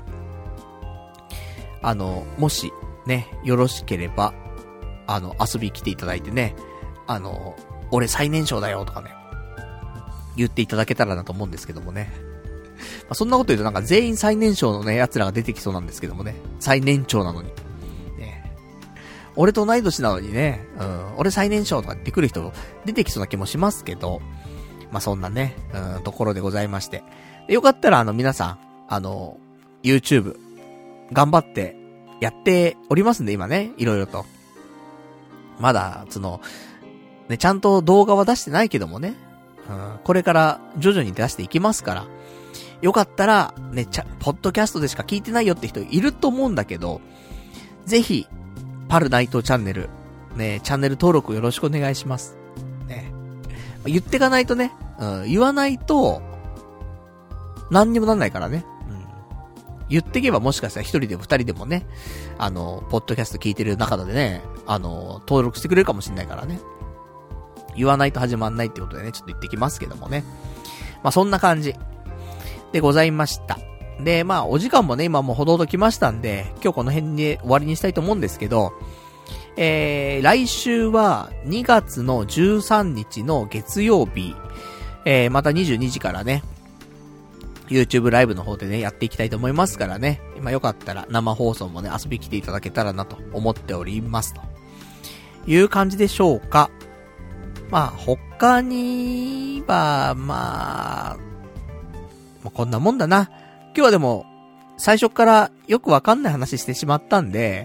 [SPEAKER 1] もし、ね、よろしければ、遊び来ていただいてね、俺最年少だよとかね、言っていただけたらなと思うんですけどもね。まあ、そんなこと言うとなんか全員最年少のね、奴らが出てきそうなんですけどもね。最年長なのに。ね、俺と同い年なのにね、俺最年少とか言ってくる人出てきそうな気もしますけど、まあ、そんなね、ところでございまして。よかったら皆さん、YouTube、頑張ってやっておりますんで、今ね、いろいろと。まだ、ね、ちゃんと動画は出してないけどもね、これから徐々に出していきますから、よかったら、ね、ポッドキャストでしか聞いてないよって人いると思うんだけど、ぜひ、パルナイトチャンネル、ね、チャンネル登録よろしくお願いします。ね。言ってかないとね、言わないと、何にもなんないからね。言ってけばもしかしたら一人でも二人でもね、ポッドキャスト聞いてる中でね、登録してくれるかもしんないからね。言わないと始まんないってことでね、ちょっと言ってきますけどもね。まあ、そんな感じでございました。で、まあ、お時間もね、今もうほどほど来ましたんで、今日この辺で終わりにしたいと思うんですけど、来週は2月の13日の月曜日、また22時からね、 YouTube ライブの方でね、やっていきたいと思いますからね。今よかったら生放送もね、遊び来ていただけたらなと思っておりますという感じでしょうか。まあ、他には、まあ、こんなもんだな。今日はでも、最初からよくわかんない話してしまったんで、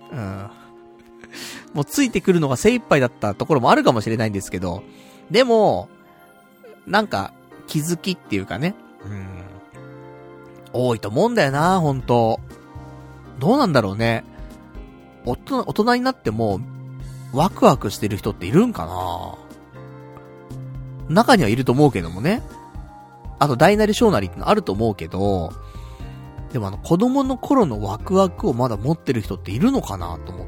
[SPEAKER 1] もうついてくるのが精一杯だったところもあるかもしれないんですけど、でも、なんか、気づきっていうかね、多いと思うんだよな、ほんと。どうなんだろうね。大人になっても、ワクワクしてる人っているんかな。中にはいると思うけどもね。あと大なり小なりってのあると思うけど、でも子供の頃のワクワクをまだ持ってる人っているのかなと思って。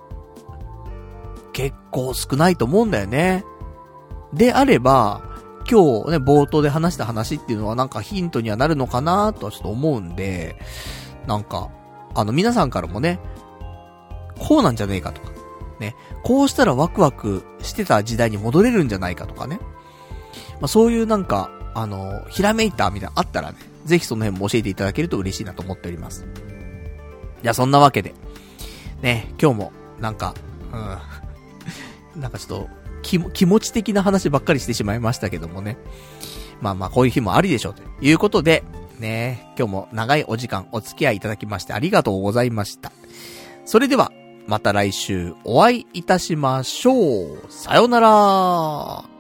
[SPEAKER 1] 結構少ないと思うんだよね。であれば、今日ね、冒頭で話した話っていうのはなんかヒントにはなるのかなとはちょっと思うんで、なんか、皆さんからもね、こうなんじゃねえかとか、ね、こうしたらワクワクしてた時代に戻れるんじゃないかとかね。まあそういうなんか、ひらめいたみたいなあったらね、ぜひその辺も教えていただけると嬉しいなと思っております。じゃあそんなわけで、ね、今日もなんか、なんかちょっと気持ち的な話ばっかりしてしまいましたけどもね。まあまあこういう日もありでしょうということで、ね、今日も長いお時間お付き合いいただきましてありがとうございました。それでは、また来週お会いいたしましょう。さよなら。